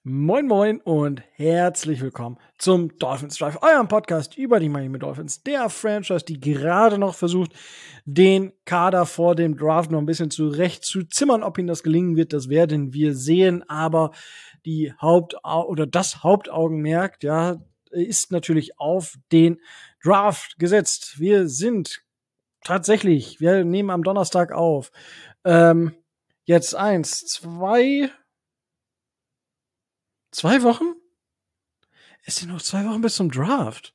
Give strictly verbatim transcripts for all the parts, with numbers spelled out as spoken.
Moin Moin und herzlich willkommen zum Dolphins Drive, eurem Podcast über die Miami Dolphins, der Franchise, die gerade noch versucht, den Kader vor dem Draft noch ein bisschen zurecht zu zimmern. Ob ihnen das gelingen wird, das werden wir sehen, aber die Haupt- oder das Hauptaugenmerk, ja, ist natürlich auf den Draft gesetzt. Wir sind tatsächlich, wir nehmen am Donnerstag auf, ähm, jetzt eins, zwei, Zwei Wochen? Es sind noch zwei Wochen bis zum Draft.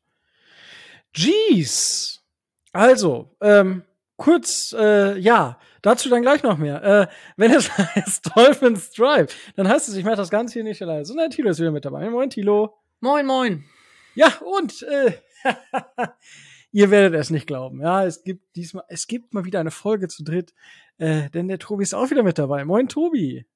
Jeez. Also, ähm, kurz, äh, ja, dazu dann gleich noch mehr. Äh, wenn es heißt Dolphins Drive, dann heißt es, ich mache das Ganze hier nicht alleine, sondern Thilo ist wieder mit dabei. Moin, Thilo. Moin, moin. Ja, und, äh, ihr werdet es nicht glauben. Ja, es gibt diesmal, es gibt mal wieder eine Folge zu dritt, äh, denn der Tobi ist auch wieder mit dabei. Moin, Tobi.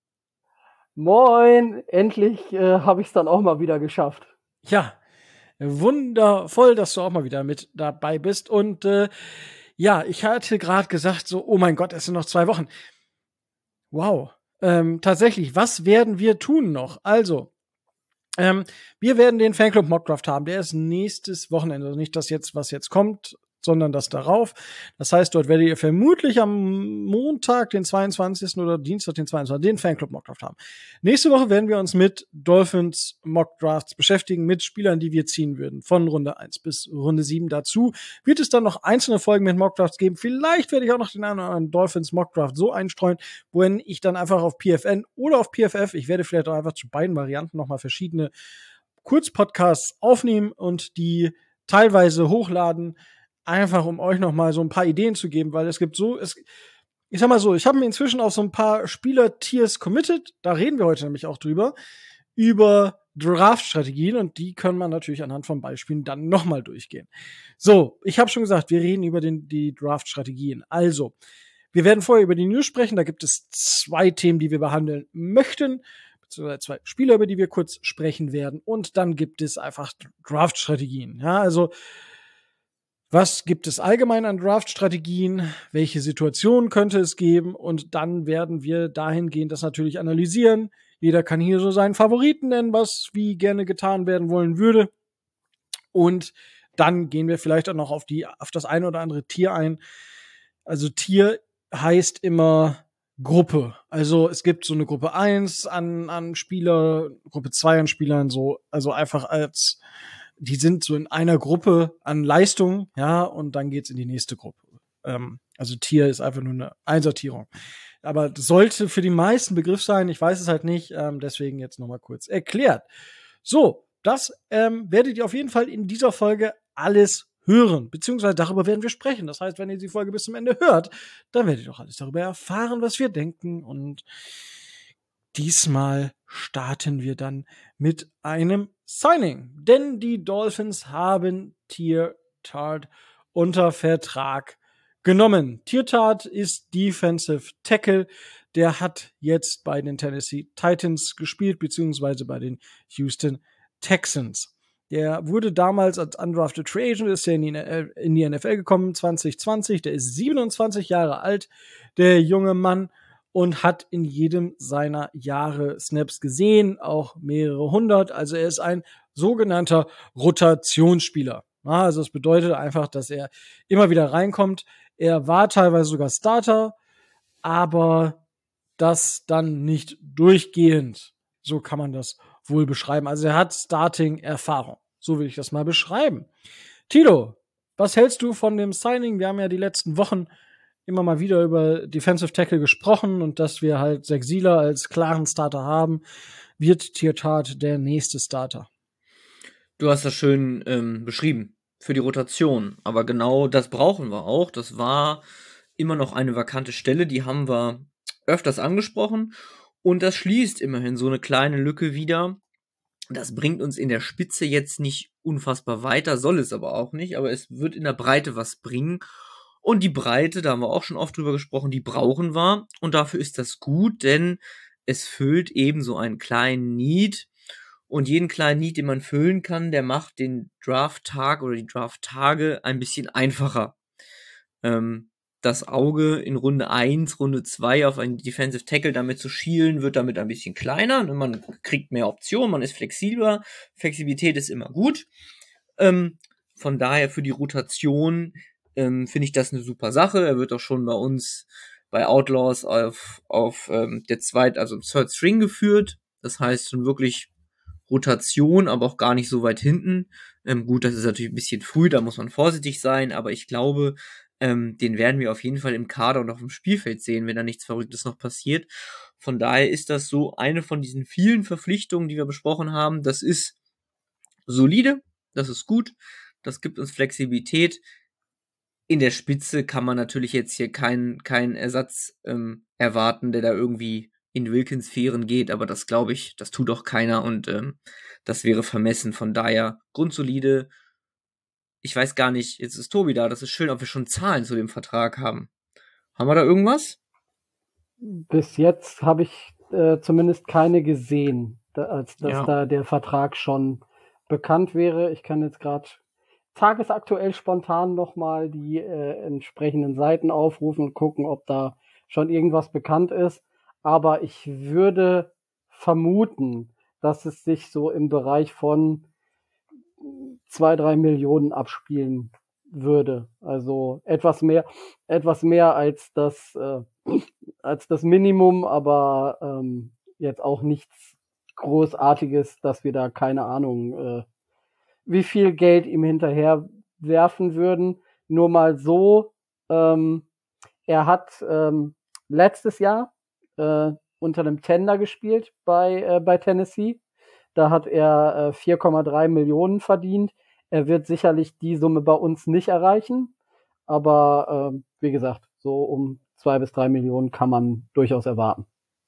Moin, endlich äh, habe ich es dann auch mal wieder geschafft. Ja, wundervoll, dass du auch mal wieder mit dabei bist. Und äh, ja, ich hatte gerade gesagt, so, oh mein Gott, es sind noch zwei Wochen. Wow. Ähm, tatsächlich, was werden wir tun noch? Also, ähm, wir werden den Fanclub Mockdraft haben. Der ist nächstes Wochenende. Also nicht das jetzt, was jetzt kommt, sondern das darauf. Das heißt, dort werdet ihr vermutlich am Montag, den zweiundzwanzigsten oder Dienstag, den zweiundzwanzigsten den Fanclub Mockdraft haben. Nächste Woche werden wir uns mit Dolphins Mockdrafts beschäftigen, mit Spielern, die wir ziehen würden, von Runde eins bis Runde sieben. Dazu wird es dann noch einzelne Folgen mit Mockdrafts geben. Vielleicht werde ich auch noch den einen oder anderen Dolphins Mockdraft so einstreuen, wohin ich dann einfach auf P F N oder auf P F F, ich werde vielleicht auch einfach zu beiden Varianten nochmal verschiedene Kurzpodcasts aufnehmen und die teilweise hochladen, einfach um euch noch mal so ein paar Ideen zu geben, weil es gibt so, es, ich sag mal so, ich habe mir inzwischen auf so ein paar Spieler-Tiers committed, da reden wir heute nämlich auch drüber, über Draft-Strategien und die können man natürlich anhand von Beispielen dann noch mal durchgehen. So, ich habe schon gesagt, wir reden über den, die Draft-Strategien. Also, wir werden vorher über die News sprechen, da gibt es zwei Themen, die wir behandeln möchten, beziehungsweise zwei Spieler, über die wir kurz sprechen werden und dann gibt es einfach Draft-Strategien. Ja, also was gibt es allgemein an Draft-Strategien? Welche Situationen könnte es geben? Und dann werden wir dahingehend das natürlich analysieren. Jeder kann hier so seinen Favoriten nennen, was wie gerne getan werden wollen würde. Und dann gehen wir vielleicht auch noch auf die, auf das eine oder andere Tier ein. Also Tier heißt immer Gruppe. Also es gibt so eine Gruppe eins an, an Spieler, Gruppe zwei an Spielern, so, also einfach als die sind so in einer Gruppe an Leistung, ja, und dann geht's in die nächste Gruppe. Ähm, also Tier ist einfach nur eine Einsortierung. Aber das sollte für die meisten Begriff sein, ich weiß es halt nicht, ähm, deswegen jetzt noch mal kurz erklärt. So, das ähm, werdet ihr auf jeden Fall in dieser Folge alles hören, beziehungsweise darüber werden wir sprechen. Das heißt, wenn ihr die Folge bis zum Ende hört, dann werdet ihr doch alles darüber erfahren, was wir denken. Und diesmal starten wir dann mit einem Signing. Denn die Dolphins haben Tiertard unter Vertrag genommen. Tiertard ist Defensive Tackle. Der hat jetzt bei den Tennessee Titans gespielt, beziehungsweise bei den Houston Texans. Der wurde damals als undrafted Free Agent, ist er in die, in die N F L gekommen, zwanzig zwanzig. Der ist siebenundzwanzig Jahre alt, der junge Mann, und hat in jedem seiner Jahre Snaps gesehen, auch mehrere hundert. Also er ist ein sogenannter Rotationsspieler. Also das bedeutet einfach, dass er immer wieder reinkommt. Er war teilweise sogar Starter, aber das dann nicht durchgehend. So kann man das wohl beschreiben. Also er hat Starting-Erfahrung. So will ich das mal beschreiben. Tilo, was hältst du von dem Signing? Wir haben ja die letzten Wochen immer mal wieder über Defensive Tackle gesprochen und dass wir halt Zach Sieler als klaren Starter haben, wird Tiertard der nächste Starter. Du hast das schön ähm, beschrieben für die Rotation, aber genau das brauchen wir auch. Das war immer noch eine vakante Stelle, die haben wir öfters angesprochen und das schließt immerhin so eine kleine Lücke wieder. Das bringt uns in der Spitze jetzt nicht unfassbar weiter, soll es aber auch nicht, aber es wird in der Breite was bringen. Und die Breite, da haben wir auch schon oft drüber gesprochen, die brauchen wir. Und dafür ist das gut, denn es füllt eben so einen kleinen Need. Und jeden kleinen Need, den man füllen kann, der macht den Draft-Tag oder die Draft-Tage ein bisschen einfacher. Ähm, das Auge in Runde eins, Runde zwei auf einen Defensive Tackle damit zu schielen, wird damit ein bisschen kleiner. Und man kriegt mehr Optionen, man ist flexibler. Flexibilität ist immer gut. Ähm, von daher für die Rotation ähm, finde ich das eine super Sache. Er wird auch schon bei uns bei Outlaws auf, auf ähm, der zweit, also Third String geführt. Das heißt schon wirklich Rotation, aber auch gar nicht so weit hinten. Ähm, gut, das ist natürlich ein bisschen früh, da muss man vorsichtig sein, aber ich glaube, ähm, den werden wir auf jeden Fall im Kader und auf dem Spielfeld sehen, wenn da nichts Verrücktes noch passiert. Von daher ist das so eine von diesen vielen Verpflichtungen, die wir besprochen haben. Das ist solide, das ist gut, das gibt uns Flexibilität. In der Spitze kann man natürlich jetzt hier keinen keinen Ersatz ähm, erwarten, der da irgendwie in Wilkins-Sphären geht, aber das glaube ich, das tut auch keiner und ähm, das wäre vermessen. Von daher grundsolide. Ich weiß gar nicht, jetzt ist Tobi da, das ist schön, ob wir schon Zahlen zu dem Vertrag haben. Haben wir da irgendwas? Bis jetzt habe ich äh, zumindest keine gesehen, da, als dass Ja. da der Vertrag schon bekannt wäre. Ich kann jetzt gerade tagesaktuell spontan nochmal die äh, entsprechenden Seiten aufrufen und gucken, ob da schon irgendwas bekannt ist. Aber ich würde vermuten, dass es sich so im Bereich von zwei, drei Millionen abspielen würde. Also etwas mehr, etwas mehr als das, äh, als das Minimum, aber ähm, jetzt auch nichts Großartiges, dass wir da keine Ahnung, äh, wie viel Geld ihm hinterher werfen würden. Nur mal so, ähm, er hat ähm, letztes Jahr äh, unter einem Tender gespielt bei, äh, bei Tennessee. Da hat er äh, vier Komma drei Millionen verdient. Er wird sicherlich die Summe bei uns nicht erreichen. Aber äh, wie gesagt, so um zwei bis drei Millionen kann man durchaus erwarten.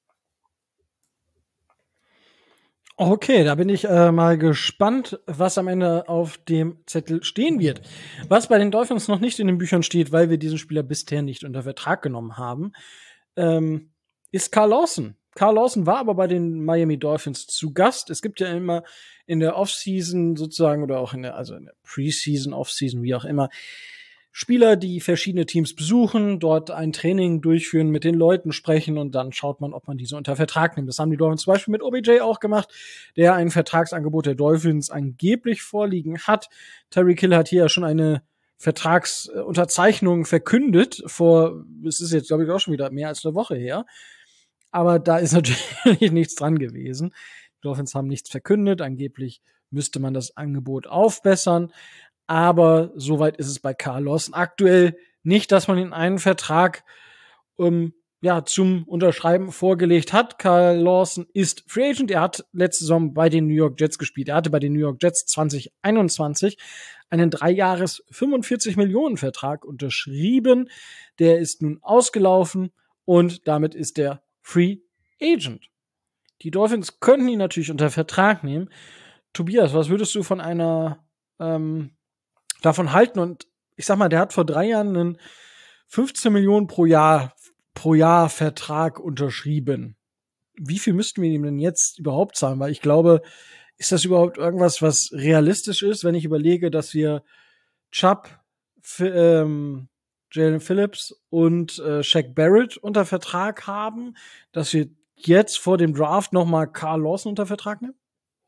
Okay, da bin ich äh, mal gespannt, was am Ende auf dem Zettel stehen wird. Was bei den Dolphins noch nicht in den Büchern steht, weil wir diesen Spieler bisher nicht unter Vertrag genommen haben, ähm, ist Carl Lawson. Carl Lawson war aber bei den Miami Dolphins zu Gast. Es gibt ja immer in der Offseason sozusagen oder auch in der, also in der Preseason, Offseason, wie auch immer, Spieler, die verschiedene Teams besuchen, dort ein Training durchführen, mit den Leuten sprechen und dann schaut man, ob man diese unter Vertrag nimmt. Das haben die Dolphins zum Beispiel mit O B J auch gemacht, der ein Vertragsangebot der Dolphins angeblich vorliegen hat. Tyreek Hill hat hier ja schon eine Vertragsunterzeichnung verkündet vor, es ist jetzt glaube ich auch schon wieder mehr als eine Woche her. Aber da ist natürlich nichts dran gewesen. Die Dolphins haben nichts verkündet. Angeblich müsste man das Angebot aufbessern. Aber soweit ist es bei Carl Lawson aktuell nicht, dass man ihn einen Vertrag ähm, ja, zum Unterschreiben vorgelegt hat. Carl Lawson ist Free Agent. Er hat letzte Saison bei den New York Jets gespielt. Er hatte bei den New York Jets zwanzig einundzwanzig einen Dreijahres fünfundvierzig Millionen Vertrag unterschrieben. Der ist nun ausgelaufen und damit ist der Free Agent. Die Dolphins könnten ihn natürlich unter Vertrag nehmen. Tobias, was würdest du von einer ähm, davon halten? Und ich sag mal, der hat vor drei Jahren einen fünfzehn Millionen pro Jahr pro Jahr Vertrag unterschrieben. Wie viel müssten wir ihm denn jetzt überhaupt zahlen? Weil ich glaube, ist das überhaupt irgendwas, was realistisch ist, wenn ich überlege, dass wir Chubb, F- ähm, Jalen Phillips und äh, Shaq Barrett unter Vertrag haben, dass wir jetzt vor dem Draft noch mal Carl Lawson unter Vertrag nehmen?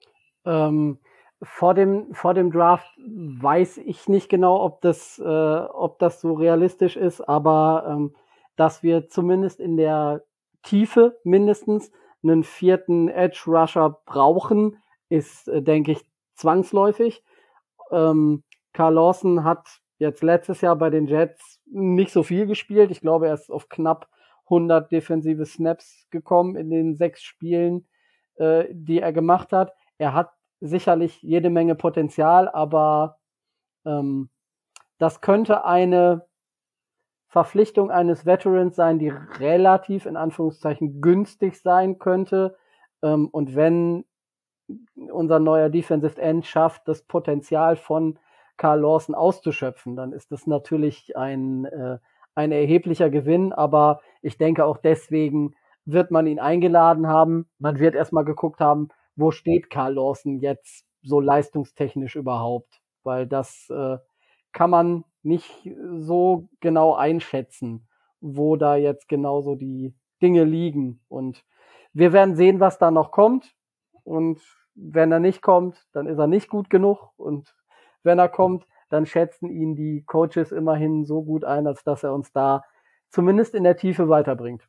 Ähm, vor dem, vor dem Draft weiß ich nicht genau, ob das, äh, ob das so realistisch ist, aber ähm, dass wir zumindest in der Tiefe mindestens einen vierten Edge Rusher brauchen, ist, äh, denke ich, zwangsläufig. Ähm, Carl Lawson hat jetzt letztes Jahr bei den Jets nicht so viel gespielt. Ich glaube, er ist auf knapp hundert defensive Snaps gekommen in den sechs Spielen, äh, die er gemacht hat. Er hat sicherlich jede Menge Potenzial, aber ähm, das könnte eine Verpflichtung eines Veterans sein, die relativ in Anführungszeichen günstig sein könnte. Ähm, und wenn unser neuer Defensive End schafft, das Potenzial von Carl Lawson auszuschöpfen, dann ist das natürlich ein, äh, ein erheblicher Gewinn. Aber ich denke auch deswegen wird man ihn eingeladen haben. Man wird erstmal geguckt haben, wo steht Carl Lawson jetzt so leistungstechnisch überhaupt? Weil das äh, kann man nicht so genau einschätzen. wo da jetzt genauso die Dinge liegen. Und wir werden sehen, was da noch kommt. Und wenn er nicht kommt, dann ist er nicht gut genug. Und wenn er kommt, dann schätzen ihn die Coaches immerhin so gut ein, als dass er uns da zumindest in der Tiefe weiterbringt.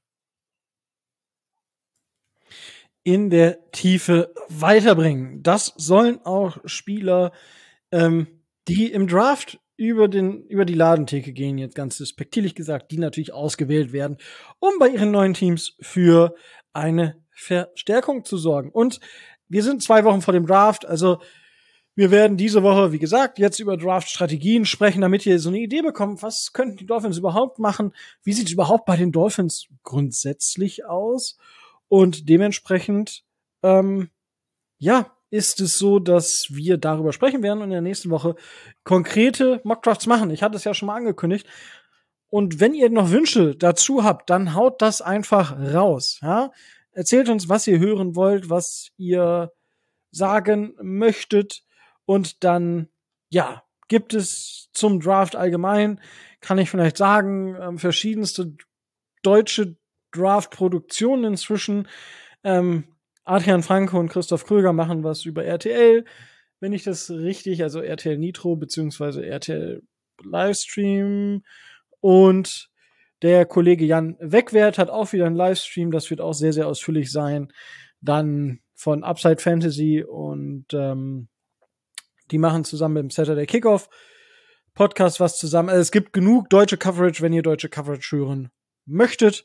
In der Tiefe weiterbringen. Das sollen auch Spieler, ähm, die im Draft über den über die Ladentheke gehen, jetzt ganz despektierlich gesagt, die natürlich ausgewählt werden, um bei ihren neuen Teams für eine Verstärkung zu sorgen. Und wir sind zwei Wochen vor dem Draft, also wir werden diese Woche, wie gesagt, jetzt über Draft-Strategien sprechen, damit ihr so eine Idee bekommt, was könnten die Dolphins überhaupt machen, wie sieht es überhaupt bei den Dolphins grundsätzlich aus und dementsprechend, ähm, ja, ist es so, dass wir darüber sprechen werden und in der nächsten Woche konkrete Mockdrafts machen. Ich hatte es ja schon mal angekündigt. Und wenn ihr noch Wünsche dazu habt, dann haut das einfach raus. Ja? Erzählt uns, was ihr hören wollt, was ihr sagen möchtet. Und dann, ja, gibt es zum Draft allgemein, kann ich vielleicht sagen, ähm, verschiedenste deutsche Draft-Produktionen inzwischen. Ähm, Adrian Franke und Christoph Kröger machen was über R T L, wenn ich das richtig, also R T L Nitro beziehungsweise R T L Livestream. Und der Kollege Jan Wegwert hat auch wieder einen Livestream, das wird auch sehr, sehr ausführlich sein. Dann von Upside Fantasy und ähm, die machen zusammen mit dem Saturday Kickoff Podcast was zusammen. Also es gibt genug deutsche Coverage, wenn ihr deutsche Coverage hören möchtet.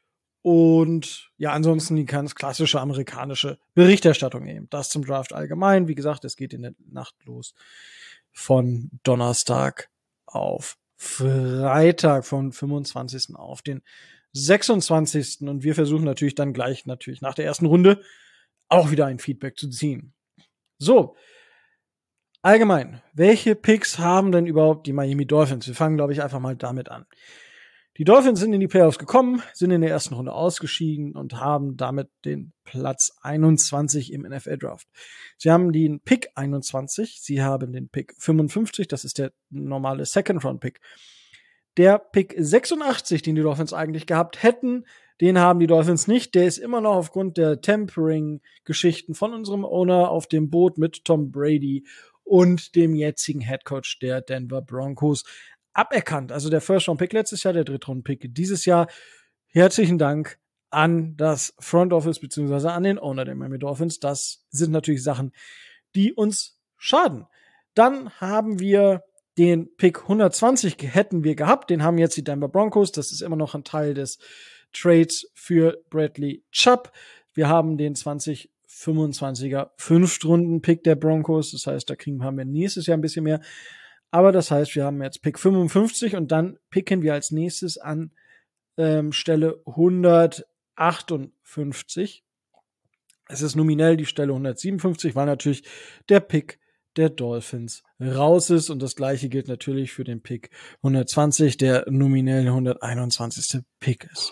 Und ja, ansonsten die ganz klassische amerikanische Berichterstattung eben. Das zum Draft allgemein. Wie gesagt, es geht in der Nacht los von Donnerstag auf Freitag, vom fünfundzwanzigsten auf den sechsundzwanzigsten Und wir versuchen natürlich dann gleich natürlich nach der ersten Runde auch wieder ein Feedback zu ziehen. So, allgemein, welche Picks haben denn überhaupt die Miami Dolphins? Wir fangen, glaube ich, einfach mal damit an. Die Dolphins sind in die Playoffs gekommen, sind in der ersten Runde ausgeschieden und haben damit den Platz einundzwanzig im N F L-Draft. Sie haben den Pick einundzwanzig, sie haben den Pick fünfundfünfzig, das ist der normale Second-Round-Pick. Der Pick sechsundachtzig, den die Dolphins eigentlich gehabt hätten, den haben die Dolphins nicht. Der ist immer noch aufgrund der Tampering-Geschichten von unserem Owner auf dem Boot mit Tom Brady und dem jetzigen Headcoach der Denver Broncos aberkannt. Also der First-Round-Pick letztes Jahr, der Drittrunden-Pick dieses Jahr. Herzlichen Dank an das Front Office beziehungsweise an den Owner der Miami Dolphins. Das sind natürlich Sachen, die uns schaden. Dann haben wir den Pick hundertzwanzig hätten wir gehabt. Den haben jetzt die Denver Broncos. Das ist immer noch ein Teil des Trades für Bradley Chubb. Wir haben den zwanzig fünfundzwanziger Fünftrunden-Pick der Broncos. Das heißt, da kriegen haben wir nächstes Jahr ein bisschen mehr. Aber das heißt, wir haben jetzt Pick fünfundfünfzig und dann picken wir als nächstes an ähm, Stelle hundertachtundfünfzig. Es ist nominell die Stelle hundertsiebenundfünfzig, weil natürlich der Pick der Dolphins raus ist. Und das gleiche gilt natürlich für den Pick hundertzwanzig, der nominell hunderteinundzwanzigste Pick ist.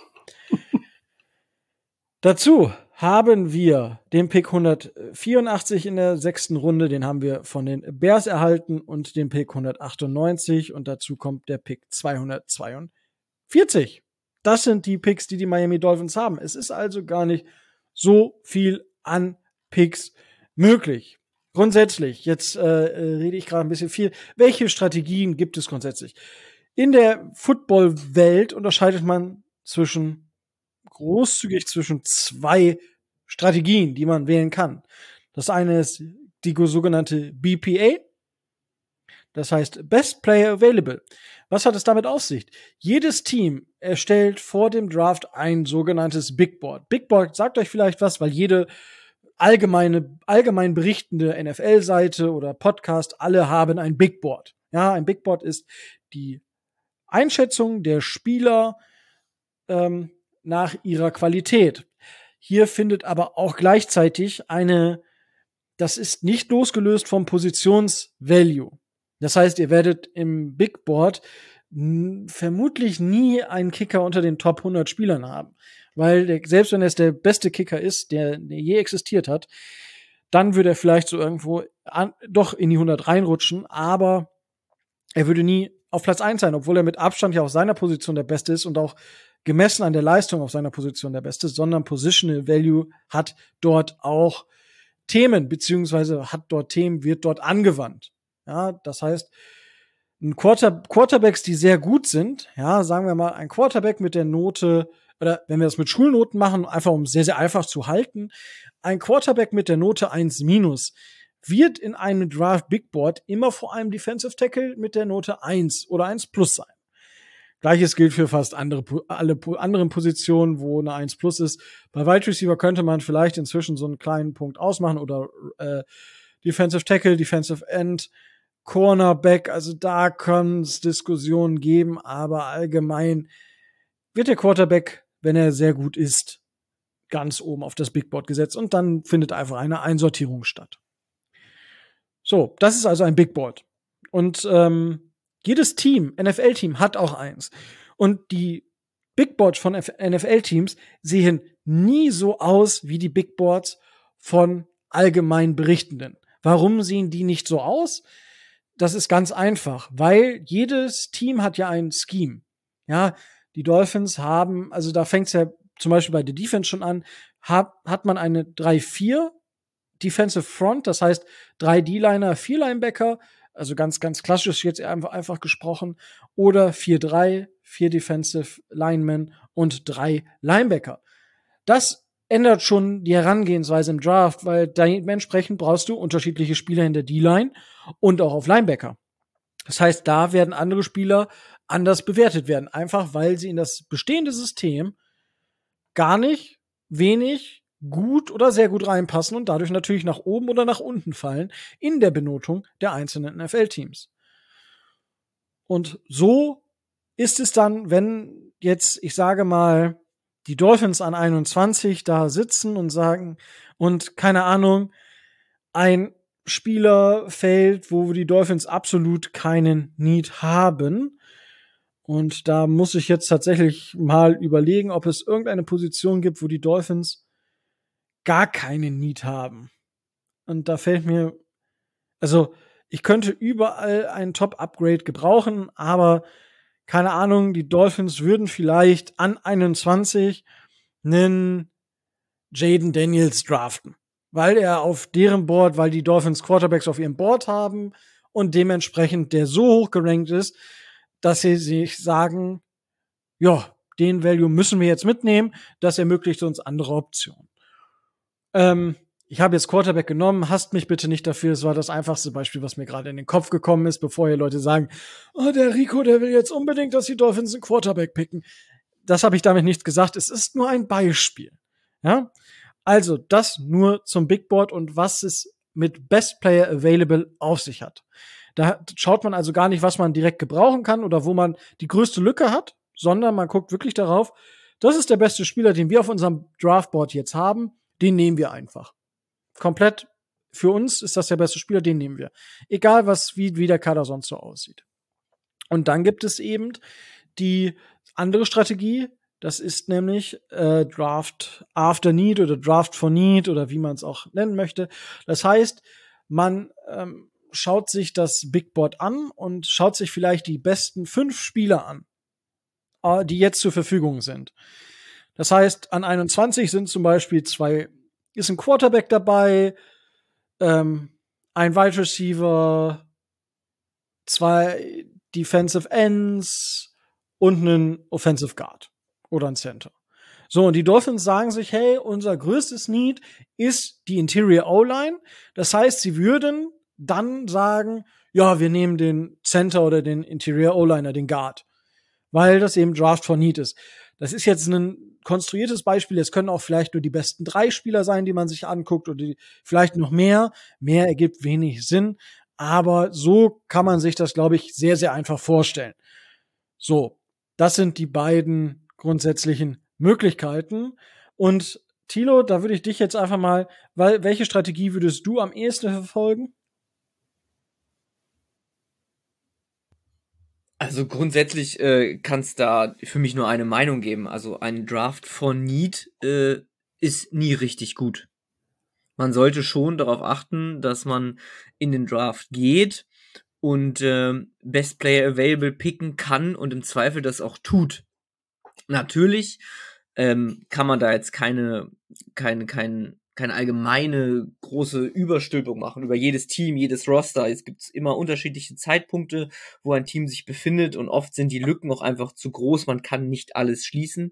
Dazu haben wir den Pick hundertvierundachtzig in der sechsten Runde, den haben wir von den Bears erhalten und den Pick hundertachtundneunzig und dazu kommt der Pick zweihundertzweiundvierzig. Das sind die Picks, die die Miami Dolphins haben. Es ist also gar nicht so viel an Picks möglich. Grundsätzlich, jetzt äh, rede ich gerade ein bisschen viel. Welche Strategien gibt es grundsätzlich? In der Football-Welt unterscheidet man zwischen großzügig zwischen zwei Strategien, die man wählen kann. Das eine ist die sogenannte B P A, das heißt Best Player Available. Was hat es damit auf sich? Jedes Team erstellt vor dem Draft ein sogenanntes Big Board. Big Board sagt euch vielleicht was, weil jede allgemeine, allgemein berichtende N F L-Seite oder Podcast, alle haben ein Big Board. Ja, ein Big Board ist die Einschätzung der Spieler ähm, nach ihrer Qualität. Hier findet aber auch gleichzeitig eine, das ist nicht losgelöst vom Positionsvalue. Das heißt, ihr werdet im Big Board n- vermutlich nie einen Kicker unter den Top hundert Spielern haben. Weil der, selbst wenn es der beste Kicker ist, der, der je existiert hat, dann würde er vielleicht so irgendwo an, doch in die hundert reinrutschen, aber er würde nie auf Platz eins sein, obwohl er mit Abstand ja auf seiner Position der Beste ist und auch gemessen an der Leistung auf seiner Position der Beste, sondern Positional Value hat dort auch Themen, beziehungsweise hat dort Themen, wird dort angewandt. Ja, das heißt, ein Quarter Quarterbacks, die sehr gut sind, ja, sagen wir mal, ein Quarterback mit der Note, oder wenn wir das mit Schulnoten machen, einfach um sehr, sehr einfach zu halten, ein Quarterback mit der Note eins minus wird in einem Draft Big Board immer vor einem Defensive Tackle mit der Note eins oder eins plus sein. Gleiches gilt für fast andere, alle anderen Positionen, wo eine eins plus ist. Bei Wide Receiver könnte man vielleicht inzwischen so einen kleinen Punkt ausmachen oder äh, Defensive Tackle, Defensive End, Cornerback, also da kann es Diskussionen geben, aber allgemein wird der Quarterback, wenn er sehr gut ist, ganz oben auf das Big Board gesetzt und dann findet einfach eine Einsortierung statt. So, das ist also ein Big Board. Und ähm, jedes Team, N F L-Team, hat auch eins. Und die Big Boards von N F L-Teams sehen nie so aus wie die Big Boards von allgemein Berichtenden. Warum sehen die nicht so aus? Das ist ganz einfach, weil jedes Team hat ja ein Scheme. Ja, die Dolphins haben, also da fängt es ja zum Beispiel bei der Defense schon an, hat, hat man eine drei vier Defensive Front, das heißt drei D-Liner, vier Linebacker, also ganz, ganz klassisch jetzt einfach, einfach gesprochen, oder vier drei, vier Defensive Linemen und drei Linebacker. Das ändert schon die Herangehensweise im Draft, weil dementsprechend brauchst du unterschiedliche Spieler in der D-Line und auch auf Linebacker. Das heißt, da werden andere Spieler anders bewertet werden, einfach weil sie in das bestehende System gar nicht, wenig, gut oder sehr gut reinpassen und dadurch natürlich nach oben oder nach unten fallen in der Benotung der einzelnen N F L-Teams. Und so ist es dann, wenn jetzt, ich sage mal, die Dolphins an einundzwanzig da sitzen und sagen, und keine Ahnung, ein Spieler fällt, wo die Dolphins absolut keinen Need haben. Und da muss ich jetzt tatsächlich mal überlegen, ob es irgendeine Position gibt, wo die Dolphins gar keinen Need haben. Und da fällt mir, also ich könnte überall ein Top-Upgrade gebrauchen, aber keine Ahnung, die Dolphins würden vielleicht an einundzwanzig einen Jaden Daniels draften, weil er auf deren Board, weil die Dolphins Quarterbacks auf ihrem Board haben und dementsprechend der so hoch gerankt ist, dass sie sich sagen, ja, den Value müssen wir jetzt mitnehmen, das ermöglicht uns andere Optionen. Ähm, ich habe jetzt Quarterback genommen, hasst mich bitte nicht dafür, es war das einfachste Beispiel, was mir gerade in den Kopf gekommen ist, bevor hier Leute sagen, oh, der Rico, der will jetzt unbedingt, dass die Dolphins einen Quarterback picken. Das habe ich damit nicht gesagt, es ist nur ein Beispiel. Ja? Also, das nur zum Big Board und was es mit Best Player Available auf sich hat. Da schaut man also gar nicht, was man direkt gebrauchen kann oder wo man die größte Lücke hat, sondern man guckt wirklich darauf, das ist der beste Spieler, den wir auf unserem Draftboard jetzt haben, den nehmen wir einfach. Komplett für uns ist das der beste Spieler, den nehmen wir. Egal, was wie, wie der Kader sonst so aussieht. Und dann gibt es eben die andere Strategie, das ist nämlich äh, Draft After Need oder Draft for Need oder wie man es auch nennen möchte. Das heißt, man ähm, schaut sich das Big Board an und schaut sich vielleicht die besten fünf Spieler an, äh, die jetzt zur Verfügung sind. Das heißt, an einundzwanzig sind zum Beispiel zwei, ist ein Quarterback dabei, ähm, ein Wide Receiver, zwei Defensive Ends und einen Offensive Guard oder ein Center. So, und die Dolphins sagen sich, hey, unser größtes Need ist die Interior O-Line. Das heißt, sie würden dann sagen, ja, wir nehmen den Center oder den Interior O-Liner, den Guard, weil das eben Draft for Need ist. Das ist jetzt ein konstruiertes Beispiel. Es können auch vielleicht nur die besten drei Spieler sein, die man sich anguckt oder die, vielleicht noch mehr. Mehr ergibt wenig Sinn. Aber so kann man sich das, glaube ich, sehr, sehr einfach vorstellen. So, das sind die beiden grundsätzlichen Möglichkeiten. Und Thilo, da würde ich dich jetzt einfach mal, weil, welche Strategie würdest du am ehesten verfolgen? Also grundsätzlich äh, kann es da für mich nur eine Meinung geben. Also ein Draft for Need äh, ist nie richtig gut. Man sollte schon darauf achten, dass man in den Draft geht und äh, Best Player Available picken kann und im Zweifel das auch tut. Natürlich ähm, kann man da jetzt keine, keine, kein, keine allgemeine große Überstülpung machen über jedes Team, jedes Roster. Es gibt immer unterschiedliche Zeitpunkte, wo ein Team sich befindet und oft sind die Lücken auch einfach zu groß. Man kann nicht alles schließen.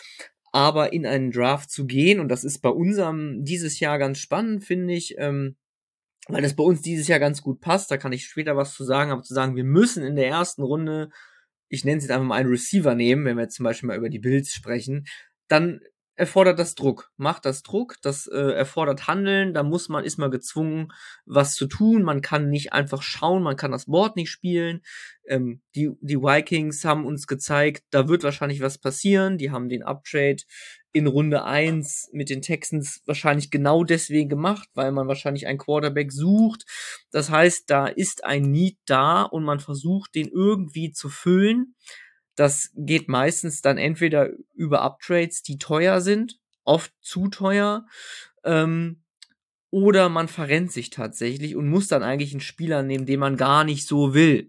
Aber in einen Draft zu gehen, und das ist bei unserem dieses Jahr ganz spannend, finde ich, ähm, weil das bei uns dieses Jahr ganz gut passt, da kann ich später was zu sagen, aber zu sagen, wir müssen in der ersten Runde, ich nenne es jetzt einfach mal einen Receiver nehmen, wenn wir jetzt zum Beispiel mal über die Bills sprechen, dann erfordert das Druck, macht das Druck, das äh, erfordert Handeln, da muss man, ist man gezwungen, was zu tun, man kann nicht einfach schauen, man kann das Board nicht spielen, ähm, die, die Vikings haben uns gezeigt, da wird wahrscheinlich was passieren, die haben den Uptrade in Runde eins mit den Texans wahrscheinlich genau deswegen gemacht, weil man wahrscheinlich einen Quarterback sucht, das heißt, da ist ein Need da und man versucht, den irgendwie zu füllen. Das geht meistens dann entweder über Uptrades, die teuer sind, oft zu teuer, ähm, oder man verrennt sich tatsächlich und muss dann eigentlich einen Spieler nehmen, den man gar nicht so will.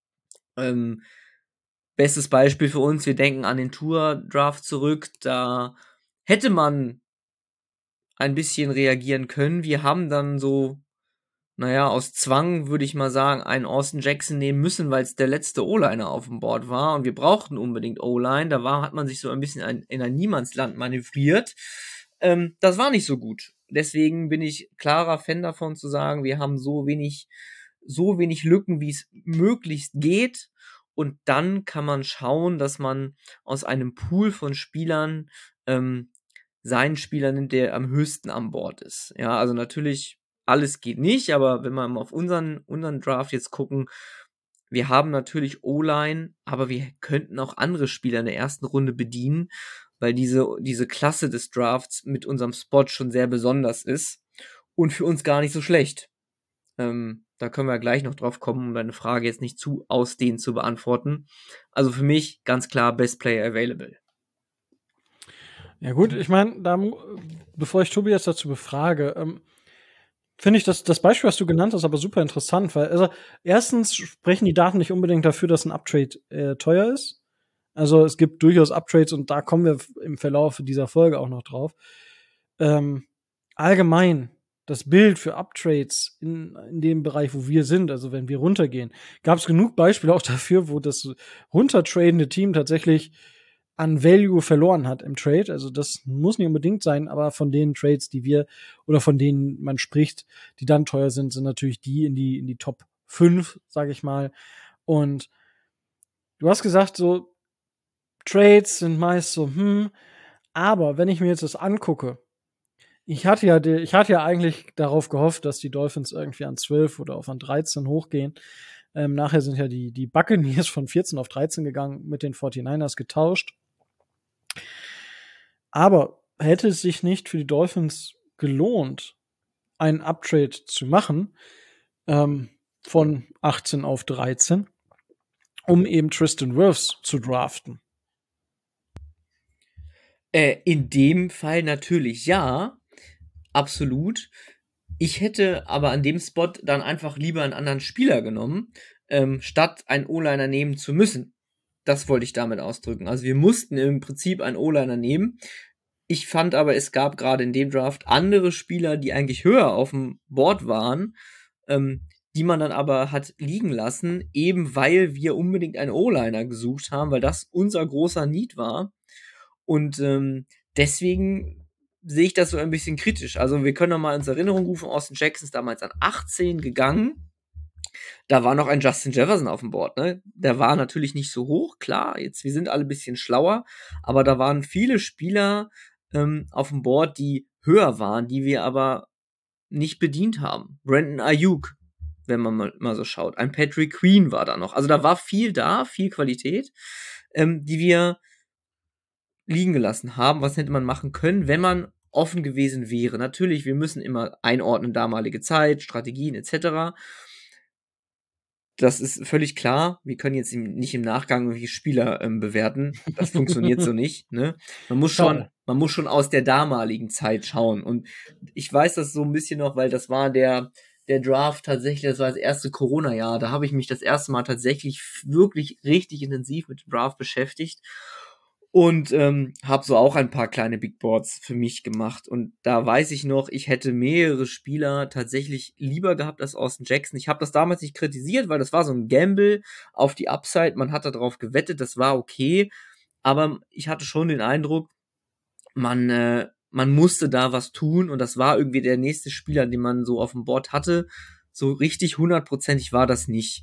Ähm, bestes Beispiel für uns, wir denken an den Tour-Draft zurück, da hätte man ein bisschen reagieren können. Wir haben dann so, naja, aus Zwang, würde ich mal sagen, einen Austin Jackson nehmen müssen, weil es der letzte O-Liner auf dem Board war und wir brauchten unbedingt O-Line. Da war, hat man sich so ein bisschen ein, in ein Niemandsland manövriert. Ähm, das war nicht so gut. Deswegen bin ich klarer Fan davon zu sagen, wir haben so wenig, so wenig Lücken, wie es möglichst geht. Und dann kann man schauen, dass man aus einem Pool von Spielern ähm, seinen Spieler nimmt, der am höchsten am Board ist. Ja, also natürlich alles geht nicht, aber wenn wir mal auf unseren, unseren Draft jetzt gucken, wir haben natürlich O-Line, aber wir könnten auch andere Spieler in der ersten Runde bedienen, weil diese, diese Klasse des Drafts mit unserem Spot schon sehr besonders ist und für uns gar nicht so schlecht. Ähm, da können wir gleich noch drauf kommen, um deine Frage jetzt nicht zu ausdehnt zu beantworten. Also für mich ganz klar Best Player Available. Ja gut, ich meine, da, bevor ich Tobi jetzt dazu befrage, ähm, finde ich das, das Beispiel, was du genannt hast, aber super interessant, weil also erstens sprechen die Daten nicht unbedingt dafür, dass ein Uptrade äh, teuer ist. Also es gibt durchaus Uptrades und da kommen wir im Verlauf dieser Folge auch noch drauf. Ähm, allgemein das Bild für Uptrades in, in dem Bereich, wo wir sind, also wenn wir runtergehen, gab es genug Beispiele auch dafür, wo das runtertradende Team tatsächlich an Value verloren hat im Trade. Also das muss nicht unbedingt sein, aber von den Trades, die wir oder von denen man spricht, die dann teuer sind, sind natürlich die in die in die Top fünf, sage ich mal. Und du hast gesagt, so Trades sind meist so, hm, aber wenn ich mir jetzt das angucke, ich hatte ja, die, ich hatte ja eigentlich darauf gehofft, dass die Dolphins irgendwie an zwölf oder auf an dreizehn hochgehen. Ähm, nachher sind ja die, die Buccaneers von vierzehn auf dreizehn gegangen, mit den forty-niners getauscht. Aber hätte es sich nicht für die Dolphins gelohnt, einen Uptrade zu machen, ähm, von achtzehn auf dreizehn, um eben Tristan Wirfs zu draften? Äh, in dem Fall natürlich ja, absolut. Ich hätte aber an dem Spot dann einfach lieber einen anderen Spieler genommen, ähm, statt einen O-Liner nehmen zu müssen. Das wollte ich damit ausdrücken. Also wir mussten im Prinzip einen O-Liner nehmen. Ich fand aber, es gab gerade in dem Draft andere Spieler, die eigentlich höher auf dem Board waren, ähm, die man dann aber hat liegen lassen, eben weil wir unbedingt einen O-Liner gesucht haben, weil das unser großer Need war. Und ähm, deswegen sehe ich das so ein bisschen kritisch. Also wir können noch mal ins Erinnerung rufen, Austin Jackson ist damals an achtzehn gegangen. Da war noch ein Justin Jefferson auf dem Board, ne? Der war natürlich nicht so hoch, klar, jetzt, wir sind alle ein bisschen schlauer, aber da waren viele Spieler ähm, auf dem Board, die höher waren, die wir aber nicht bedient haben. Brandon Ayuk, wenn man mal, mal so schaut. Ein Patrick Queen war da noch. Also da war viel da, viel Qualität, ähm, die wir liegen gelassen haben. Was hätte man machen können, wenn man offen gewesen wäre? Natürlich, wir müssen immer einordnen, damalige Zeit, Strategien et cetera. Das ist völlig klar. Wir können jetzt nicht im Nachgang irgendwelche Spieler ähm, bewerten. Das funktioniert so nicht. Ne? Man muss schon, man muss schon aus der damaligen Zeit schauen. Und ich weiß das so ein bisschen noch, weil das war der der Draft tatsächlich, das war das erste Corona-Jahr, da habe ich mich das erste Mal tatsächlich wirklich richtig intensiv mit dem Draft beschäftigt und ähm, habe so auch ein paar kleine Big Boards für mich gemacht. Und da weiß ich noch, ich hätte mehrere Spieler tatsächlich lieber gehabt als Austin Jackson. Ich habe das damals nicht kritisiert, weil das war so ein Gamble auf die Upside. Man hat da drauf gewettet, das war okay. Aber ich hatte schon den Eindruck, man, äh, man musste da was tun. Und das war irgendwie der nächste Spieler, den man so auf dem Board hatte. So richtig hundertprozentig war das nicht.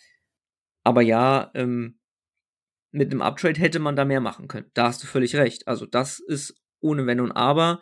Aber ja, ähm, mit einem Uptrade hätte man da mehr machen können. Da hast du völlig recht. Also das ist ohne Wenn und Aber.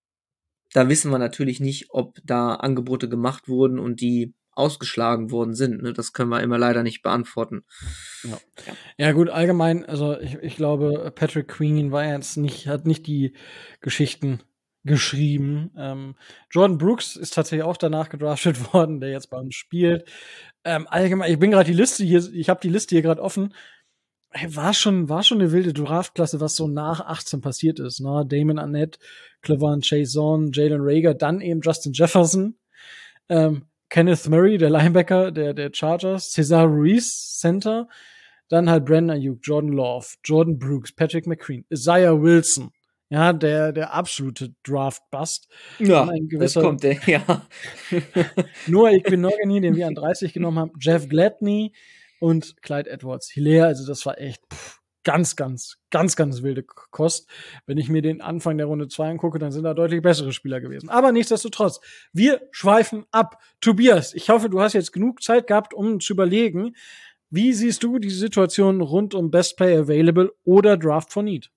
Da wissen wir natürlich nicht, ob da Angebote gemacht wurden und die ausgeschlagen worden sind. Ne? Das können wir immer leider nicht beantworten. Ja, ja. ja gut, allgemein, also ich, ich glaube, Patrick Queen war jetzt nicht, hat nicht die Geschichten geschrieben. Ähm, Jordan Brooks ist tatsächlich auch danach gedraftet worden, der jetzt bei uns spielt. Ähm, allgemein, ich bin gerade die Liste hier, ich habe die Liste hier gerade offen. War schon, war schon eine wilde Draftklasse, was so nach achtzehn passiert ist. Ne? Damon Arnett, Cleveland Chason, Jalen Reagor, dann eben Justin Jefferson, ähm, Kenneth Murray, der Linebacker der, der Chargers, Cesar Ruiz, Center, dann halt Brandon Ayuk, Jordan Love, Jordan Brooks, Patrick McQueen, Isaiah Wilson, ja, der, der absolute Draft-Bust. Ja, das kommt der, ja. Noah Igbinoghene, den wir an dreißig genommen haben, Jeff Gladney, und Clyde Edwards-Helaire, also das war echt pff, ganz, ganz, ganz, ganz wilde Kost. Wenn ich mir den Anfang der Runde zwei angucke, dann sind da deutlich bessere Spieler gewesen. Aber nichtsdestotrotz, wir schweifen ab. Tobias, ich hoffe, du hast jetzt genug Zeit gehabt, um zu überlegen, wie siehst du die Situation rund um Best Player Available oder Draft for Need?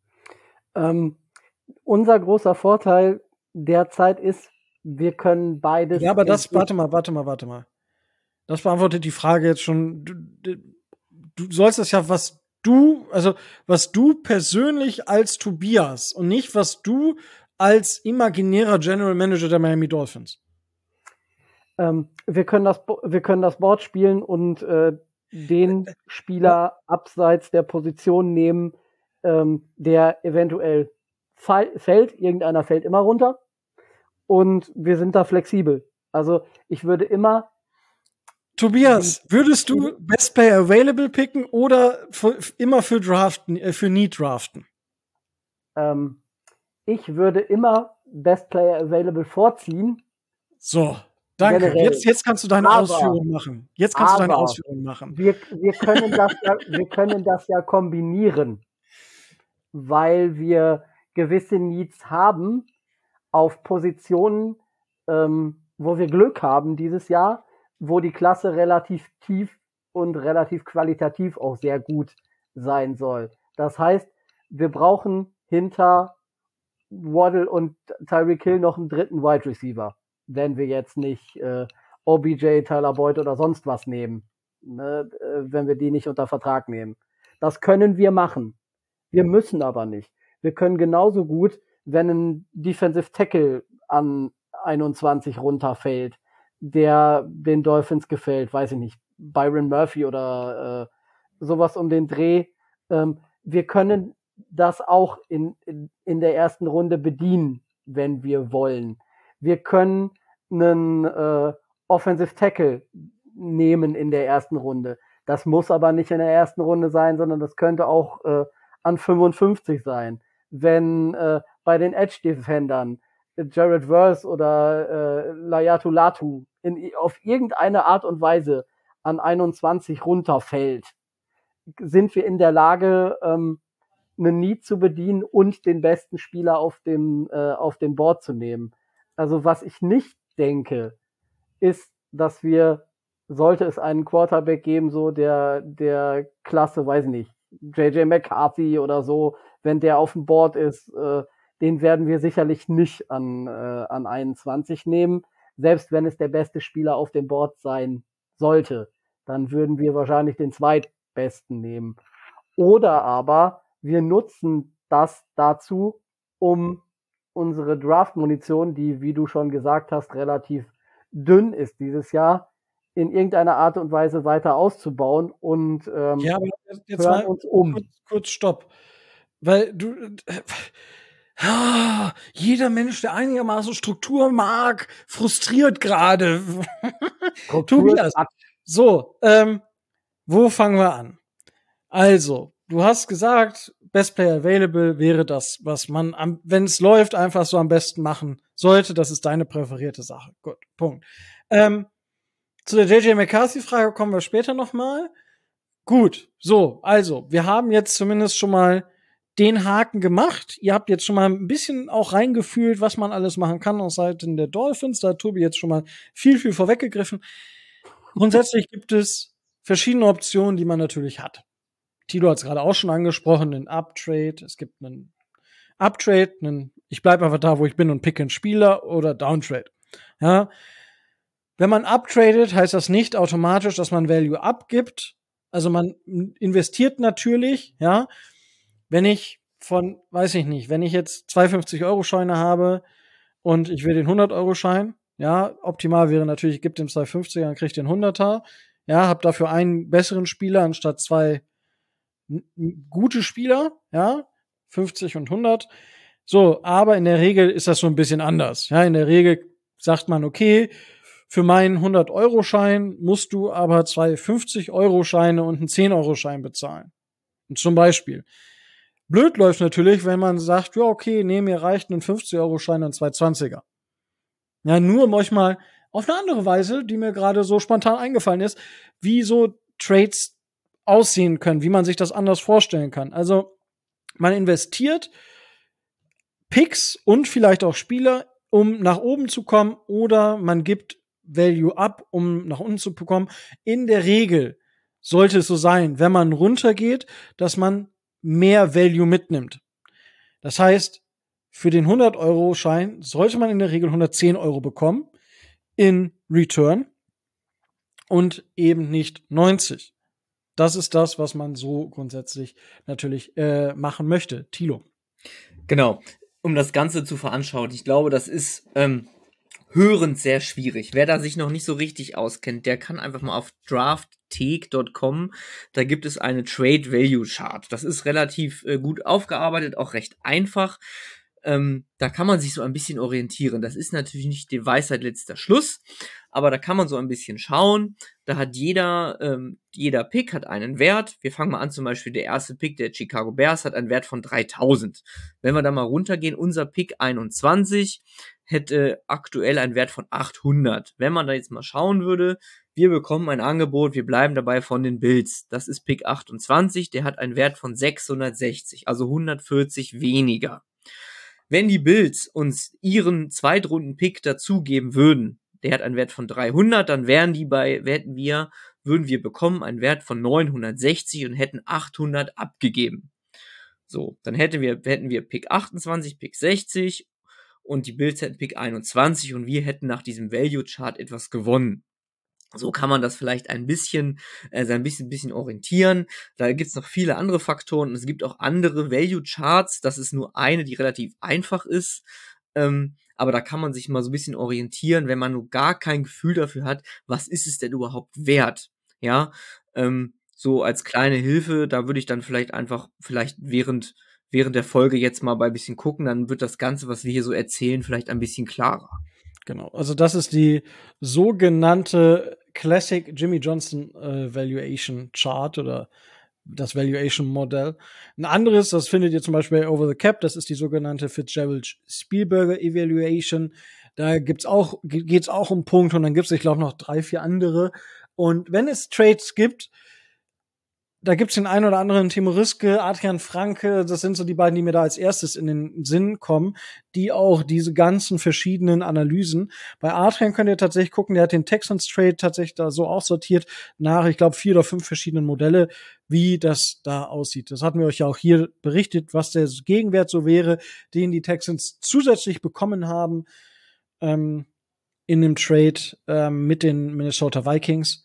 Ähm, unser großer Vorteil derzeit ist, wir können beides. Ja, aber das, warte mal, warte mal, warte mal. Das beantwortet die Frage jetzt schon. Du, du, du sollst das ja, was du, also was du persönlich als Tobias und nicht, was du als imaginärer General Manager der Miami Dolphins. Ähm, wir können das, wir können das Board spielen und äh, den Spieler abseits der Position nehmen, ähm, der eventuell fall, fällt. Irgendeiner fällt immer runter. Und wir sind da flexibel. Also ich würde immer Tobias, würdest du Best Player Available picken oder für, immer für Draften, äh, für Need draften? Ähm, ich würde immer Best Player Available vorziehen. So, danke. Jetzt, jetzt kannst du deine aber, Ausführungen machen. Jetzt kannst du deine Ausführungen machen. Wir, wir, können das ja, wir können das ja kombinieren, weil wir gewisse Needs haben auf Positionen, ähm, wo wir Glück haben dieses Jahr, wo die Klasse relativ tief und relativ qualitativ auch sehr gut sein soll. Das heißt, wir brauchen hinter Waddle und Tyreek Hill noch einen dritten Wide Receiver, wenn wir jetzt nicht äh, O B J, Tyler Boyd oder sonst was nehmen, ne, äh, wenn wir die nicht unter Vertrag nehmen. Das können wir machen. Wir müssen aber nicht. Wir können genauso gut, wenn ein Defensive Tackle an einundzwanzig runterfällt, der den Dolphins gefällt, weiß ich nicht, Byron Murphy oder äh, sowas um den Dreh. Ähm, wir können das auch in, in, in der ersten Runde bedienen, wenn wir wollen. Wir können einen äh, Offensive Tackle nehmen in der ersten Runde. Das muss aber nicht in der ersten Runde sein, sondern das könnte auch äh, an fünfundfünfzig sein. Wenn äh, bei den Edge-Defendern Jared Verse oder äh, Layatu Latu in, auf irgendeine Art und Weise an einundzwanzig runterfällt, sind wir in der Lage, ähm, einen Need zu bedienen und den besten Spieler auf dem, äh, auf dem Board zu nehmen. Also was ich nicht denke, ist, dass wir, sollte es einen Quarterback geben, so der, der Klasse, weiß ich nicht, J J McCarthy oder so, wenn der auf dem Board ist, äh, den werden wir sicherlich nicht an, äh, an einundzwanzig nehmen. Selbst wenn es der beste Spieler auf dem Board sein sollte, dann würden wir wahrscheinlich den zweitbesten nehmen. Oder aber wir nutzen das dazu, um unsere Draft-Munition, die, wie du schon gesagt hast, relativ dünn ist dieses Jahr, in irgendeiner Art und Weise weiter auszubauen und ähm, ja, aber jetzt mal uns um. Kurz, kurz Stopp. Weil du Ah, jeder Mensch, der einigermaßen Struktur mag, frustriert gerade. Tobias. So, ähm, wo fangen wir an? Also, du hast gesagt, Best Player Available wäre das, was man, am, wenn es läuft, einfach so am besten machen sollte. Das ist deine präferierte Sache. Gut, Punkt. Ähm, zu der J J McCarthy-Frage kommen wir später noch mal. Gut, so, also, wir haben jetzt zumindest schon mal den Haken gemacht. Ihr habt jetzt schon mal ein bisschen auch reingefühlt, was man alles machen kann aus Seiten der Dolphins. Da hat Tobi jetzt schon mal viel, viel vorweggegriffen. Grundsätzlich gibt es verschiedene Optionen, die man natürlich hat. Tilo hat es gerade auch schon angesprochen, einen Uptrade. Es gibt einen Uptrade, einen, ich bleibe einfach da, wo ich bin und picke einen Spieler oder Downtrade. Ja. Wenn man uptradet, heißt das nicht automatisch, dass man Value abgibt. Also man investiert natürlich, ja. Wenn ich von, weiß ich nicht, wenn ich jetzt zwei fünfzig-Euro-Scheine habe und ich will den hundert-Euro-Schein, ja, optimal wäre natürlich, ich gebe dem zwei fünfziger, dann kriege ich den hunderter. Ja, hab dafür einen besseren Spieler anstatt zwei gute Spieler, ja, fünfzig und hundert. So, aber in der Regel ist das so ein bisschen anders. Ja, in der Regel sagt man, okay, für meinen hundert-Euro-Schein musst du aber zwei fünfzig-Euro-Scheine und einen zehn-Euro-Schein bezahlen. Und zum Beispiel. Blöd läuft natürlich, wenn man sagt, ja, okay, nee, mir reicht ein fünfzig-Euro-Schein und zwei zwanziger. Ja, nur um euch mal auf eine andere Weise, die mir gerade so spontan eingefallen ist, wie so Trades aussehen können, wie man sich das anders vorstellen kann. Also, man investiert Picks und vielleicht auch Spieler, um nach oben zu kommen, oder man gibt Value ab, um nach unten zu bekommen. In der Regel sollte es so sein, wenn man runtergeht, dass man mehr Value mitnimmt. Das heißt, für den hundert-Euro-Schein sollte man in der Regel hundertzehn Euro bekommen in Return und eben nicht neunzig. Das ist das, was man so grundsätzlich natürlich äh, machen möchte. Thilo. Genau. Um das Ganze zu veranschaulichen, ich glaube, das ist ähm, hörend sehr schwierig. Wer da sich noch nicht so richtig auskennt, der kann einfach mal auf draftteak Punkt com, da gibt es eine Trade Value Chart. Das ist relativ äh, gut aufgearbeitet, auch recht einfach. Ähm, da kann man sich so ein bisschen orientieren. Das ist natürlich nicht die Weisheit letzter Schluss, aber da kann man so ein bisschen schauen. Da hat jeder, ähm, jeder Pick hat einen Wert. Wir fangen mal an, zum Beispiel der erste Pick der Chicago Bears hat einen Wert von dreitausend. Wenn wir da mal runtergehen, unser Pick einundzwanzig hätte aktuell einen Wert von achthundert. Wenn man da jetzt mal schauen würde, wir bekommen ein Angebot, wir bleiben dabei von den Bills. Das ist Pick achtundzwanzig, der hat einen Wert von sechshundertsechzig, also hundertvierzig weniger. Wenn die Bills uns ihren Zweitrunden-Pick dazugeben würden, der hat einen Wert von dreihundert, dann wären die bei, hätten wir, würden wir bekommen einen Wert von neunhundertsechzig und hätten achthundert abgegeben. So, dann hätten wir, hätten wir Pick achtundzwanzig, Pick sechzig und die Bills hätten Pick einundzwanzig und wir hätten nach diesem Value-Chart etwas gewonnen. So kann man das vielleicht ein bisschen, äh, ein bisschen, bisschen orientieren. Da gibt's noch viele andere Faktoren und es gibt auch andere Value Charts. Das ist nur eine, die relativ einfach ist. Ähm, aber da kann man sich mal so ein bisschen orientieren, wenn man nur gar kein Gefühl dafür hat, was ist es denn überhaupt wert? Ja, ähm, so als kleine Hilfe, da würde ich dann vielleicht einfach, vielleicht während, während der Folge jetzt mal bei ein bisschen gucken, dann wird das Ganze, was wir hier so erzählen, vielleicht ein bisschen klarer. Genau, also das ist die sogenannte Classic Jimmy Johnson äh, Valuation Chart oder das Valuation Modell. Ein anderes, das findet ihr zum Beispiel bei Over the Cap, das ist die sogenannte Fitzgerald-Spielberger Evaluation. Da gibt's auch, geht's auch um Punkte und dann gibt's, ich glaube, noch drei, vier andere. Und wenn es Trades gibt, da gibt's den einen oder anderen, Timo Riske, Adrian Franke, das sind so die beiden, die mir da als erstes in den Sinn kommen, die auch diese ganzen verschiedenen Analysen. Bei Adrian könnt ihr tatsächlich gucken, der hat den Texans Trade tatsächlich da so auch sortiert nach, ich glaube, vier oder fünf verschiedenen Modelle, wie das da aussieht. Das hatten wir euch ja auch hier berichtet, was der Gegenwert so wäre, den die Texans zusätzlich bekommen haben ähm, in dem Trade ähm, mit den Minnesota Vikings.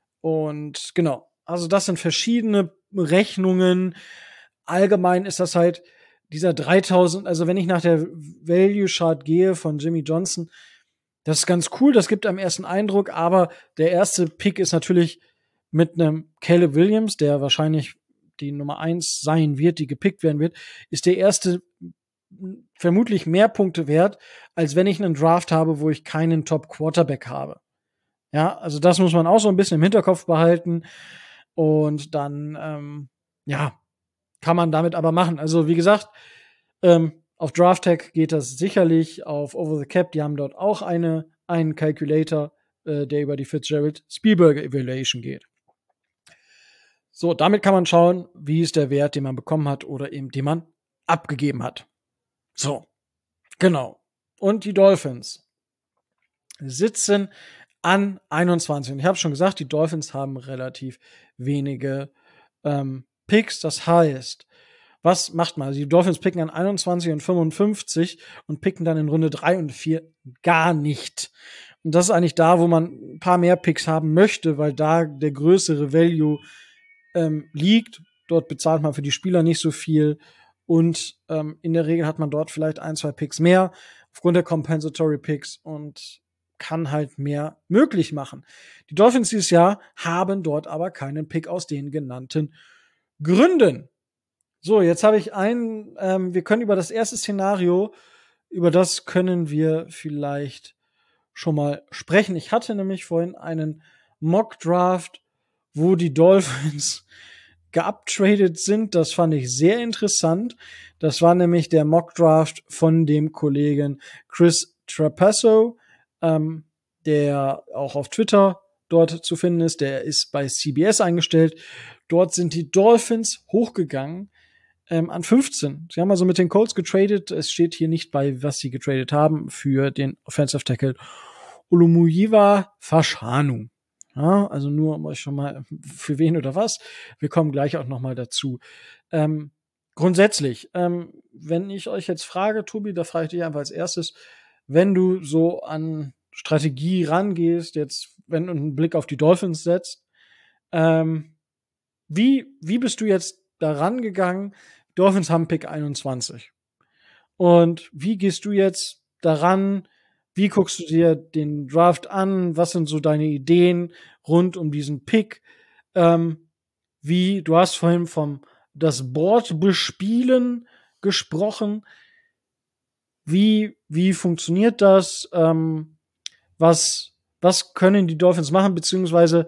Und genau, also das sind verschiedene Rechnungen. Allgemein ist das halt dieser dreitausend, also wenn ich nach der Value Chart gehe von Jimmy Johnson, das ist ganz cool, das gibt einem ersten Eindruck, aber der erste Pick ist natürlich mit einem Caleb Williams, der wahrscheinlich die Nummer eins sein wird, die gepickt werden wird, ist der erste vermutlich mehr Punkte wert, als wenn ich einen Draft habe, wo ich keinen Top-Quarterback habe. Ja, also das muss man auch so ein bisschen im Hinterkopf behalten. Und dann, ähm, ja, kann man damit aber machen. Also wie gesagt, ähm, auf DraftTech geht das sicherlich, auf Over the Cap, die haben dort auch eine, einen Calculator, äh, der über die Fitzgerald-Spielberger Evaluation geht. So, damit kann man schauen, wie ist der Wert, den man bekommen hat oder eben den man abgegeben hat. So, genau. Und die Dolphins sitzen an einundzwanzig. Und ich habe schon gesagt, die Dolphins haben relativ wenige ähm, Picks. Das heißt, was macht man? Also die Dolphins picken an einundzwanzig und fünfundfünfzig und picken dann in Runde drei und vier gar nicht. Und das ist eigentlich da, wo man ein paar mehr Picks haben möchte, weil da der größere Value ähm, liegt. Dort bezahlt man für die Spieler nicht so viel. Und ähm, in der Regel hat man dort vielleicht ein, zwei Picks mehr aufgrund der Compensatory Picks und kann halt mehr möglich machen. Die Dolphins dieses Jahr haben dort aber keinen Pick aus den genannten Gründen. So, jetzt habe ich einen, ähm, wir können über das erste Szenario, über das können wir vielleicht schon mal sprechen. Ich hatte nämlich vorhin einen Mock-Draft, wo die Dolphins geuptradet sind. Das fand ich sehr interessant. Das war nämlich der Mock-Draft von dem Kollegen Chris Trapasso, ähm, der auch auf Twitter dort zu finden ist. Der ist bei C B S eingestellt. Dort sind die Dolphins hochgegangen ähm, an fünfzehn. Sie haben also mit den Colts getradet. Es steht hier nicht bei, was sie getradet haben für den Offensive Tackle Olumuyiwa Fashanu. Ja, also nur um euch schon mal, für wen oder was. Wir kommen gleich auch noch mal dazu. Ähm, grundsätzlich, ähm, wenn ich euch jetzt frage, Tobi, da frage ich dich einfach als erstes, wenn du so an Strategie rangehst, jetzt, wenn du einen Blick auf die Dolphins setzt, ähm, wie, wie bist du jetzt da rangegangen? Dolphins haben Pick einundzwanzig. Und wie gehst du jetzt daran? Wie guckst du dir den Draft an? Was sind so deine Ideen rund um diesen Pick? Ähm, wie, du hast vorhin vom das Board bespielen gesprochen. Wie, wie funktioniert das? Ähm, was, was können die Dolphins machen? Beziehungsweise,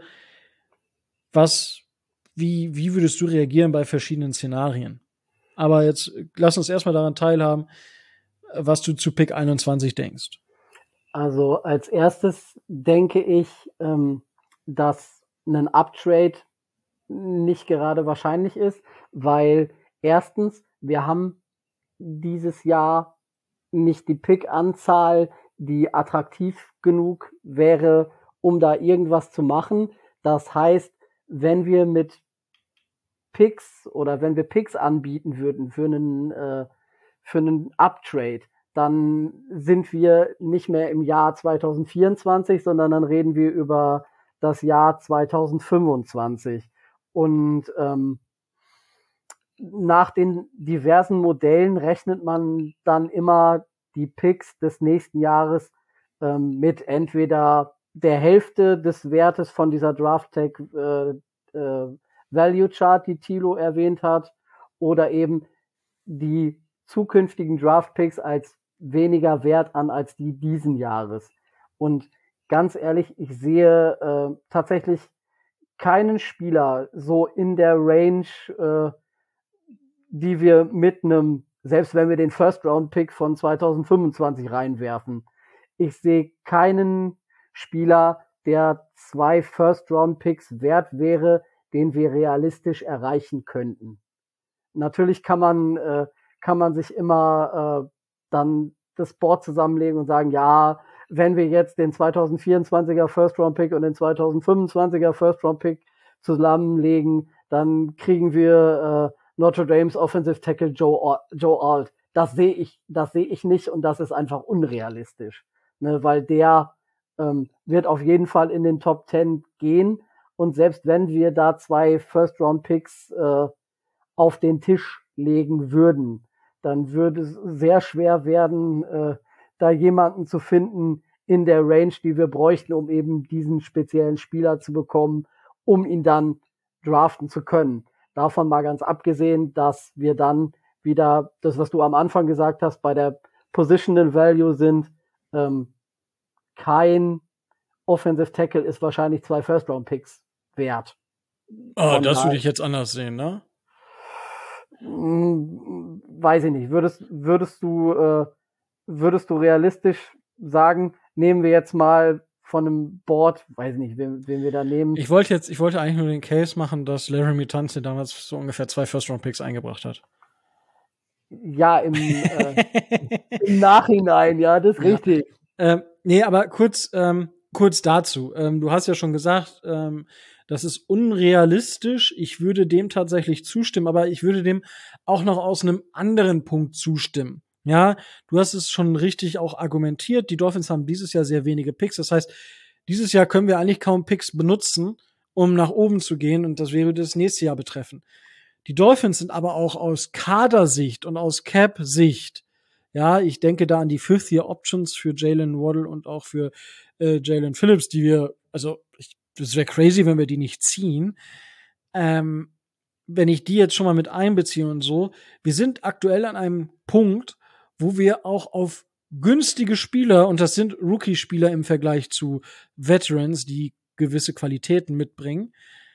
was, wie, wie würdest du reagieren bei verschiedenen Szenarien? Aber jetzt lass uns erstmal daran teilhaben, was du zu Pick einundzwanzig denkst. Also als erstes denke ich, ähm, dass ein Uptrade nicht gerade wahrscheinlich ist, weil erstens, wir haben dieses Jahr nicht die Pick-Anzahl, die attraktiv genug wäre, um da irgendwas zu machen. Das heißt, wenn wir mit Picks oder wenn wir Picks anbieten würden für einen, äh, für einen Uptrade, dann sind wir nicht mehr im Jahr zwanzig vierundzwanzig, sondern dann reden wir über das Jahr zwanzig fünfundzwanzig. Und ähm, nach den diversen Modellen rechnet man dann immer die Picks des nächsten Jahres ähm, mit entweder der Hälfte des Wertes von dieser DraftTech äh, äh, Value Chart, die Thilo erwähnt hat, oder eben die zukünftigen Draft Picks als weniger wert an als die diesen Jahres. Und ganz ehrlich, ich sehe äh, tatsächlich keinen Spieler so in der Range, äh, die wir mit einem, selbst wenn wir den First-Round-Pick von zwanzig fünfundzwanzig reinwerfen, ich sehe keinen Spieler, der zwei First-Round-Picks wert wäre, den wir realistisch erreichen könnten. Natürlich kann man, äh, kann man sich immer äh, dann das Board zusammenlegen und sagen, ja, wenn wir jetzt den zwanzig vierundzwanziger First-Round-Pick und den zwanzig fünfundzwanziger First-Round-Pick zusammenlegen, dann kriegen wir äh, Notre Dame's Offensive Tackle Joe, Joe Alt. Das sehe ich, das sehe ich nicht und das ist einfach unrealistisch, ne, weil der ähm, wird auf jeden Fall in den Top Ten gehen und selbst wenn wir da zwei First-Round-Picks äh, auf den Tisch legen würden, dann würde es sehr schwer werden, äh, da jemanden zu finden in der Range, die wir bräuchten, um eben diesen speziellen Spieler zu bekommen, um ihn dann draften zu können. Davon mal ganz abgesehen, dass wir dann wieder das, was du am Anfang gesagt hast, bei der Positional Value sind, ähm, kein Offensive Tackle ist wahrscheinlich zwei First-Round-Picks wert. Oh, Von das daher- würde ich jetzt anders sehen, ne? Hm, weiß ich nicht. Würdest, würdest du, äh, würdest du realistisch sagen, nehmen wir jetzt mal von einem Board, weiß ich nicht, wen, wen wir da nehmen. Ich wollte jetzt, ich wollte eigentlich nur den Case machen, dass Laramie Tunsil damals so ungefähr zwei First-Round-Picks eingebracht hat. Ja, im, äh, im Nachhinein, ja, das ist Ja. richtig. Ähm, nee, aber kurz, ähm, kurz dazu. Ähm, du hast ja schon gesagt, ähm, das ist unrealistisch. Ich würde dem tatsächlich zustimmen, aber ich würde dem auch noch aus einem anderen Punkt zustimmen. Ja, du hast es schon richtig auch argumentiert. Die Dolphins haben dieses Jahr sehr wenige Picks. Das heißt, dieses Jahr können wir eigentlich kaum Picks benutzen, um nach oben zu gehen. Und das wäre das nächste Jahr betreffen. Die Dolphins sind aber auch aus Kadersicht und aus Cap-Sicht, ja, ich denke da an die Fifth-Year-Options für Jalen Waddle und auch für äh, Jalen Phillips, die wir, also ich, das wäre crazy, wenn wir die nicht ziehen. Ähm, wenn ich die jetzt schon mal mit einbeziehe und so, wir sind aktuell an einem Punkt, wo wir auch auf günstige Spieler, und das sind Rookie-Spieler im Vergleich zu Veterans, die gewisse Qualitäten mitbringen,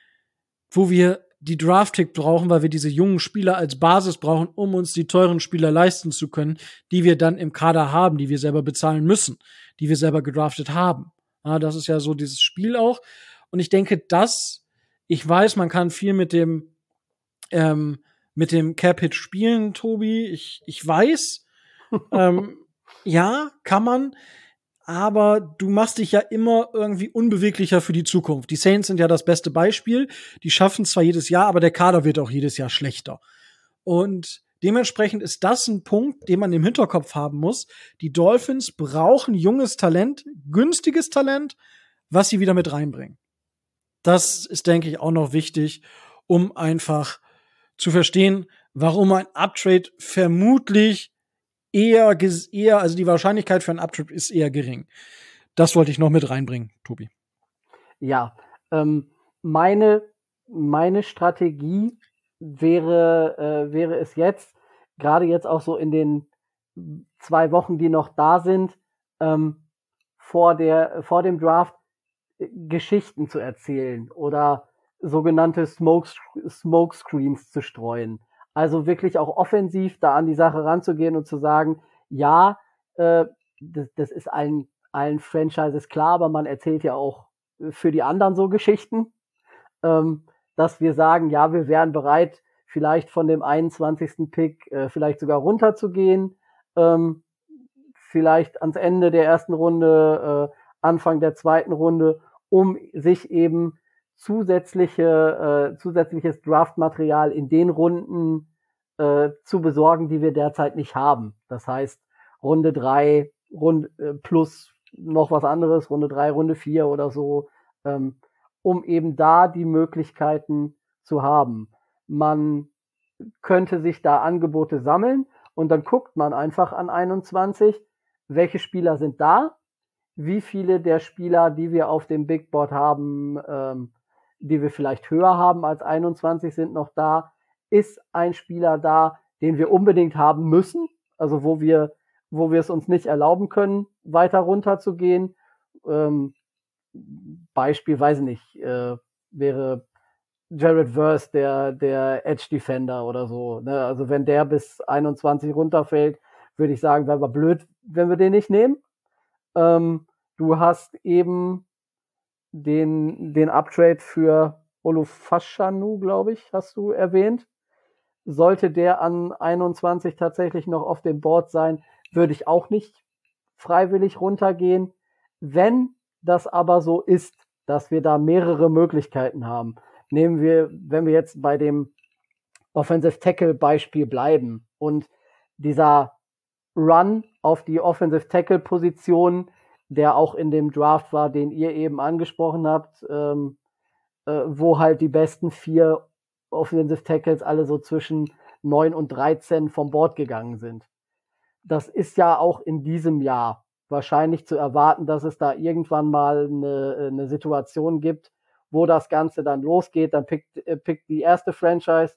wo wir die Draft-Pick brauchen, weil wir diese jungen Spieler als Basis brauchen, um uns die teuren Spieler leisten zu können, die wir dann im Kader haben, die wir selber bezahlen müssen, die wir selber gedraftet haben. Ja, das ist ja so dieses Spiel auch. Und ich denke, dass ich weiß, man kann viel mit dem ähm, mit dem Cap-Hit spielen, Tobi. Ich, ich weiß, ähm, ja, kann man. Aber du machst dich ja immer irgendwie unbeweglicher für die Zukunft. Die Saints sind ja das beste Beispiel. Die schaffen zwar jedes Jahr, aber der Kader wird auch jedes Jahr schlechter. Und dementsprechend ist das ein Punkt, den man im Hinterkopf haben muss. Die Dolphins brauchen junges Talent, günstiges Talent, was sie wieder mit reinbringen. Das ist, denke ich, auch noch wichtig, um einfach zu verstehen, warum ein Uptrade vermutlich eher, eher, also die Wahrscheinlichkeit für einen Uptrade ist eher gering. Das wollte ich noch mit reinbringen, Tobi. Ja, ähm, meine, meine Strategie wäre, äh, wäre es jetzt, gerade jetzt auch so in den zwei Wochen, die noch da sind, ähm, vor der, vor dem Draft äh, Geschichten zu erzählen oder sogenannte Smoke, Smokescreens zu streuen. Also wirklich auch offensiv da an die Sache ranzugehen und zu sagen, ja, äh, das, das ist allen, allen Franchises klar, aber man erzählt ja auch für die anderen so Geschichten, ähm, dass wir sagen, ja, wir wären bereit, vielleicht von dem einundzwanzigsten Pick äh, vielleicht sogar runterzugehen, ähm, vielleicht ans Ende der ersten Runde, äh, Anfang der zweiten Runde, um sich eben zusätzliche, äh, zusätzliches Draftmaterial in den Runden äh, zu besorgen, die wir derzeit nicht haben. Das heißt, Runde drei, Runde äh, plus noch was anderes, Runde drei, Runde vier oder so, ähm, um eben da die Möglichkeiten zu haben. Man könnte sich da Angebote sammeln und dann guckt man einfach an einundzwanzig, welche Spieler sind da, wie viele der Spieler, die wir auf dem Big Board haben, ähm, die wir vielleicht höher haben als einundzwanzig, sind noch da. Ist ein Spieler da, den wir unbedingt haben müssen, also wo wir, wo wir es uns nicht erlauben können, weiter runter zu gehen. Ähm, Beispiel, weiß ich nicht, äh, wäre Jared Verse, der, der Edge Defender oder so. Ne? Also wenn der bis einundzwanzig runterfällt, würde ich sagen, wäre aber blöd, wenn wir den nicht nehmen. Ähm, du hast eben den, den Uptrade für Olufashanu, glaube ich, hast du erwähnt. Sollte der an einundzwanzig tatsächlich noch auf dem Board sein, würde ich auch nicht freiwillig runtergehen. Wenn das aber so ist, dass wir da mehrere Möglichkeiten haben, nehmen wir, wenn wir jetzt bei dem Offensive Tackle Beispiel bleiben und dieser Run auf die Offensive Tackle Position, der auch in dem Draft war, den ihr eben angesprochen habt, ähm, äh, wo halt die besten vier Offensive Tackles alle so zwischen neun und dreizehn vom Board gegangen sind. Das ist ja auch in diesem Jahr wahrscheinlich zu erwarten, dass es da irgendwann mal eine, eine Situation gibt, wo das Ganze dann losgeht. Dann pickt, äh, pickt die erste Franchise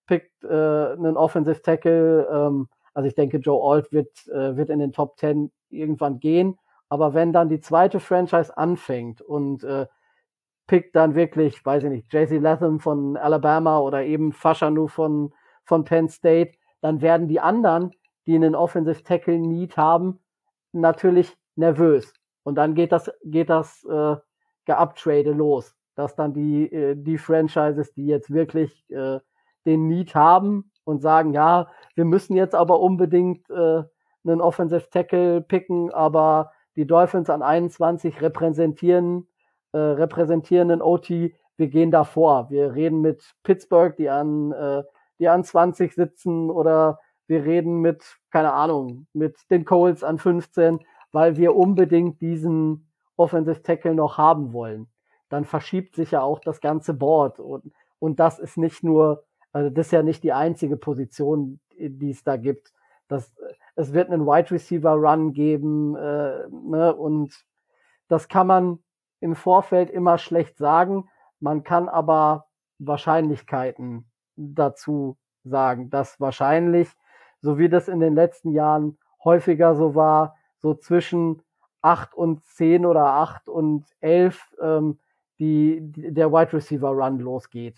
pickt äh, einen Offensive Tackle. Ähm, also ich denke, Joe Alt wird, äh, wird in den Top Ten irgendwann gehen. Aber wenn dann die zweite Franchise anfängt und äh, pickt dann wirklich, weiß ich nicht, J C Latham von Alabama oder eben Fashanu von, von Penn State, dann werden die anderen, die einen Offensive Tackle Need haben, natürlich nervös. Und dann geht das, geht das äh, Geuptrade los, dass dann die, äh, die Franchises, die jetzt wirklich äh, den Need haben und sagen, ja, wir müssen jetzt aber unbedingt äh, einen Offensive Tackle picken, aber die Dolphins an einundzwanzig repräsentieren äh, repräsentieren einen O T, wir gehen da vor. Wir reden mit Pittsburgh, die an, äh, die an zwanzig sitzen, oder wir reden mit, keine Ahnung, mit den Colts an fünfzehn, weil wir unbedingt diesen Offensive Tackle noch haben wollen. Dann verschiebt sich ja auch das ganze Board. Und, und das ist nicht nur, also das ist ja nicht die einzige Position, die es da gibt. Das, es wird einen Wide Receiver Run geben, äh, ne, und das kann man im Vorfeld immer schlecht sagen. Man kann aber Wahrscheinlichkeiten dazu sagen, dass wahrscheinlich, so wie das in den letzten Jahren häufiger so war, so zwischen acht und zehn oder acht und elf ähm, die, die, der Wide Receiver Run losgeht.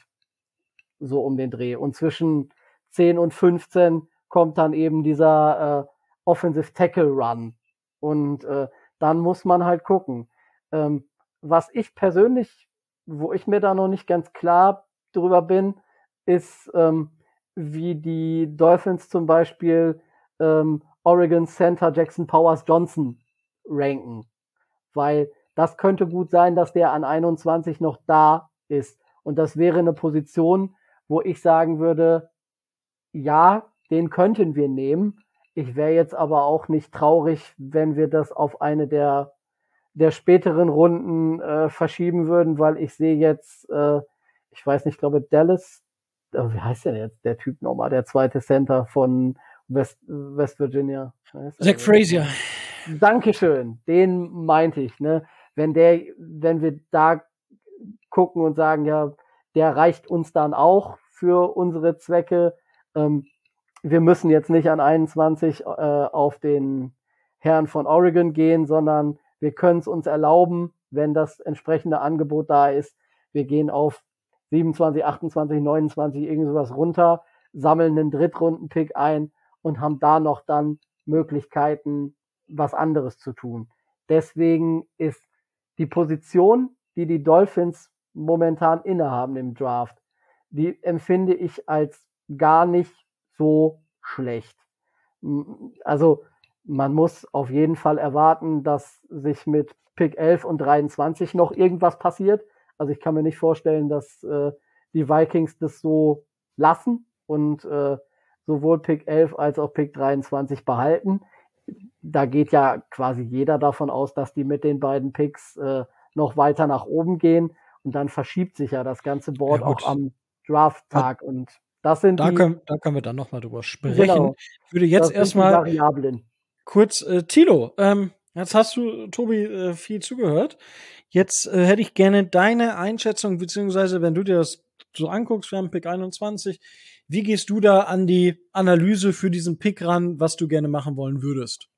So um den Dreh. Und zwischen zehn und fünfzehn kommt dann eben dieser äh, Offensive Tackle Run. Und äh, dann muss man halt gucken. Ähm, was ich persönlich, wo ich mir da noch nicht ganz klar drüber bin, ist, ähm, wie die Dolphins zum Beispiel ähm, Oregon Center Jackson Powers Johnson ranken. Weil das könnte gut sein, dass der an einundzwanzig noch da ist. Und das wäre eine Position, wo ich sagen würde, ja, den könnten wir nehmen. Ich wäre jetzt aber auch nicht traurig, wenn wir das auf eine der der späteren Runden äh, verschieben würden, weil ich sehe jetzt, äh, ich weiß nicht, ich glaube Dallas, oh, wie heißt der jetzt, der Typ nochmal, der zweite Center von West, West Virginia. Zach Frazier. Dankeschön, den meinte ich, ne? Wenn der, wenn wir da gucken und sagen, ja, der reicht uns dann auch für unsere Zwecke, ähm, wir müssen jetzt nicht an einundzwanzig äh, auf den Herrn von Oregon gehen, sondern wir können es uns erlauben, wenn das entsprechende Angebot da ist. Wir gehen auf siebenundzwanzig, achtundzwanzig, neunundzwanzig, irgend sowas runter, sammeln einen Drittrunden-Pick ein und haben da noch dann Möglichkeiten, was anderes zu tun. Deswegen ist die Position, die die Dolphins momentan innehaben im Draft, die empfinde ich als gar nicht so schlecht. Also man muss auf jeden Fall erwarten, dass sich mit Pick elf und dreiundzwanzig noch irgendwas passiert. Also ich kann mir nicht vorstellen, dass äh, die Vikings das so lassen und äh, sowohl Pick elf als auch Pick dreiundzwanzig behalten. Da geht ja quasi jeder davon aus, dass die mit den beiden Picks äh, noch weiter nach oben gehen, und dann verschiebt sich ja das ganze Board ja, auch am Drafttag. Ja. Und das sind da die, können, da können wir dann nochmal drüber sprechen. Genau, ich würde jetzt erstmal Variablen. Kurz, äh, Thilo, ähm, jetzt hast du, Tobi, äh, viel zugehört. Jetzt äh, hätte ich gerne deine Einschätzung, beziehungsweise wenn du dir das so anguckst, wir haben Pick einundzwanzig, wie gehst du da an die Analyse für diesen Pick ran, was du gerne machen wollen würdest?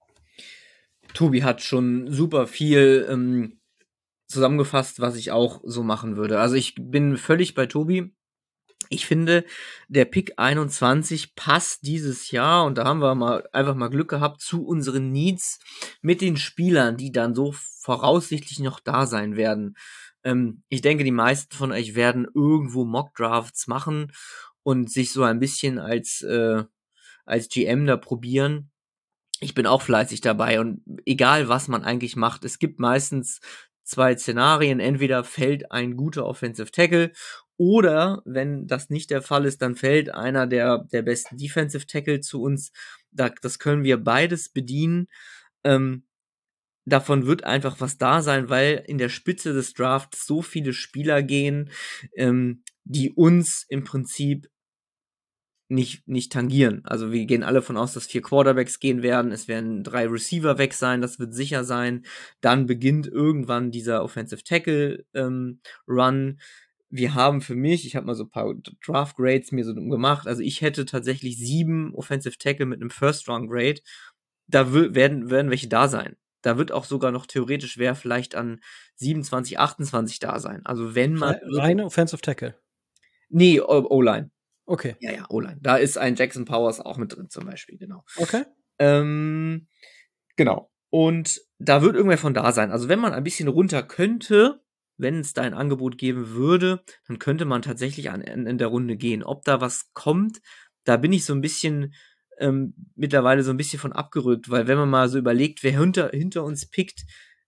Tobi hat schon super viel ähm, zusammengefasst, was ich auch so machen würde. Also ich bin völlig bei Tobi. Ich finde, der Pick einundzwanzig passt dieses Jahr, und da haben wir mal einfach mal Glück gehabt, zu unseren Needs mit den Spielern, die dann so voraussichtlich noch da sein werden. Ähm, ich denke, die meisten von euch werden irgendwo Mock-Drafts machen und sich so ein bisschen als, äh, als G M da probieren. Ich bin auch fleißig dabei, und egal was man eigentlich macht, es gibt meistens zwei Szenarien. Entweder fällt ein guter Offensive Tackle, oder wenn das nicht der Fall ist, dann fällt einer der, der besten Defensive Tackle zu uns. Da, das können wir beides bedienen. Ähm, davon wird einfach was da sein, weil in der Spitze des Drafts so viele Spieler gehen, ähm, die uns im Prinzip nicht, nicht tangieren. Also wir gehen alle von aus, dass vier Quarterbacks gehen werden. Es werden drei Receiver weg sein, das wird sicher sein. Dann beginnt irgendwann dieser Offensive Tackle ähm, Run. wir haben für mich, ich habe mal so ein paar Draft Grades mir so gemacht, also ich hätte tatsächlich sieben Offensive Tackle mit einem First Round Grade. Da w- werden, werden welche da sein. Da wird auch sogar noch theoretisch wer vielleicht an siebenundzwanzig, achtundzwanzig da sein. Also wenn man. Reine Offensive Tackle. Nee, O- O-Line. Okay. Ja, ja, O-Line. Da ist ein Jackson Powers auch mit drin zum Beispiel, genau. Okay. Ähm, genau. Und da wird irgendwer von da sein. Also wenn man ein bisschen runter könnte, wenn es da ein Angebot geben würde, dann könnte man tatsächlich an, in, in der Runde gehen. Ob da was kommt, da bin ich so ein bisschen ähm, mittlerweile so ein bisschen von abgerückt, weil wenn man mal so überlegt, wer hinter, hinter uns pickt,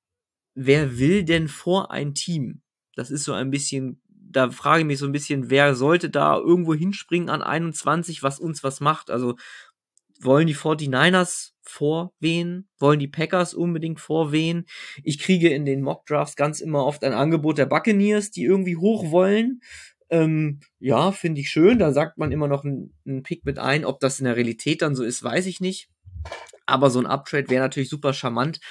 wer will denn vor ein Team? Das ist so ein bisschen, da frage ich mich so ein bisschen, wer sollte da irgendwo hinspringen an einundzwanzig, was uns was macht? Also wollen die forty-niners vorwehen? Wollen die Packers unbedingt vorwehen? Ich kriege in den Mock-Drafts ganz immer oft ein Angebot der Buccaneers, die irgendwie hoch wollen. Ähm, ja, finde ich schön. Da sagt man immer noch einen, einen Pick mit ein. Ob das in der Realität dann so ist, weiß ich nicht. Aber so ein Uptrade wäre natürlich super charmant,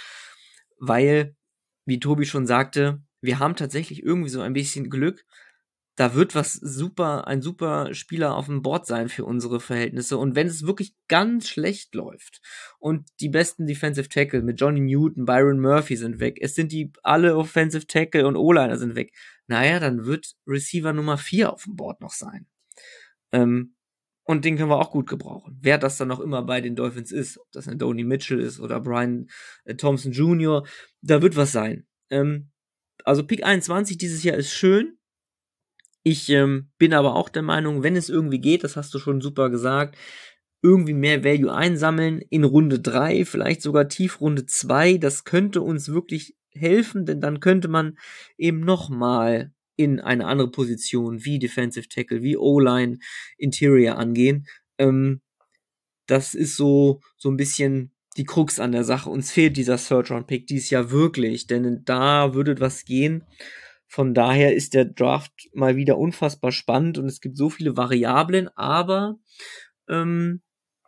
weil, wie Tobi schon sagte, wir haben tatsächlich irgendwie so ein bisschen Glück. Da wird was super, ein super Spieler auf dem Board sein für unsere Verhältnisse. Und wenn es wirklich ganz schlecht läuft und die besten Defensive Tackle mit Johnny Newton, Byron Murphy sind weg, es sind die alle Offensive Tackle und O-Liner sind weg, naja, dann wird Receiver Nummer vier auf dem Board noch sein. Ähm, und den können wir auch gut gebrauchen. Wer das dann noch immer bei den Dolphins ist, ob das ein Donnie Mitchell ist oder Brian äh, Thompson Junior, da wird was sein. Ähm, also Pick einundzwanzig dieses Jahr ist schön. Ich ähm, bin aber auch der Meinung, wenn es irgendwie geht, das hast du schon super gesagt, irgendwie mehr Value einsammeln in Runde drei, vielleicht sogar tief Runde zwei, das könnte uns wirklich helfen, denn dann könnte man eben nochmal in eine andere Position wie Defensive Tackle, wie O-Line, Interior angehen. Ähm, das ist so, so ein bisschen die Krux an der Sache. Uns fehlt dieser Third-Round-Pick dieses Jahr wirklich, denn da würde was gehen. Von daher ist der Draft mal wieder unfassbar spannend und es gibt so viele Variablen, aber ähm,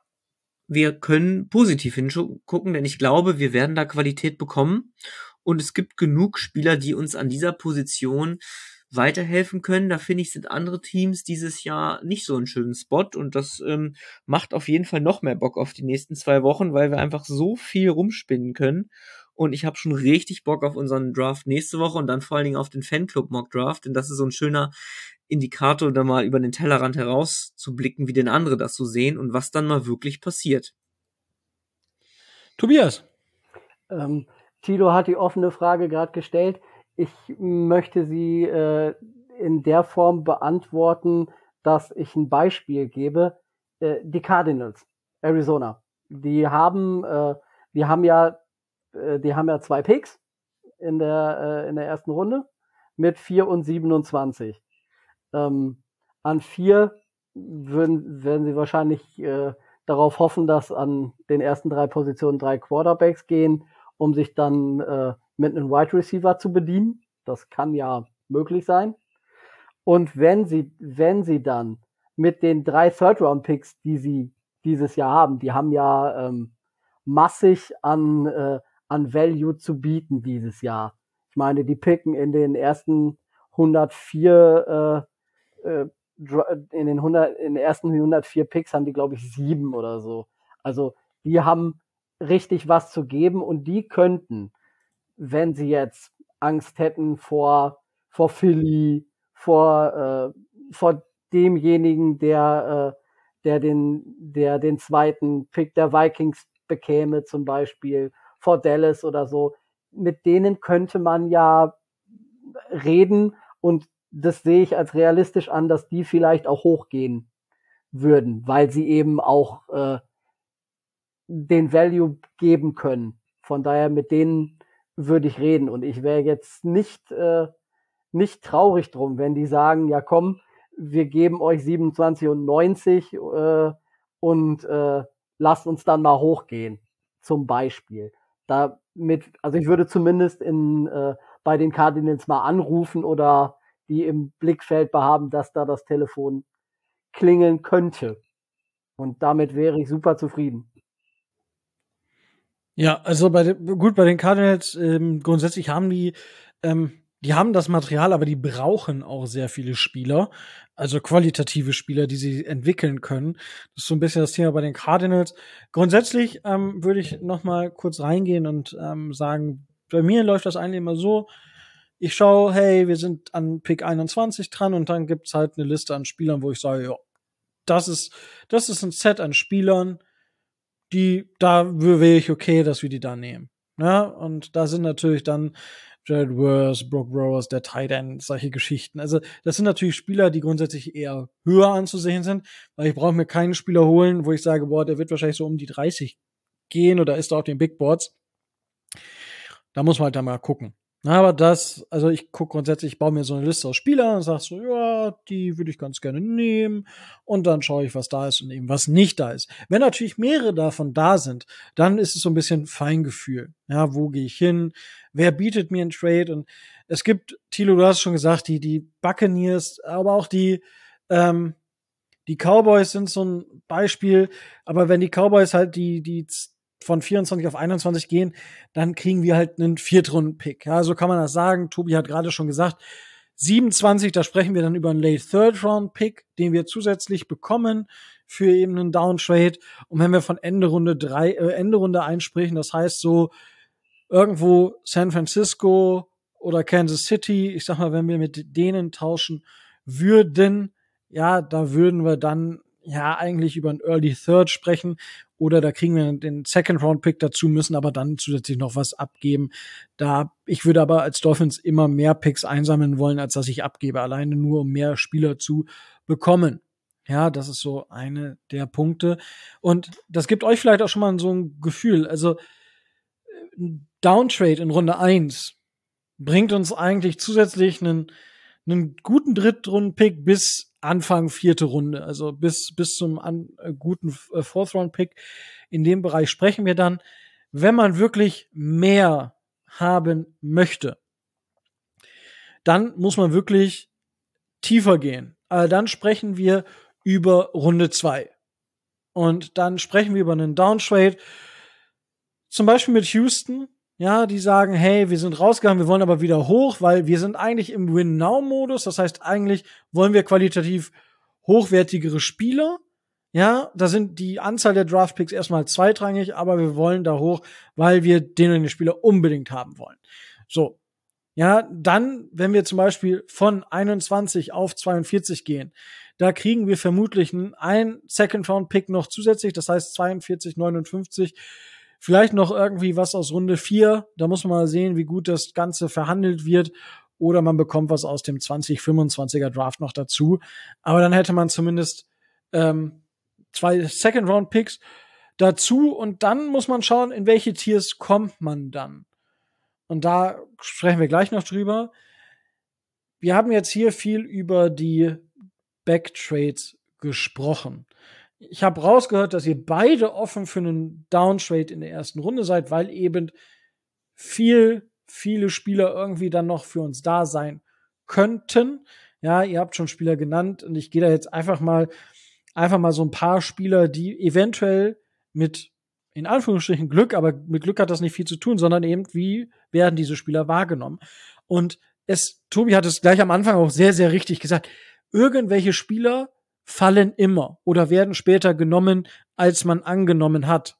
wir können positiv hingucken, denn ich glaube, wir werden da Qualität bekommen und es gibt genug Spieler, die uns an dieser Position weiterhelfen können. Da finde ich, sind andere Teams dieses Jahr nicht so einen schönen Spot und das ähm, macht auf jeden Fall noch mehr Bock auf die nächsten zwei Wochen, weil wir einfach so viel rumspinnen können. Und ich habe schon richtig Bock auf unseren Draft nächste Woche und dann vor allen Dingen auf den Fanclub-Mock-Draft, denn das ist so ein schöner Indikator, da mal über den Tellerrand herauszublicken, wie denn andere das so sehen und was dann mal wirklich passiert. Tobias. Ähm, Tilo hat die offene Frage gerade gestellt. Ich möchte sie äh, in der Form beantworten, dass ich ein Beispiel gebe. Äh, die Cardinals, Arizona, die haben, äh, die haben ja, äh, die haben ja zwei Picks in der äh, in der ersten Runde mit vier und siebenundzwanzig. Ähm, an vier würden, werden sie wahrscheinlich äh, darauf hoffen, dass an den ersten drei Positionen drei Quarterbacks gehen, um sich dann äh, mit einem Wide Receiver zu bedienen. Das kann ja möglich sein. Und wenn sie, wenn sie dann mit den drei Third-Round-Picks, die sie dieses Jahr haben, die haben ja ähm, massig an, äh, an Value zu bieten dieses Jahr. Ich meine, die picken in den ersten hundertvier äh, äh, in den hundert, in den ersten hundertvier Picks haben die, glaube ich, sieben oder so. Also die haben richtig was zu geben und die könnten, wenn sie jetzt Angst hätten vor, vor Philly, vor, äh, vor demjenigen, der, äh, der den, der den zweiten Pick der Vikings bekäme, zum Beispiel, vor Dallas oder so, mit denen könnte man ja reden und das sehe ich als realistisch an, dass die vielleicht auch hochgehen würden, weil sie eben auch äh, den Value geben können. Von daher mit denen würde ich reden und ich wäre jetzt nicht äh, nicht traurig drum, wenn die sagen, ja komm, wir geben euch siebenundzwanzig und neunzig äh, und äh, lasst uns dann mal hochgehen, zum Beispiel. Damit, also ich würde zumindest in äh, bei den Cardinals mal anrufen oder die im Blickfeld behaben, dass da das Telefon klingeln könnte. Und damit wäre ich super zufrieden. Ja, also bei den, gut, bei den Cardinals ähm, grundsätzlich haben die ähm, die haben das Material, aber die brauchen auch sehr viele Spieler, also qualitative Spieler, die sie entwickeln können. Das ist so ein bisschen das Thema bei den Cardinals. Grundsätzlich ähm, würde ich noch mal kurz reingehen und ähm, sagen, bei mir läuft das eigentlich immer so, ich schaue, hey, wir sind an Pick einundzwanzig dran und dann gibt's halt eine Liste an Spielern, wo ich sage, ja, das ist, das ist ein Set an Spielern, die, da wäre ich okay, dass wir die da nehmen. Ja, und da sind natürlich dann Jared Worth, Brock Rose, der Tight End, solche Geschichten. Also, das sind natürlich Spieler, die grundsätzlich eher höher anzusehen sind, weil ich brauche mir keinen Spieler holen, wo ich sage, boah, der wird wahrscheinlich so um die dreißig gehen oder ist da auf den Big Boards. Da muss man halt dann mal gucken. Aber das, also ich gucke grundsätzlich, ich baue mir so eine Liste aus Spielern und sag so, ja, die würde ich ganz gerne nehmen. Und dann schaue ich, was da ist und eben was nicht da ist. Wenn natürlich mehrere davon da sind, dann ist es so ein bisschen Feingefühl. Ja, wo gehe ich hin? Wer bietet mir einen Trade? Und es gibt, Thilo, du hast schon gesagt, die, die Buccaneers, aber auch die, ähm, die Cowboys sind so ein Beispiel. Aber wenn die Cowboys halt die, die von vierundzwanzig auf einundzwanzig gehen, dann kriegen wir halt einen Viertrunden-Pick. Ja, so kann man das sagen. Tobi hat gerade schon gesagt, siebenundzwanzig, da sprechen wir dann über einen Late Third-Round-Pick, den wir zusätzlich bekommen für eben einen Downtrade. Und wenn wir von Ende Runde drei, äh, Ende Runde einsprechen, das heißt so irgendwo San Francisco oder Kansas City, ich sag mal, wenn wir mit denen tauschen würden, ja, da würden wir dann ja eigentlich über einen Early Third sprechen oder da kriegen wir den Second Round Pick dazu, müssen aber dann zusätzlich noch was abgeben. Da ich würde aber als Dolphins immer mehr Picks einsammeln wollen, als dass ich abgebe, alleine nur um mehr Spieler zu bekommen. Ja, das ist so eine der Punkte und das gibt euch vielleicht auch schon mal so ein Gefühl, also ein Downtrade in Runde eins bringt uns eigentlich zusätzlich einen einen guten Drittrunden-Pick bis Anfang vierte Runde, also bis bis zum an, äh, guten äh, Fourth-Round-Pick. In dem Bereich sprechen wir dann, wenn man wirklich mehr haben möchte, dann muss man wirklich tiefer gehen. Also dann sprechen wir über Runde zwei. Und dann sprechen wir über einen Downtrade, zum Beispiel mit Houston. Ja, die sagen, hey, wir sind rausgegangen, wir wollen aber wieder hoch, weil wir sind eigentlich im Win-Now-Modus. Das heißt, eigentlich wollen wir qualitativ hochwertigere Spieler. Ja, da sind die Anzahl der Draft-Picks erstmal zweitrangig, aber wir wollen da hoch, weil wir den und den Spieler unbedingt haben wollen. So. Ja, dann, wenn wir zum Beispiel von einundzwanzig auf zweiundvierzig gehen, da kriegen wir vermutlich einen Second-Round-Pick noch zusätzlich, das heißt zweiundvierzig, neunundfünfzig. Vielleicht noch irgendwie was aus Runde vier. Da muss man mal sehen, wie gut das Ganze verhandelt wird. Oder man bekommt was aus dem zwanzig fünfundzwanziger Draft noch dazu. Aber dann hätte man zumindest ähm, zwei Second-Round-Picks dazu. Und dann muss man schauen, in welche Tiers kommt man dann. Und da sprechen wir gleich noch drüber. Wir haben jetzt hier viel über die Backtrades gesprochen. Ich habe rausgehört, dass ihr beide offen für einen Downtrade in der ersten Runde seid, weil eben viel, viele Spieler irgendwie dann noch für uns da sein könnten. Ja, ihr habt schon Spieler genannt und ich gehe da jetzt einfach mal, einfach mal so ein paar Spieler, die eventuell mit, in Anführungsstrichen Glück, aber mit Glück hat das nicht viel zu tun, sondern eben, wie werden diese Spieler wahrgenommen? Und es, Tobi hat es gleich am Anfang auch sehr, sehr richtig gesagt. Irgendwelche Spieler fallen immer oder werden später genommen, als man angenommen hat.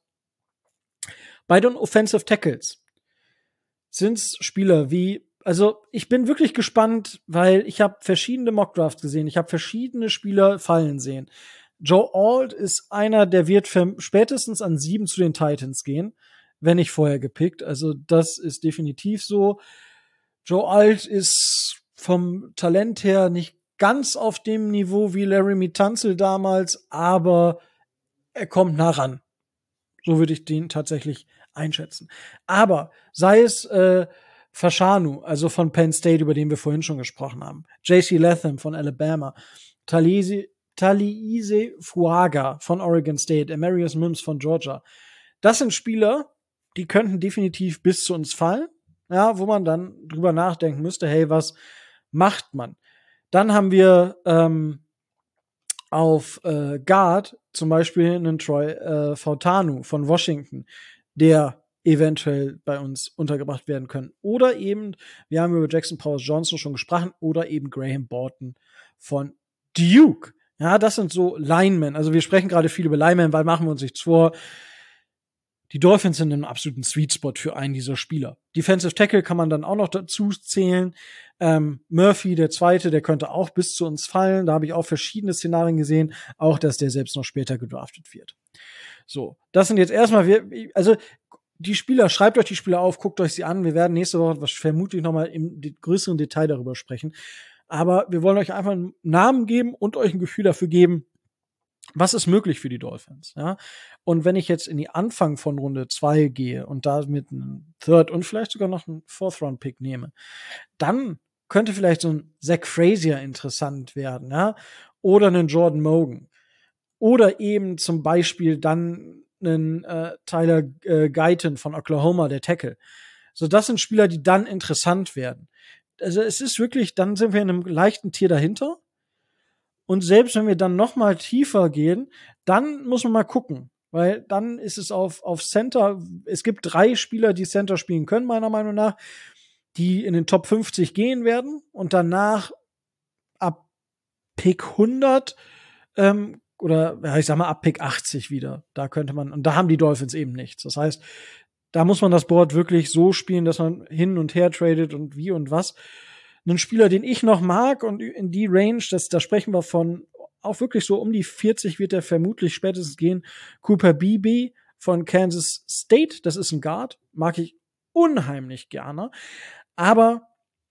Bei den Offensive Tackles sind's Spieler wie, also ich bin wirklich gespannt, weil ich habe verschiedene Mockdrafts gesehen, ich habe verschiedene Spieler fallen sehen. Joe Alt ist einer, der wird spätestens an sieben zu den Titans gehen, wenn nicht vorher gepickt. Also das ist definitiv so. Joe Alt ist vom Talent her nicht ganz auf dem Niveau wie Laramie Tunsil damals, aber er kommt nah ran. So würde ich den tatsächlich einschätzen. Aber sei es äh, Fashanu, also von Penn State, über den wir vorhin schon gesprochen haben, J C Latham von Alabama, Talise, Taliese Fuaga von Oregon State, Amarius Mims von Georgia. Das sind Spieler, die könnten definitiv bis zu uns fallen, ja, wo man dann drüber nachdenken müsste, hey, was macht man? Dann haben wir ähm, auf äh, Guard zum Beispiel einen Troy äh, Fautanu von Washington, der eventuell bei uns untergebracht werden können. Oder eben, wir haben über Jackson Powers Johnson schon gesprochen, oder eben Graham Borton von Duke. Ja, das sind so Linemen. Also wir sprechen gerade viel über Linemen, weil machen wir uns nichts vor. Die Dolphins sind im absoluten Sweet Spot für einen dieser Spieler. Defensive Tackle kann man dann auch noch dazu zählen. Ähm, Murphy, der Zweite, der könnte auch bis zu uns fallen. Da habe ich auch verschiedene Szenarien gesehen. Auch, dass der selbst noch später gedraftet wird. So, das sind jetzt erstmal, wir, also die Spieler, schreibt euch die Spieler auf, guckt euch sie an. Wir werden nächste Woche was vermutlich noch mal im größeren Detail darüber sprechen. Aber wir wollen euch einfach einen Namen geben und euch ein Gefühl dafür geben, was ist möglich für die Dolphins, ja? Und wenn ich jetzt in die Anfang von Runde zwei gehe und da mit einem Third und vielleicht sogar noch einen Fourth-Round-Pick nehme, dann könnte vielleicht so ein Zach Frazier interessant werden, ja? Oder einen Jordan Mogan. Oder eben zum Beispiel dann einen äh, Tyler äh, Guyton von Oklahoma, der Tackle. So, das sind Spieler, die dann interessant werden. Also es ist wirklich, dann sind wir in einem leichten Tier dahinter. Und selbst wenn wir dann noch mal tiefer gehen, dann muss man mal gucken. Weil dann ist es auf, auf Center, es gibt drei Spieler, die Center spielen können, meiner Meinung nach, die in den Top fünfzig gehen werden. Und danach ab Pick hundert ähm, oder ja, ich sag mal ab Pick achtzig wieder. Da könnte man, und da haben die Dolphins eben nichts. Das heißt, da muss man das Board wirklich so spielen, dass man hin und her tradet und wie und was. Ein Spieler, den ich noch mag und in die Range, das, da sprechen wir von auch wirklich so um die vierzig wird er vermutlich spätestens gehen. Cooper Beebe von Kansas State, das ist ein Guard, mag ich unheimlich gerne. Aber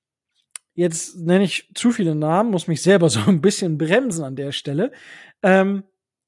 jetzt nenne ich zu viele Namen, muss mich selber so ein bisschen bremsen an der Stelle. Ähm,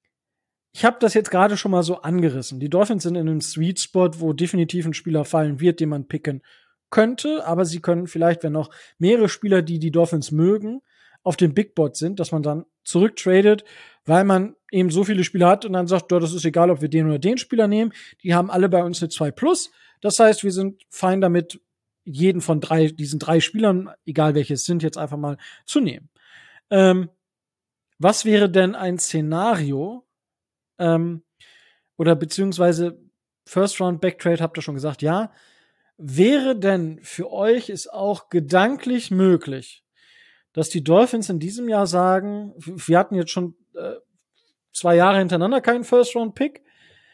ich habe das jetzt gerade schon mal so angerissen. Die Dolphins sind in einem Sweet Spot, wo definitiv ein Spieler fallen wird, den man picken könnte, aber sie können vielleicht, wenn noch mehrere Spieler, die die Dolphins mögen, auf dem Big Board sind, dass man dann zurücktradet, weil man eben so viele Spieler hat und dann sagt, ja, das ist egal, ob wir den oder den Spieler nehmen. Die haben alle bei uns eine zwei plus. Das heißt, wir sind fein damit, jeden von drei, diesen drei Spielern, egal welche es sind, jetzt einfach mal zu nehmen. Ähm, was wäre denn ein Szenario, ähm, oder beziehungsweise First Round Backtrade, habt ihr schon gesagt, ja. Wäre denn für euch es auch gedanklich möglich, dass die Dolphins in diesem Jahr sagen, wir hatten jetzt schon äh, zwei Jahre hintereinander keinen First-Round-Pick,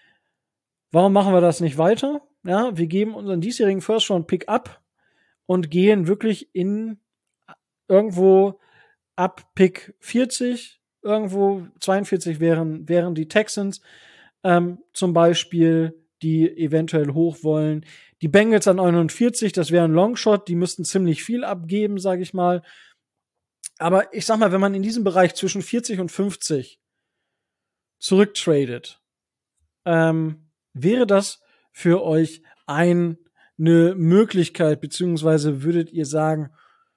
warum machen wir das nicht weiter? Ja, wir geben unseren diesjährigen First-Round-Pick ab und gehen wirklich in irgendwo ab Pick vierzig, irgendwo zweiundvierzig wären, wären die Texans ähm, zum Beispiel, die eventuell hoch wollen. Die Bengals an neunundvierzig, das wäre ein Longshot, die müssten ziemlich viel abgeben, sage ich mal. Aber ich sag mal, wenn man in diesem Bereich zwischen vierzig und fünfzig zurücktradet, ähm, wäre das für euch ein, eine Möglichkeit, beziehungsweise würdet ihr sagen,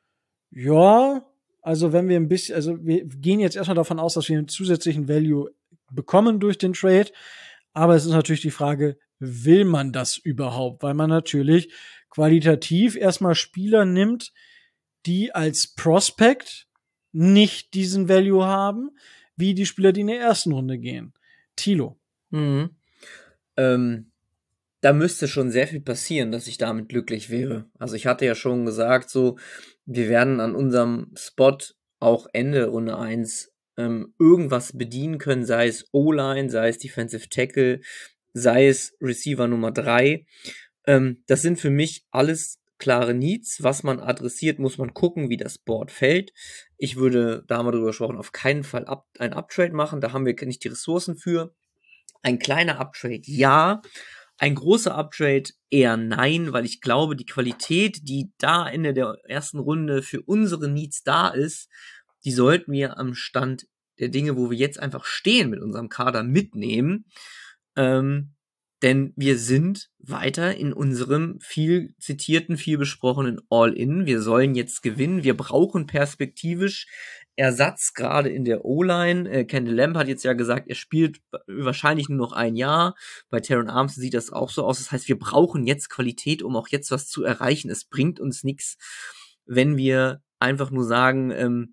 ja, also wenn wir ein bisschen, also wir gehen jetzt erstmal davon aus, dass wir einen zusätzlichen Value bekommen durch den Trade, aber es ist natürlich die Frage, will man das überhaupt? Weil man natürlich qualitativ erstmal Spieler nimmt, die als Prospect nicht diesen Value haben, wie die Spieler, die in der ersten Runde gehen. Thilo. Mhm. Ähm, da müsste schon sehr viel passieren, dass ich damit glücklich wäre. Also ich hatte ja schon gesagt, so, wir werden an unserem Spot auch Ende Runde eins ähm, irgendwas bedienen können, sei es O-Line, sei es Defensive Tackle, sei es Receiver Nummer drei. Ähm, das sind für mich alles klare Needs. Was man adressiert, muss man gucken, wie das Board fällt. Ich würde, da haben wir drüber gesprochen, auf keinen Fall up, ein Uptrade machen. Da haben wir nicht die Ressourcen für. Ein kleiner Uptrade, ja. Ein großer Uptrade eher nein, weil ich glaube, die Qualität, die da Ende der ersten Runde für unsere Needs da ist, die sollten wir am Stand der Dinge, wo wir jetzt einfach stehen mit unserem Kader, mitnehmen. Ähm, denn wir sind weiter in unserem viel zitierten, viel besprochenen All-In. Wir sollen jetzt gewinnen. Wir brauchen perspektivisch Ersatz, gerade in der O-Line. Äh, Kendall Lamb hat jetzt ja gesagt, er spielt wahrscheinlich nur noch ein Jahr. Bei Terron Armstead sieht das auch so aus. Das heißt, wir brauchen jetzt Qualität, um auch jetzt was zu erreichen. Es bringt uns nichts, wenn wir einfach nur sagen, ähm,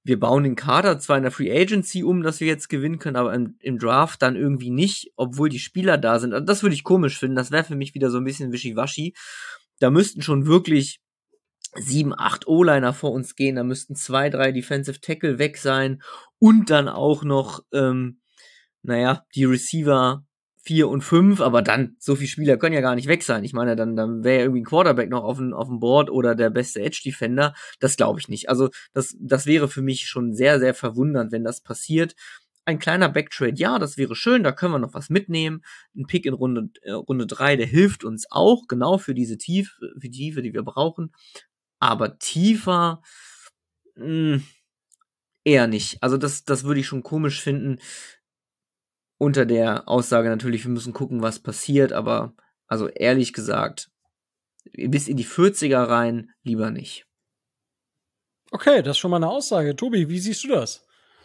wir bauen den Kader zwar in der Free Agency um, dass wir jetzt gewinnen können, aber im, im Draft dann irgendwie nicht, obwohl die Spieler da sind. Also das würde ich komisch finden. Das wäre für mich wieder so ein bisschen wischiwaschi. Da müssten schon wirklich sieben, acht O-Liner vor uns gehen. Da müssten zwei, drei Defensive Tackle weg sein und dann auch noch, ähm, naja, die Receiver vier und fünf, aber dann, so viele Spieler können ja gar nicht weg sein. Ich meine, dann, dann wäre ja irgendwie ein Quarterback noch auf dem, auf dem Board oder der beste Edge-Defender. Das glaube ich nicht. Also, das, das wäre für mich schon sehr, sehr verwundernd, wenn das passiert. Ein kleiner Backtrade, ja, das wäre schön, da können wir noch was mitnehmen. Ein Pick in Runde, äh, Runde drei, der hilft uns auch, genau für diese Tiefe, für die Tiefe, die wir brauchen. Aber tiefer, mh, eher nicht. Also, das, das würde ich schon komisch finden. Unter der Aussage natürlich, wir müssen gucken, was passiert, aber also ehrlich gesagt, bis in die vierziger rein, lieber nicht. Okay, das ist schon mal eine Aussage. Tobi, wie siehst du das?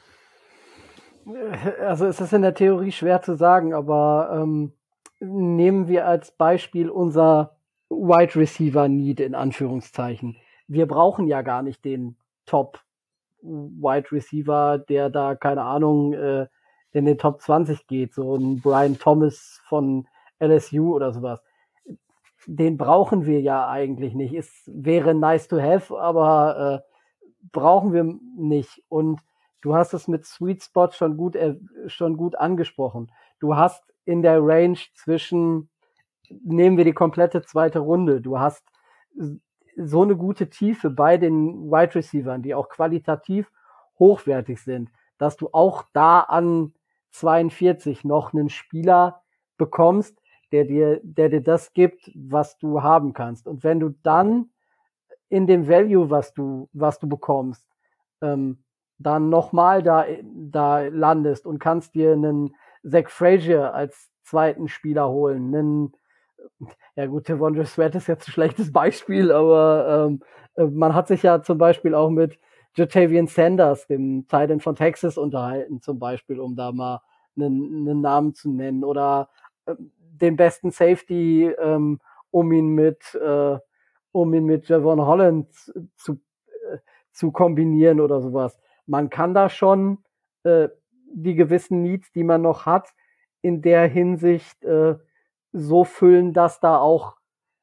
Also es ist in der Theorie schwer zu sagen, aber ähm, nehmen wir als Beispiel unser Wide Receiver Need in Anführungszeichen. Wir brauchen ja gar nicht den Top Wide Receiver, der da, keine Ahnung, äh, in den Top zwanzig geht, so ein Brian Thomas von L S U oder sowas. Den brauchen wir ja eigentlich nicht. Es wäre nice to have, aber äh, brauchen wir nicht. Und du hast es mit Sweet Spot schon gut, äh, schon gut angesprochen. Du hast in der Range zwischen, nehmen wir die komplette zweite Runde, du hast so eine gute Tiefe bei den Wide Receivern, die auch qualitativ hochwertig sind, dass du auch da an zweiundvierzig noch einen Spieler bekommst, der dir, der dir das gibt, was du haben kannst. Und wenn du dann in dem Value, was du, was du bekommst, ähm, dann nochmal da, da landest und kannst dir einen Zach Frazier als zweiten Spieler holen, einen, ja gut, Devondre Sweat ist jetzt ein schlechtes Beispiel, aber ähm, man hat sich ja zum Beispiel auch mit Jatavian Sanders, dem Tight End von Texas, unterhalten, zum Beispiel, um da mal einen, einen Namen zu nennen, oder äh, den besten Safety, ähm, um ihn mit äh, um ihn mit Javon Holland zu äh, zu kombinieren oder sowas. Man kann da schon äh, die gewissen Needs, die man noch hat, in der Hinsicht äh, so füllen, dass da auch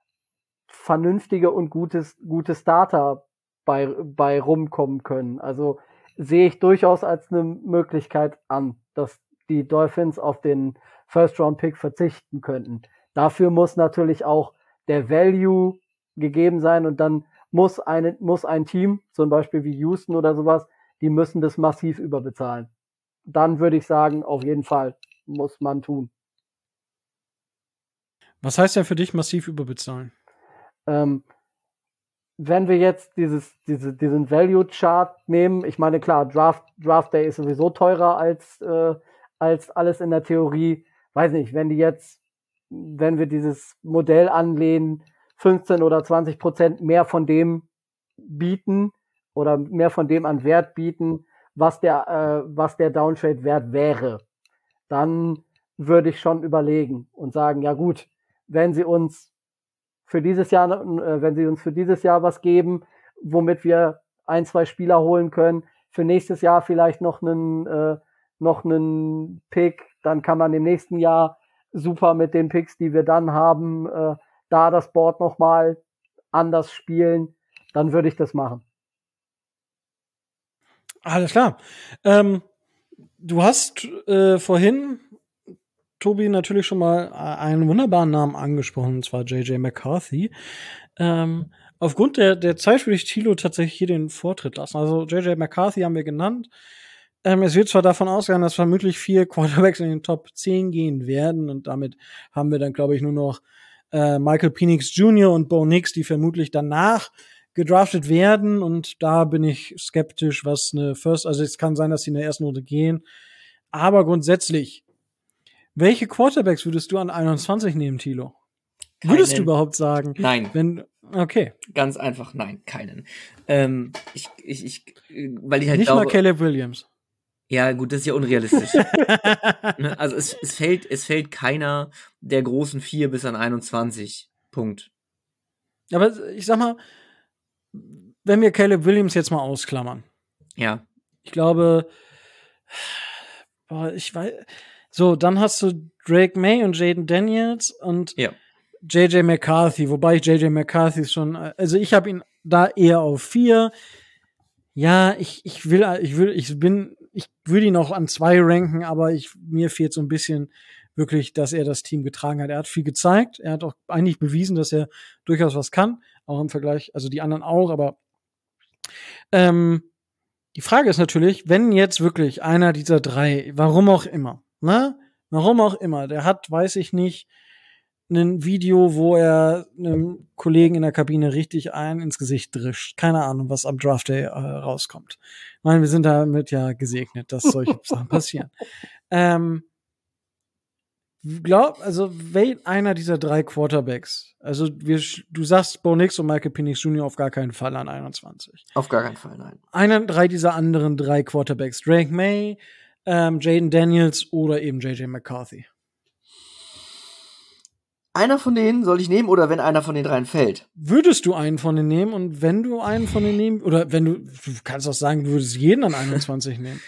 vernünftige und gutes gute Starter bei, bei rumkommen können. Also sehe ich durchaus als eine Möglichkeit an, dass die Dolphins auf den First-Round-Pick verzichten könnten. Dafür muss natürlich auch der Value gegeben sein und dann muss, eine, muss ein Team, zum Beispiel wie Houston oder sowas, die müssen das massiv überbezahlen. Dann würde ich sagen, auf jeden Fall muss man tun. Was heißt denn für dich massiv überbezahlen? Ähm, wenn wir jetzt dieses, diese, diesen Value-Chart nehmen, ich meine, klar, Draft, Draft Day ist sowieso teurer als, äh, als alles in der Theorie. Weiß nicht, wenn die jetzt, wenn wir dieses Modell anlehnen, fünfzehn oder zwanzig Prozent mehr von dem bieten oder mehr von dem an Wert bieten, was der, äh, was der Downtrade-Wert wäre, dann würde ich schon überlegen und sagen, ja gut, wenn sie uns für dieses Jahr, äh, wenn sie uns für dieses Jahr was geben, womit wir ein, zwei Spieler holen können, für nächstes Jahr vielleicht noch einen, äh, noch einen Pick, dann kann man im nächsten Jahr super mit den Picks, die wir dann haben, äh, da das Board nochmal anders spielen, dann würde ich das machen. Alles klar. Ähm, du hast äh, vorhin, Tobi, natürlich schon mal einen wunderbaren Namen angesprochen, und zwar J J McCarthy. Ähm, aufgrund der, der Zeit würde ich Thilo tatsächlich hier den Vortritt lassen. Also J J McCarthy haben wir genannt. Ähm, es wird zwar davon ausgehen, dass vermutlich vier Quarterbacks in den Top zehn gehen werden und damit haben wir dann, glaube ich, nur noch äh, Michael Penix Junior und Bo Nix, die vermutlich danach gedraftet werden und da bin ich skeptisch, was eine First, also es kann sein, dass sie in der ersten Runde gehen, aber grundsätzlich, welche Quarterbacks würdest du an einundzwanzig nehmen, Thilo? Keinen. Würdest du überhaupt sagen? Nein. Wenn, okay. Ganz einfach, nein, keinen. Ähm, ich, ich, ich, weil ich halt Nicht glaube, mal Caleb Williams. Ja, gut, das ist ja unrealistisch. Also es, es fällt, es fällt keiner der großen vier bis an einundzwanzig. Punkt. Aber ich sag mal, wenn wir Caleb Williams jetzt mal ausklammern. Ja. Ich glaube, boah, ich weiß, so, dann hast du Drake May und Jaden Daniels und Ja. J J McCarthy, wobei ich J J McCarthy schon, also ich habe ihn da eher auf vier. Ja, ich, ich will, ich will, ich bin, ich würde ihn auch an zwei ranken, aber ich, mir fehlt so ein bisschen wirklich, dass er das Team getragen hat. Er hat viel gezeigt. Er hat auch eigentlich bewiesen, dass er durchaus was kann. Auch im Vergleich, also die anderen auch, aber, ähm, die Frage ist natürlich, wenn jetzt wirklich einer dieser drei, warum auch immer, ne? Warum auch immer, der hat, weiß ich nicht, ein Video, wo er einem Kollegen in der Kabine richtig ein ins Gesicht drischt. Keine Ahnung, was am Draft Day äh, rauskommt. Ich meine, wir sind damit ja gesegnet, dass solche Sachen passieren. Ähm, glaub, also wenn einer dieser drei Quarterbacks, also wir, du sagst Bo Nix und Michael Penix Junior auf gar keinen Fall an einundzwanzig. Auf gar keinen Fall, nein. Einer, drei dieser anderen drei Quarterbacks, Drake May, ähm, Jaden Daniels oder eben J J McCarthy. Einer von denen soll ich nehmen oder wenn einer von den dreien fällt? Würdest du einen von denen nehmen und wenn du einen von denen nehmen, oder wenn du, du kannst auch sagen, du würdest jeden an einundzwanzig nehmen.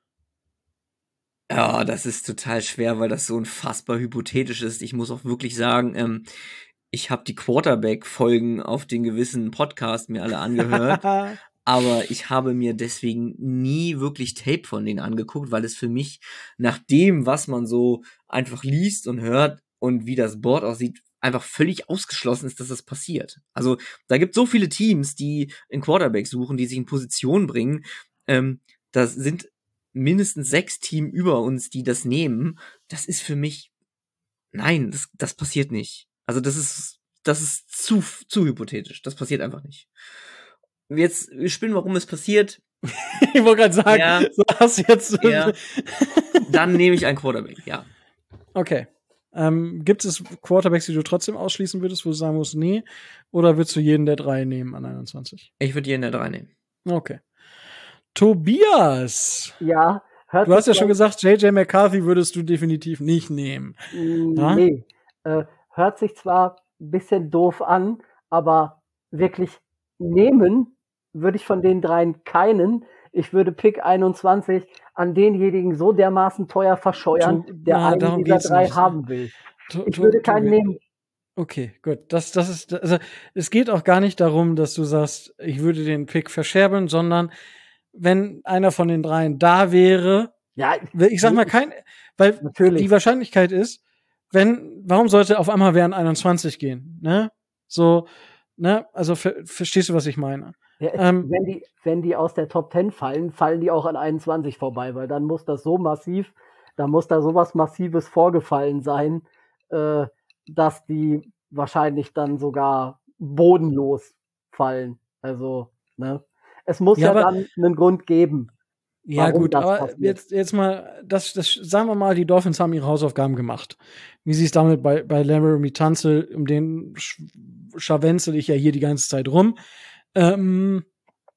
Ja, das ist total schwer, weil das so unfassbar hypothetisch ist. Ich muss auch wirklich sagen, ähm, ich habe die Quarterback-Folgen auf den gewissen Podcast mir alle angehört, aber ich habe mir deswegen nie wirklich Tape von denen angeguckt, weil es für mich nach dem, was man so einfach liest und hört und wie das Board aussieht, einfach völlig ausgeschlossen ist, dass das passiert. Also da gibt so viele Teams, die einen Quarterback suchen, die sich in Position bringen. Ähm, das sind mindestens sechs Teams über uns, die das nehmen. Das ist für mich, nein, das, das passiert nicht. Also das ist, das ist zu, zu hypothetisch. Das passiert einfach nicht. Jetzt spinnen, warum es passiert. Ich wollte gerade sagen, ja, so hast du jetzt. Ja. Dann nehme ich einen Quarterback, ja. Okay. Ähm, gibt es Quarterbacks, die du trotzdem ausschließen würdest, wo du sagen musst, nee? Oder würdest du jeden der drei nehmen an einundzwanzig? Ich würde jeden der drei nehmen. Okay. Tobias. Ja. Hört du hast ja schon gesagt, J J McCarthy würdest du definitiv nicht nehmen. Ja? Nee. Äh, hört sich zwar ein bisschen doof an, aber wirklich nehmen würde ich von den dreien keinen. Ich würde Pick einundzwanzig an denjenigen so dermaßen teuer verscheuern, der Na, einen dieser drei nicht. haben will. To- Ich to- würde keinen Tobi- nehmen. Okay, gut. Das, das ist, also, es geht auch gar nicht darum, dass du sagst, ich würde den Pick verscherbeln, sondern wenn einer von den dreien da wäre, Ja, ich sag mal kein, weil Natürlich. die Wahrscheinlichkeit ist, wenn, warum sollte auf einmal wer an einundzwanzig gehen, ne? So, ne? Also, ver, verstehst du, was ich meine? Ja, es- Ähm, wenn, die, wenn die aus der Top zehn fallen, fallen die auch an einundzwanzig vorbei, weil dann muss das so massiv, da muss da sowas Massives vorgefallen sein, äh, dass die wahrscheinlich dann sogar bodenlos fallen. Also, ne? Es muss Ja, ja, aber- dann einen Grund geben. Ja, Warum gut, das aber passiert. jetzt, jetzt mal, das, das, sagen wir mal, die Dolphins haben ihre Hausaufgaben gemacht. Wie sie es damit bei, bei Laramie Tunsil, um den sch scharwenzel ich ja hier die ganze Zeit rum. Ähm,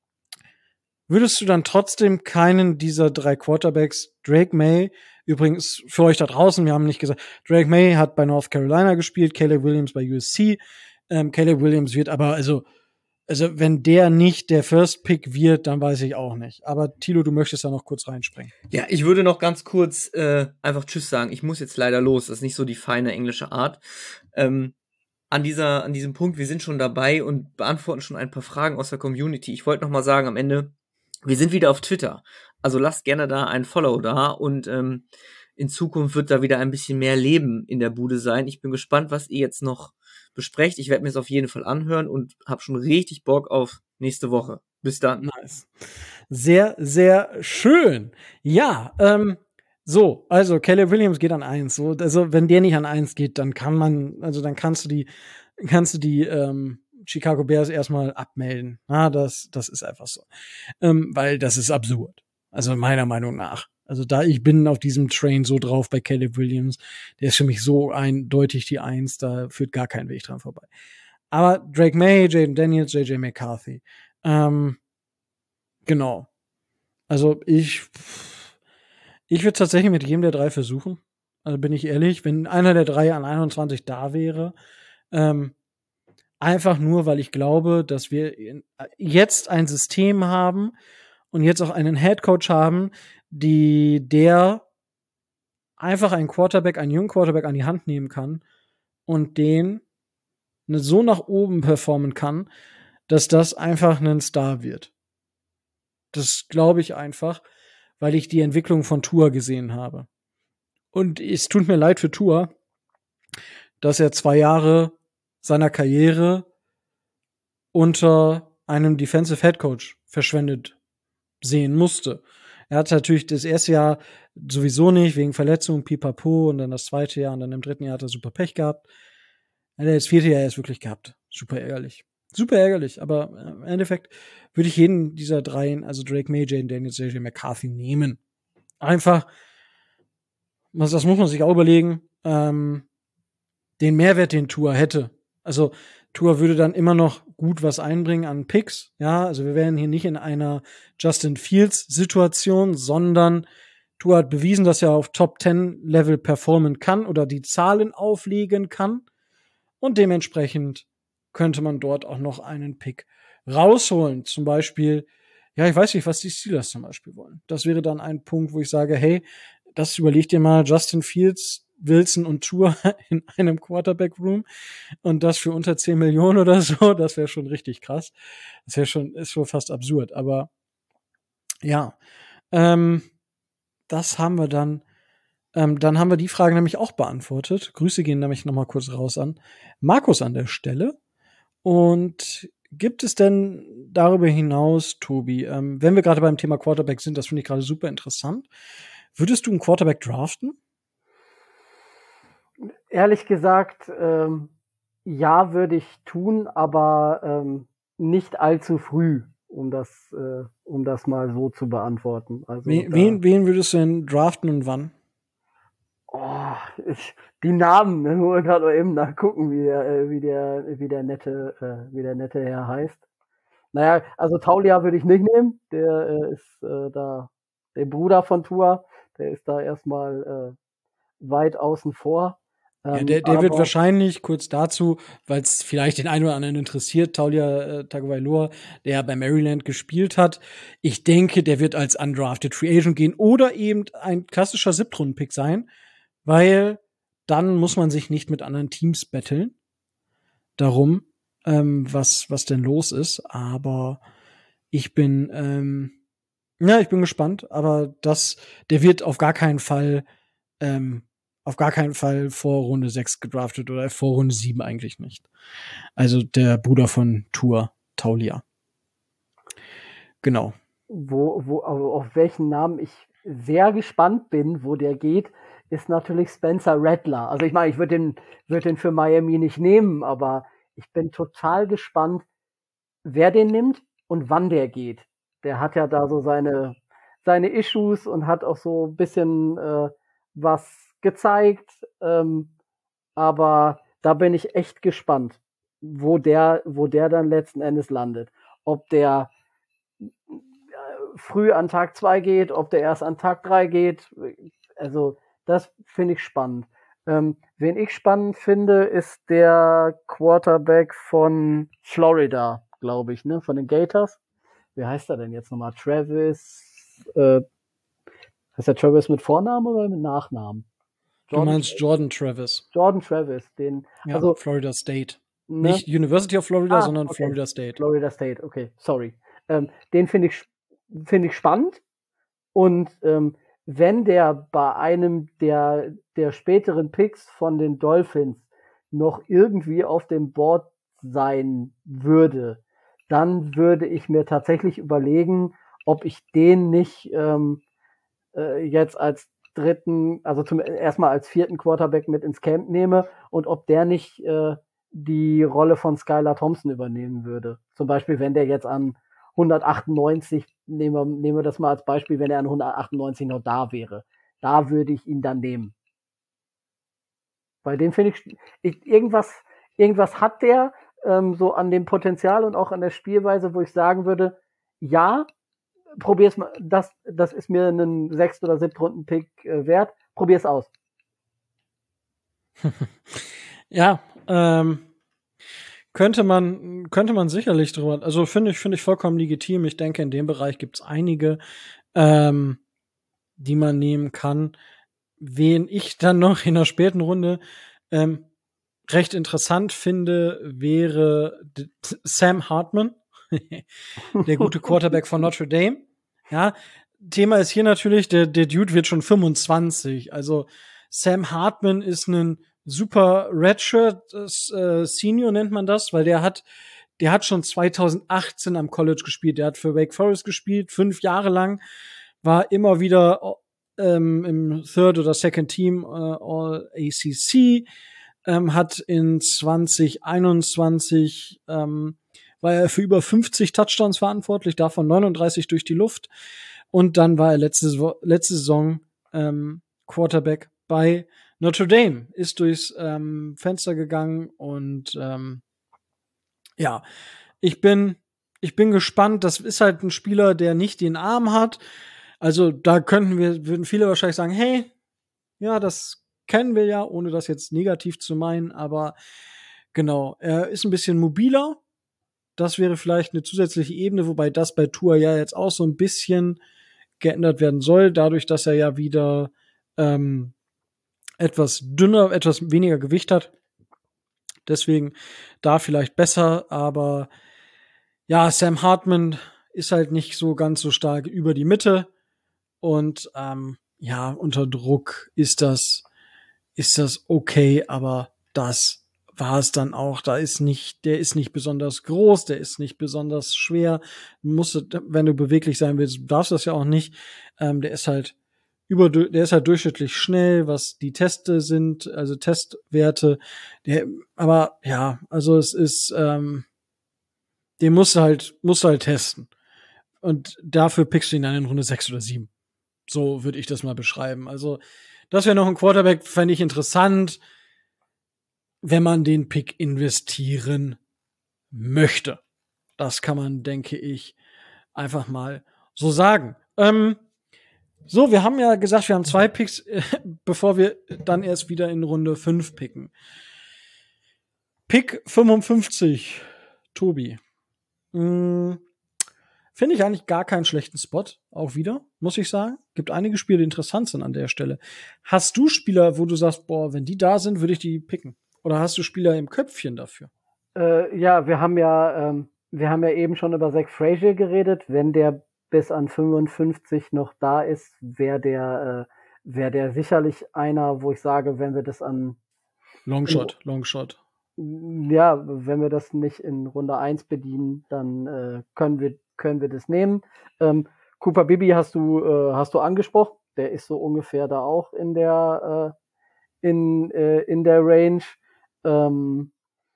würdest du dann trotzdem keinen dieser drei Quarterbacks, Drake May, übrigens für euch da draußen, wir haben nicht gesagt, Drake May hat bei North Carolina gespielt, Caleb Williams bei U S C. Ähm, Caleb Williams wird aber, also, Also, wenn der nicht der First Pick wird, dann weiß ich auch nicht. Aber Thilo, du möchtest da noch kurz reinspringen. Ja, ich würde noch ganz kurz äh, einfach Tschüss sagen. Ich muss jetzt leider los. Das ist nicht so die feine englische Art. Ähm, an dieser, an diesem Punkt, wir sind schon dabei und beantworten schon ein paar Fragen aus der Community. Ich wollte noch mal sagen am Ende, wir sind wieder auf Twitter. Also lasst gerne da ein Follow da und ähm, in Zukunft wird da wieder ein bisschen mehr Leben in der Bude sein. Ich bin gespannt, was ihr jetzt noch besprecht. Ich werde mir es auf jeden Fall anhören und habe schon richtig Bock auf nächste Woche. Bis dann. Nice. Sehr, sehr schön. Ja, ähm, so, also Caleb Williams geht an eins. So, also wenn der nicht an eins geht, dann kann man, also dann kannst du die, kannst du die ähm, Chicago Bears erstmal abmelden. Ah, das, das ist einfach so. Ähm, weil das ist absurd. Also meiner Meinung nach. Also da ich bin auf diesem Train so drauf bei Caleb Williams, der ist für mich so eindeutig die Eins, da führt gar kein Weg dran vorbei. Aber Drake May, Jaden Daniels, J J McCarthy. Ähm, genau. Also ich, ich würde tatsächlich mit jedem der drei versuchen. Also bin ich ehrlich, wenn einer der drei an einundzwanzig da wäre, ähm, einfach nur, weil ich glaube, dass wir in, jetzt ein System haben, und jetzt auch einen Headcoach haben, die der einfach einen Quarterback, einen jungen Quarterback an die Hand nehmen kann und den ne, so nach oben performen kann, dass das einfach ein Star wird. Das glaube ich einfach, weil ich die Entwicklung von Tua gesehen habe. Und es tut mir leid für Tua, dass er zwei Jahre seiner Karriere unter einem Defensive Head Coach verschwendet sehen musste. Er hat natürlich das erste Jahr sowieso nicht, wegen Verletzungen, pipapo, und dann das zweite Jahr und dann im dritten Jahr hat er super Pech gehabt. Er hat das vierte Jahr erst wirklich gehabt. Super ärgerlich. Super ärgerlich, aber im Endeffekt würde ich jeden dieser dreien, also Drake May, Jaden Daniels, J J McCarthy, nehmen. Einfach, das muss man sich auch überlegen, ähm, den Mehrwert, den Tua hätte. Also Tua würde dann immer noch gut was einbringen an Picks. Ja, also wir wären hier nicht in einer Justin Fields-Situation, sondern Tua hat bewiesen, dass er auf Top zehn Level performen kann oder die Zahlen auflegen kann. Und dementsprechend könnte man dort auch noch einen Pick rausholen. Zum Beispiel, ja, ich weiß nicht, was die Steelers zum Beispiel wollen. Das wäre dann ein Punkt, wo ich sage, hey, das überleg dir mal, Justin Fields, Wilson und Tua in einem Quarterback-Room und das für unter zehn Millionen oder so, das wäre schon richtig krass. Das wäre schon, ist schon fast absurd, aber ja, ähm, das haben wir dann, ähm, dann haben wir die Frage nämlich auch beantwortet. Grüße gehen nämlich noch mal kurz raus an Markus an der Stelle. Und gibt es denn darüber hinaus, Tobi, ähm, wenn wir gerade beim Thema Quarterback sind, das finde ich gerade super interessant, würdest du einen Quarterback draften? Ehrlich gesagt, ähm, ja, würde ich tun, aber ähm, nicht allzu früh, um das, äh, um das mal so zu beantworten. Also wen, wen, wen würdest du denn draften und wann? Oh, ich, die Namen, ne, nur gerade mal eben nachgucken, wie der, äh, wie der, wie der nette, äh, wie der nette Herr heißt. Naja, also Taulia würde ich nicht nehmen. Der äh, ist äh, da der Bruder von Tua. Der ist da erstmal äh, weit außen vor. Ja, Ähm, der, der wird aber- wahrscheinlich, kurz dazu, weil es vielleicht den einen oder anderen interessiert, Taulia äh, Tagovailoa, der bei Maryland gespielt hat. Ich denke, der wird als undrafted Free Agent gehen oder eben ein klassischer Siebtrunden-Pick sein, weil dann muss man sich nicht mit anderen Teams betteln darum, ähm, was, was denn los ist. Aber ich bin, ähm, ja, ich bin gespannt, aber das, der wird auf gar keinen Fall, ähm, auf gar keinen Fall vor Runde sechs gedraftet oder vor Runde sieben eigentlich nicht. Also der Bruder von Tua, Taulia. Genau. Wo, wo, also auf welchen Namen ich sehr gespannt bin, wo der geht, ist natürlich Spencer Rattler. Also ich meine, ich würde den, würd den für Miami nicht nehmen, aber ich bin total gespannt, wer den nimmt und wann der geht. Der hat ja da so seine, seine Issues und hat auch so ein bisschen äh, was gezeigt. Ähm, aber da bin ich echt gespannt, wo der, wo der dann letzten Endes landet. Ob der früh an Tag zwei geht, ob der erst an Tag drei geht. Also, das finde ich spannend. Ähm, wen ich spannend finde, ist der Quarterback von Florida, glaube ich, ne? Von den Gators. Wie heißt er denn jetzt nochmal? Travis, äh, heißt der Travis mit Vornamen oder mit Nachnamen? Jordan, du meinst Jordan Travis. Jordan Travis, den, ja, also. Florida State. Ne? Nicht University of Florida, ah, sondern okay. Florida State. Florida State, okay, sorry. Ähm, den finde ich, finde ich spannend. Und ähm, wenn der bei einem der, der späteren Picks von den Dolphins noch irgendwie auf dem Board sein würde, dann würde ich mir tatsächlich überlegen, ob ich den nicht ähm, äh, jetzt als dritten, also zum erstmal als vierten Quarterback mit ins Camp nehme und ob der nicht äh, die Rolle von Skylar Thompson übernehmen würde. Zum Beispiel, wenn der jetzt an hundertachtundneunzig, nehmen wir, nehmen wir das mal als Beispiel, wenn er an hundertachtundneunzig noch da wäre. Da würde ich ihn dann nehmen. Weil den finde ich, ich, irgendwas, irgendwas hat der ähm, so an dem Potenzial und auch an der Spielweise, wo ich sagen würde, ja, probier's mal, das, das ist mir einen sechst oder siebten Runden-Pick äh, wert, probier's aus. Ja, ähm, könnte man, könnte man sicherlich drüber, also finde ich, finde ich vollkommen legitim. Ich denke, in dem Bereich gibt's einige, ähm, die man nehmen kann. Wen ich dann noch in der späten Runde ähm, recht interessant finde, wäre D- Sam Hartman, der gute Quarterback von Notre Dame. Ja, Thema ist hier natürlich, der, der Dude wird schon fünfundzwanzig. Also Sam Hartman ist ein super Redshirt äh, Senior, nennt man das, weil der hat, der hat schon zwanzig achtzehn am College gespielt. Der hat für Wake Forest gespielt, fünf Jahre lang, war immer wieder ähm, im Third oder Second Team äh, All A C C, ähm, hat in zwanzig einundzwanzig ähm, war er für über fünfzig Touchdowns verantwortlich, davon neununddreißig durch die Luft. Und dann war er letzte, letzte Saison ähm, Quarterback bei Notre Dame, ist durchs ähm, Fenster gegangen und ähm, ja, ich bin ich bin gespannt. Das ist halt ein Spieler, der nicht den Arm hat. Also da könnten wir, würden viele wahrscheinlich sagen, hey, ja, das kennen wir ja, ohne das jetzt negativ zu meinen, aber genau, er ist ein bisschen mobiler. Das wäre vielleicht eine zusätzliche Ebene, wobei das bei Tua ja jetzt auch so ein bisschen geändert werden soll, dadurch, dass er ja wieder ähm, etwas dünner, etwas weniger Gewicht hat. Deswegen da vielleicht besser, aber ja, Sam Hartman ist halt nicht so ganz so stark über die Mitte und ähm, ja, unter Druck ist das, ist das okay, aber das war es dann auch. Da ist nicht, der ist nicht besonders groß, der ist nicht besonders schwer. Du musst, wenn du beweglich sein willst, darfst du das ja auch nicht. Ähm, der ist halt über, der ist halt durchschnittlich schnell, was die Teste sind, also Testwerte. Der, aber ja, also es ist, ähm, den musst du halt, musst du halt testen. Und dafür pickst du ihn dann in Runde sechs oder sieben. So würde ich das mal beschreiben. Also, das wäre noch ein Quarterback, fände ich interessant, wenn man den Pick investieren möchte. Das kann man, denke ich, einfach mal so sagen. Ähm, so, wir haben ja gesagt, wir haben zwei Picks, äh, bevor wir dann erst wieder in Runde fünf picken. Pick fünfundfünfzig, Tobi. Hm, Finde ich eigentlich gar keinen schlechten Spot, auch wieder, muss ich sagen. Gibt einige Spiele, die interessant sind an der Stelle. Hast du Spieler, wo du sagst, boah, wenn die da sind, würde ich die picken? Oder hast du Spieler im Köpfchen dafür? Äh, ja, wir haben ja, ähm, wir haben ja eben schon über Zach Frazier geredet. Wenn der bis an fünfundfünfzig noch da ist, wäre der, äh, wäre der sicherlich einer, wo ich sage, wenn wir das an Longshot, Longshot. Ja, wenn wir das nicht in Runde eins bedienen, dann äh, können wir können wir das nehmen. Ähm, Cooper Bibi hast du äh, hast du angesprochen, der ist so ungefähr da auch in der äh, in äh, in der Range. Ähm,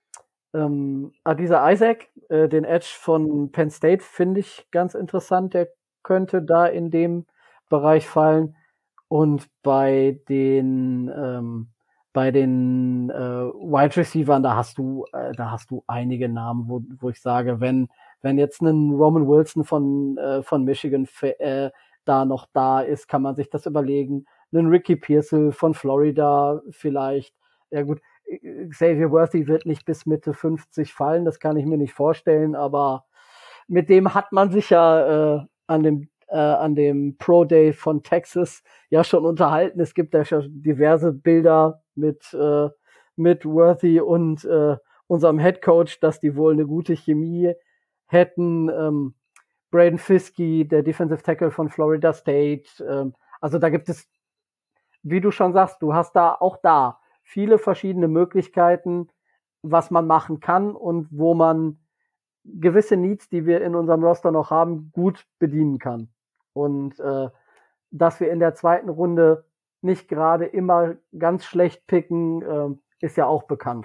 ähm, ah, dieser Isaac, äh, den Edge von Penn State, finde ich ganz interessant. Der könnte da in dem Bereich fallen. Und bei den ähm, bei den äh, Wide Receivern, da hast du äh, da hast du einige Namen, wo wo ich sage, wenn wenn jetzt ein Roman Wilson von äh, von Michigan äh, da noch da ist, kann man sich das überlegen. Ein Ricky Pearsall von Florida vielleicht. Ja gut, Xavier Worthy wird nicht bis Mitte fünfzig fallen, das kann ich mir nicht vorstellen, aber mit dem hat man sich ja äh, an dem äh, an dem Pro Day von Texas ja schon unterhalten. Es gibt ja schon diverse Bilder mit äh, mit Worthy und äh, unserem Head Coach, dass die wohl eine gute Chemie hätten. Ähm, Braden Fiskey, der Defensive Tackle von Florida State. Ähm, also da gibt es, wie du schon sagst, du hast da auch da viele verschiedene Möglichkeiten, was man machen kann und wo man gewisse Needs, die wir in unserem Roster noch haben, gut bedienen kann. Und äh, dass wir in der zweiten Runde nicht gerade immer ganz schlecht picken, äh, ist ja auch bekannt.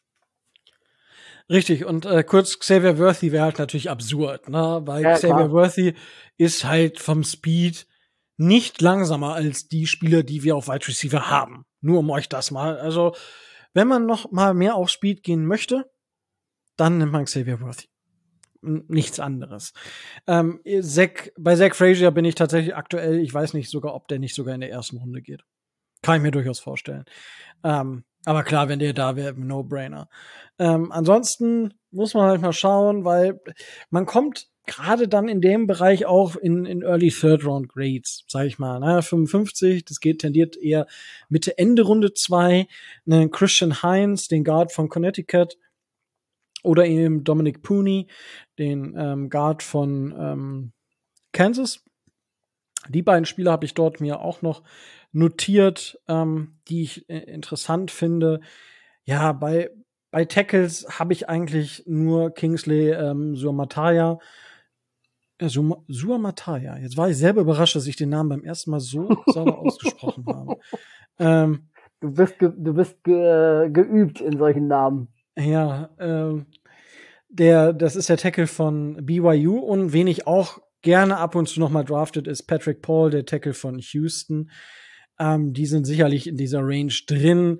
Richtig, und äh, kurz, Xavier Worthy wäre halt natürlich absurd, ne? Weil Ja, Xavier klar. Worthy ist halt vom Speed nicht langsamer als die Spieler, die wir auf Wide Receiver haben. Nur um euch das mal. Also, wenn man noch mal mehr auf Speed gehen möchte, dann nimmt man Xavier Worthy. Nichts anderes. Ähm, Zach, bei Zach Frazier bin ich tatsächlich aktuell, ich weiß nicht sogar, ob der nicht sogar in der ersten Runde geht. Kann ich mir durchaus vorstellen. Ähm, Aber klar, wenn der da wäre, No-Brainer. Ähm, ansonsten muss man halt mal schauen, weil man kommt gerade dann in dem Bereich auch in, in Early Third Round Grades, sag ich mal. Ne? fünfundfünfzig, das geht tendiert eher Mitte, Ende Runde zwei. Ne? Christian Hines, den Guard von Connecticut. Oder eben Dominic Pooney, den ähm, Guard von ähm, Kansas. Die beiden Spieler habe ich dort mir auch noch notiert, ähm, die ich äh, interessant finde. Ja, bei, bei Tackles habe ich eigentlich nur Kingsley ähm, Suamataya. Äh, Suamataya. Jetzt war ich selber überrascht, dass ich den Namen beim ersten Mal so sauber ausgesprochen habe. Ähm, du bist, ge du bist ge geübt in solchen Namen. Ja, ähm, der, das ist der Tackle von B Y U und wen ich auch gerne ab und zu noch mal draftet, ist Patrick Paul, der Tackle von Houston. Ähm, die sind sicherlich in dieser Range drin.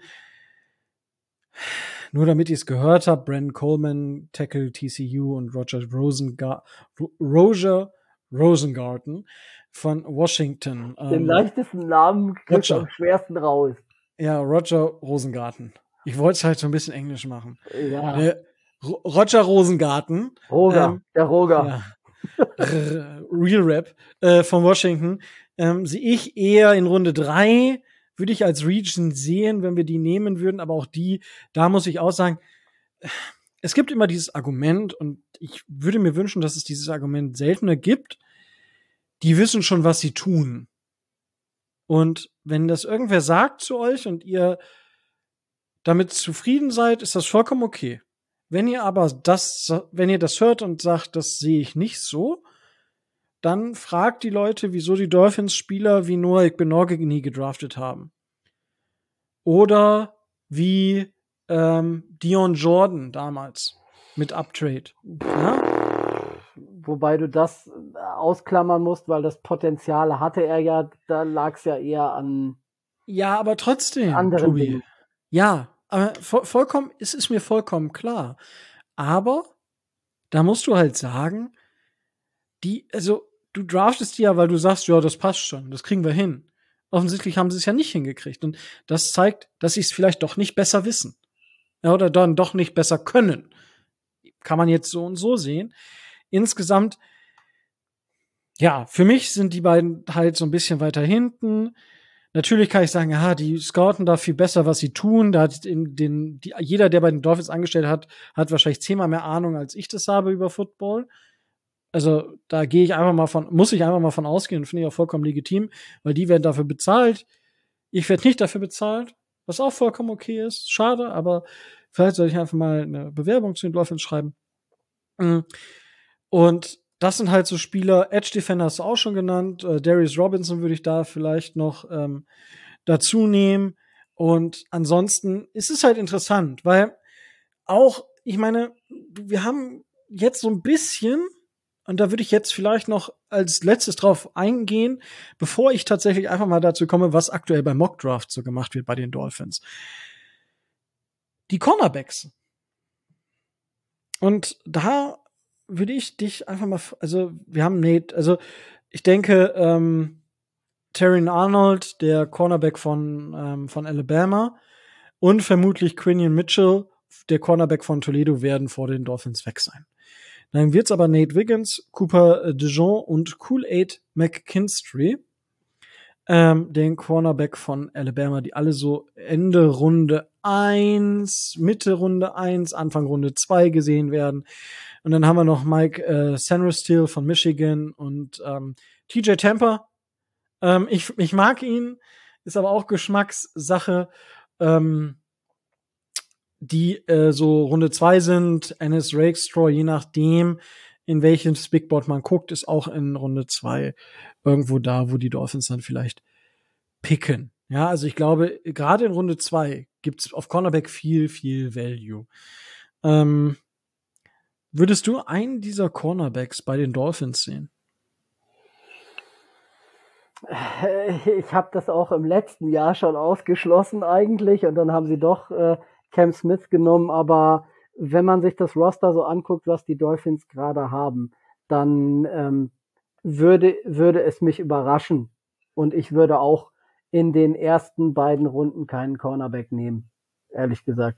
Nur damit ihr es gehört habt, Brandon Coleman, Tackle T C U und Roger Rosengar Roger Rosengarten von Washington. Den ähm, leichtesten Namen kriegst du Roger. am schwersten raus. Ja, Roger Rosengarten. Ich wollte es halt so ein bisschen Englisch machen. Ja. Der Ro- Roger Rosengarten. Roger, ähm, der Roger. Ja. Real Rap äh, von Washington. Ähm, sehe ich eher in Runde drei, würde ich als Region sehen, wenn wir die nehmen würden, aber auch die, da muss ich auch sagen, es gibt immer dieses Argument und ich würde mir wünschen, dass es dieses Argument seltener gibt. Die wissen schon, was sie tun. Und wenn das irgendwer sagt zu euch und ihr damit zufrieden seid, ist das vollkommen okay. Wenn ihr aber das, wenn ihr das hört und sagt, das sehe ich nicht so, dann fragt die Leute, wieso die Dolphins-Spieler wie Noah Igbenogany nie gedraftet haben. Oder wie ähm, Dion Jordan damals mit Uptrade. Ja? Wobei du das ausklammern musst, weil das Potenzial hatte er ja, da lag es ja eher an Ja, aber trotzdem, anderen Tobi. Dingen. Ja, aber vo vollkommen, es ist mir vollkommen klar. Aber da musst du halt sagen, die, also du draftest die ja, weil du sagst, ja, das passt schon, das kriegen wir hin. Offensichtlich haben sie es ja nicht hingekriegt. Und das zeigt, dass sie es vielleicht doch nicht besser wissen. Ja, oder dann doch nicht besser können. Kann man jetzt so und so sehen. Insgesamt, ja, für mich sind die beiden halt so ein bisschen weiter hinten. Natürlich kann ich sagen, ja, die scouten da viel besser, was sie tun. Da hat in den, die, jeder, der bei den Dolphins angestellt hat, hat wahrscheinlich zehnmal mehr Ahnung, als ich das habe über Football. Also da gehe ich einfach mal von, muss ich einfach mal von ausgehen, finde ich auch vollkommen legitim, weil die werden dafür bezahlt. Ich werde nicht dafür bezahlt, was auch vollkommen okay ist. Schade, aber vielleicht soll ich einfach mal eine Bewerbung zu den Dolphins schreiben. Und das sind halt so Spieler, Edge Defender hast du auch schon genannt, äh, Darius Robinson würde ich da vielleicht noch ähm, dazu nehmen. Und ansonsten ist es halt interessant, weil auch, ich meine, wir haben jetzt so ein bisschen, und da würde ich jetzt vielleicht noch als letztes drauf eingehen, bevor ich tatsächlich einfach mal dazu komme, was aktuell bei Mock Draft so gemacht wird bei den Dolphins. Die Cornerbacks. Und da würde ich dich einfach mal, also wir haben Nate, also ich denke, ähm, Terrion Arnold, der Cornerback von, ähm, von Alabama, und vermutlich Quinion Mitchell, der Cornerback von Toledo, werden vor den Dolphins weg sein. Dann wird's aber Nate Wiggins, Cooper DeJean und Kool-Aid McKinstry, ähm, den Cornerback von Alabama, die alle so Ende Runde eins, Mitte Runde eins, Anfang Runde zwei gesehen werden. Und dann haben wir noch Mike äh, Sandersteele von Michigan und ähm, T J Tampa. Ähm, ich, ich mag ihn, ist aber auch Geschmackssache. Ähm, die äh, so Runde zwei sind, Ennis Rakestraw, je nachdem, in welches Big Board man guckt, ist auch in Runde zwei irgendwo da, wo die Dolphins dann vielleicht picken. Ja, also ich glaube, gerade in Runde zwei gibt's auf Cornerback viel, viel Value. Ähm, würdest du einen dieser Cornerbacks bei den Dolphins sehen? Ich habe das auch im letzten Jahr schon ausgeschlossen eigentlich und dann haben sie doch äh, Cam Smith genommen, aber wenn man sich das Roster so anguckt, was die Dolphins gerade haben, dann ähm, würde, würde es mich überraschen und ich würde auch in den ersten beiden Runden keinen Cornerback nehmen. ehrlich gesagt.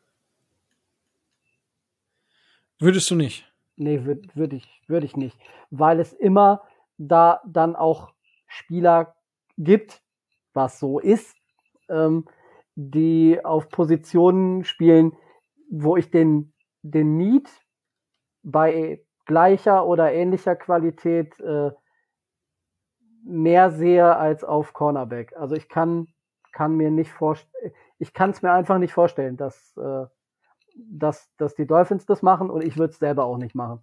Würdest du nicht? Nee, würde würd ich, würd ich nicht. Weil es immer da dann auch Spieler gibt, was so ist, ähm, die auf Positionen spielen, wo ich den, den Need bei gleicher oder ähnlicher Qualität äh, mehr sehe als auf Cornerback. Also ich kann, kann mir nicht vorstellen, ich kann es mir einfach nicht vorstellen, dass, äh, dass, dass die Dolphins das machen und ich würde es selber auch nicht machen.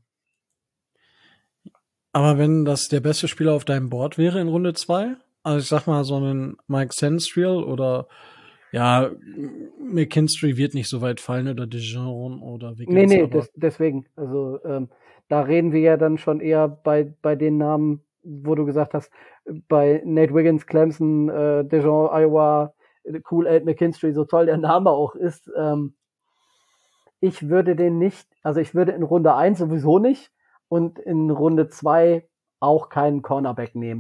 Aber wenn das der beste Spieler auf deinem Board wäre in Runde zwei, also ich sag mal so einen Mike Senstriel oder ja, McKinstry wird nicht so weit fallen oder Dijon oder Wiggins. Nee, nee, des, deswegen. Also ähm, da reden wir ja dann schon eher bei, bei den Namen, wo du gesagt hast, bei Nate Wiggins, Clemson, äh, Dijon, Iowa, Cool Aid McKinstry, so toll der Name auch ist. Ähm, ich würde den nicht, also ich würde in Runde eins sowieso nicht und in Runde zwei auch keinen Cornerback nehmen.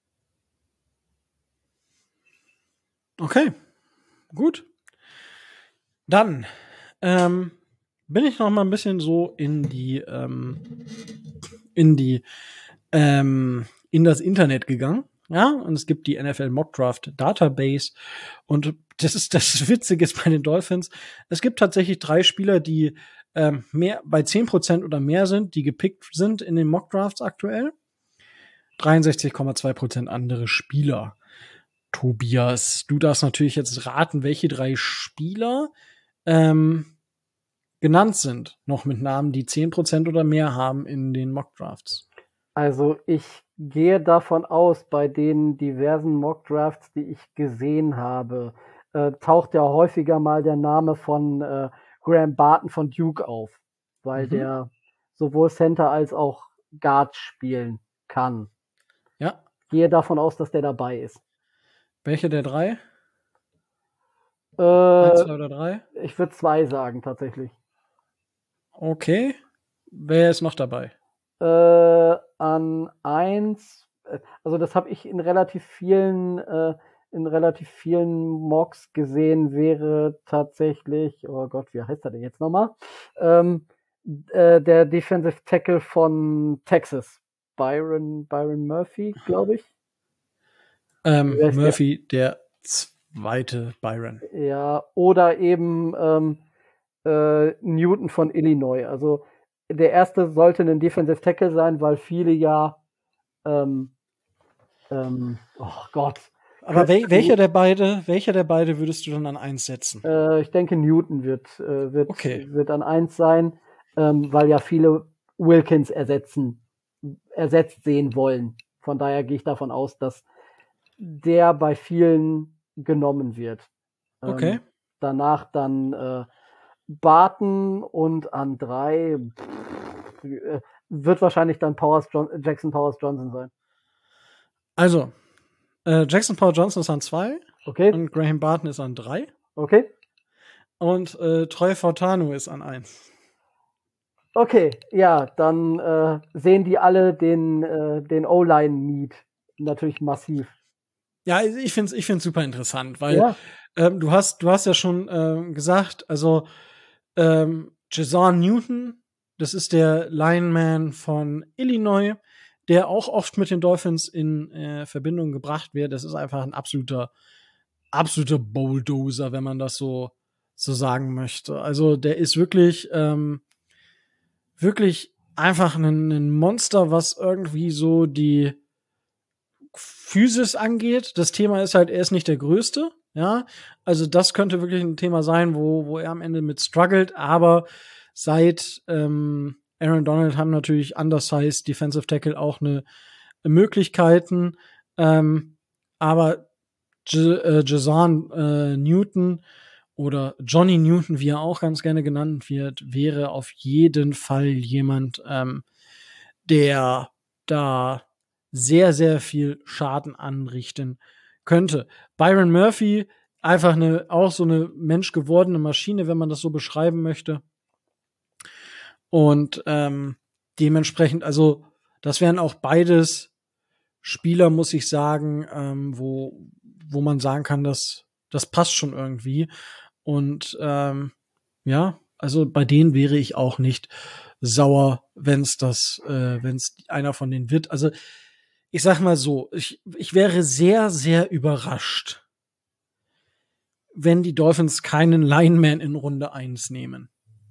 Okay, gut. Dann ähm, bin ich noch mal ein bisschen so in die ähm, in die ähm, in das Internet gegangen. Ja, und es gibt die N F L Mock Draft Database. Und das ist das Witzige ist bei den Dolphins. Es gibt tatsächlich drei Spieler, die ähm, mehr bei zehn Prozent oder mehr sind, die gepickt sind in den Mock Drafts aktuell. dreiundsechzig Komma zwei Prozent andere Spieler. Tobias, du darfst natürlich jetzt raten, welche drei Spieler ähm, genannt sind, noch mit Namen, die zehn Prozent oder mehr haben in den Mock Drafts. Also ich gehe davon aus, bei den diversen Mock Drafts, die ich gesehen habe, äh, taucht ja häufiger mal der Name von äh, Graham Barton von Duke auf, weil mhm. der sowohl Center als auch Guard spielen kann. Ja. Gehe davon aus, dass der dabei ist. Welche der drei? Äh, Eins, zwei oder drei? Ich würde zwei sagen, tatsächlich. Okay. Wer ist noch dabei? Äh, an eins, also das habe ich in relativ vielen, äh, in relativ vielen Mocks gesehen, wäre tatsächlich, oh Gott, wie heißt er denn jetzt nochmal? Ähm, äh, der Defensive Tackle von Texas, Byron, Byron Murphy, glaube ich. Ähm, Murphy, der? der zweite Byron. Ja, oder eben ähm, äh, Newton von Illinois. Also der erste sollte ein Defensive Tackle sein, weil viele ja ähm, ähm, oh Gott. Aber wel welcher der beide, welcher der beide würdest du dann an eins setzen? Äh, ich denke, Newton wird, äh, wird, okay. wird an eins sein, ähm, weil ja viele Wilkins ersetzen, ersetzt sehen wollen. Von daher gehe ich davon aus, dass der bei vielen genommen wird. Ähm, okay. Danach dann äh, Barton und an drei pff, äh, wird wahrscheinlich dann Powers John Jackson Powers Johnson sein. Also, äh, Jackson Powers Johnson ist an zwei. Okay. Und Graham Barton ist an drei. Okay. Und äh, Troy Fortano ist an eins. Okay, ja, dann äh, sehen die alle den, äh, den O-Line-Need natürlich massiv. Ja, ich finde es ich find's super interessant, weil ja. ähm, du hast du hast ja schon ähm, gesagt, also ähm, Jason Newton, das ist der Lineman von Illinois, der auch oft mit den Dolphins in äh, Verbindung gebracht wird. Das ist einfach ein absoluter absoluter Bulldozer, wenn man das so so sagen möchte. Also der ist wirklich ähm, wirklich einfach ein, ein Monster, was irgendwie so die Physis angeht. Das Thema ist halt, er ist nicht der Größte, ja. Also das könnte wirklich ein Thema sein, wo, wo er am Ende mit struggelt, aber seit ähm, Aaron Donald haben natürlich undersized Defensive Tackle auch eine Möglichkeiten, ähm, aber J äh, Jason äh, Newton oder Johnny Newton, wie er auch ganz gerne genannt wird, wäre auf jeden Fall jemand, ähm, der da sehr, sehr viel Schaden anrichten könnte. Byron Murphy, einfach eine, auch so eine menschgewordene Maschine, wenn man das so beschreiben möchte. Und ähm, dementsprechend, also das wären auch beides Spieler, muss ich sagen, ähm, wo, wo man sagen kann, dass das passt schon irgendwie. Und ähm, ja, also bei denen wäre ich auch nicht sauer, wenn's das, äh, wenn's einer von denen wird. Also ich sag mal so, ich, ich wäre sehr, sehr überrascht, wenn die Dolphins keinen Lineman in Runde eins nehmen.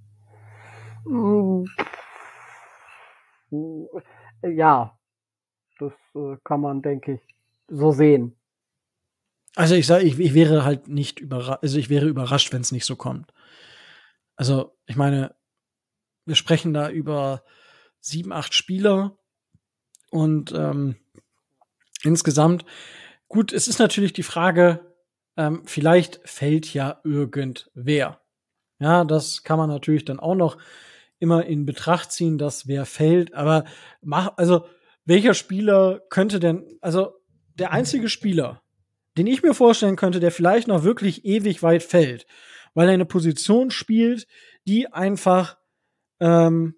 Ja, das äh, kann man, denke ich, so sehen. Also ich sage, ich, ich wäre halt nicht überrascht, also ich wäre überrascht, wenn es nicht so kommt. Also ich meine, wir sprechen da über sieben, acht Spieler und ähm, insgesamt, gut, es ist natürlich die Frage, ähm, vielleicht fällt ja irgendwer. Ja, das kann man natürlich dann auch noch immer in Betracht ziehen, dass wer fällt. Aber mach, also welcher Spieler könnte denn, also der einzige Spieler, den ich mir vorstellen könnte, der vielleicht noch wirklich ewig weit fällt, weil er eine Position spielt, die einfach ähm,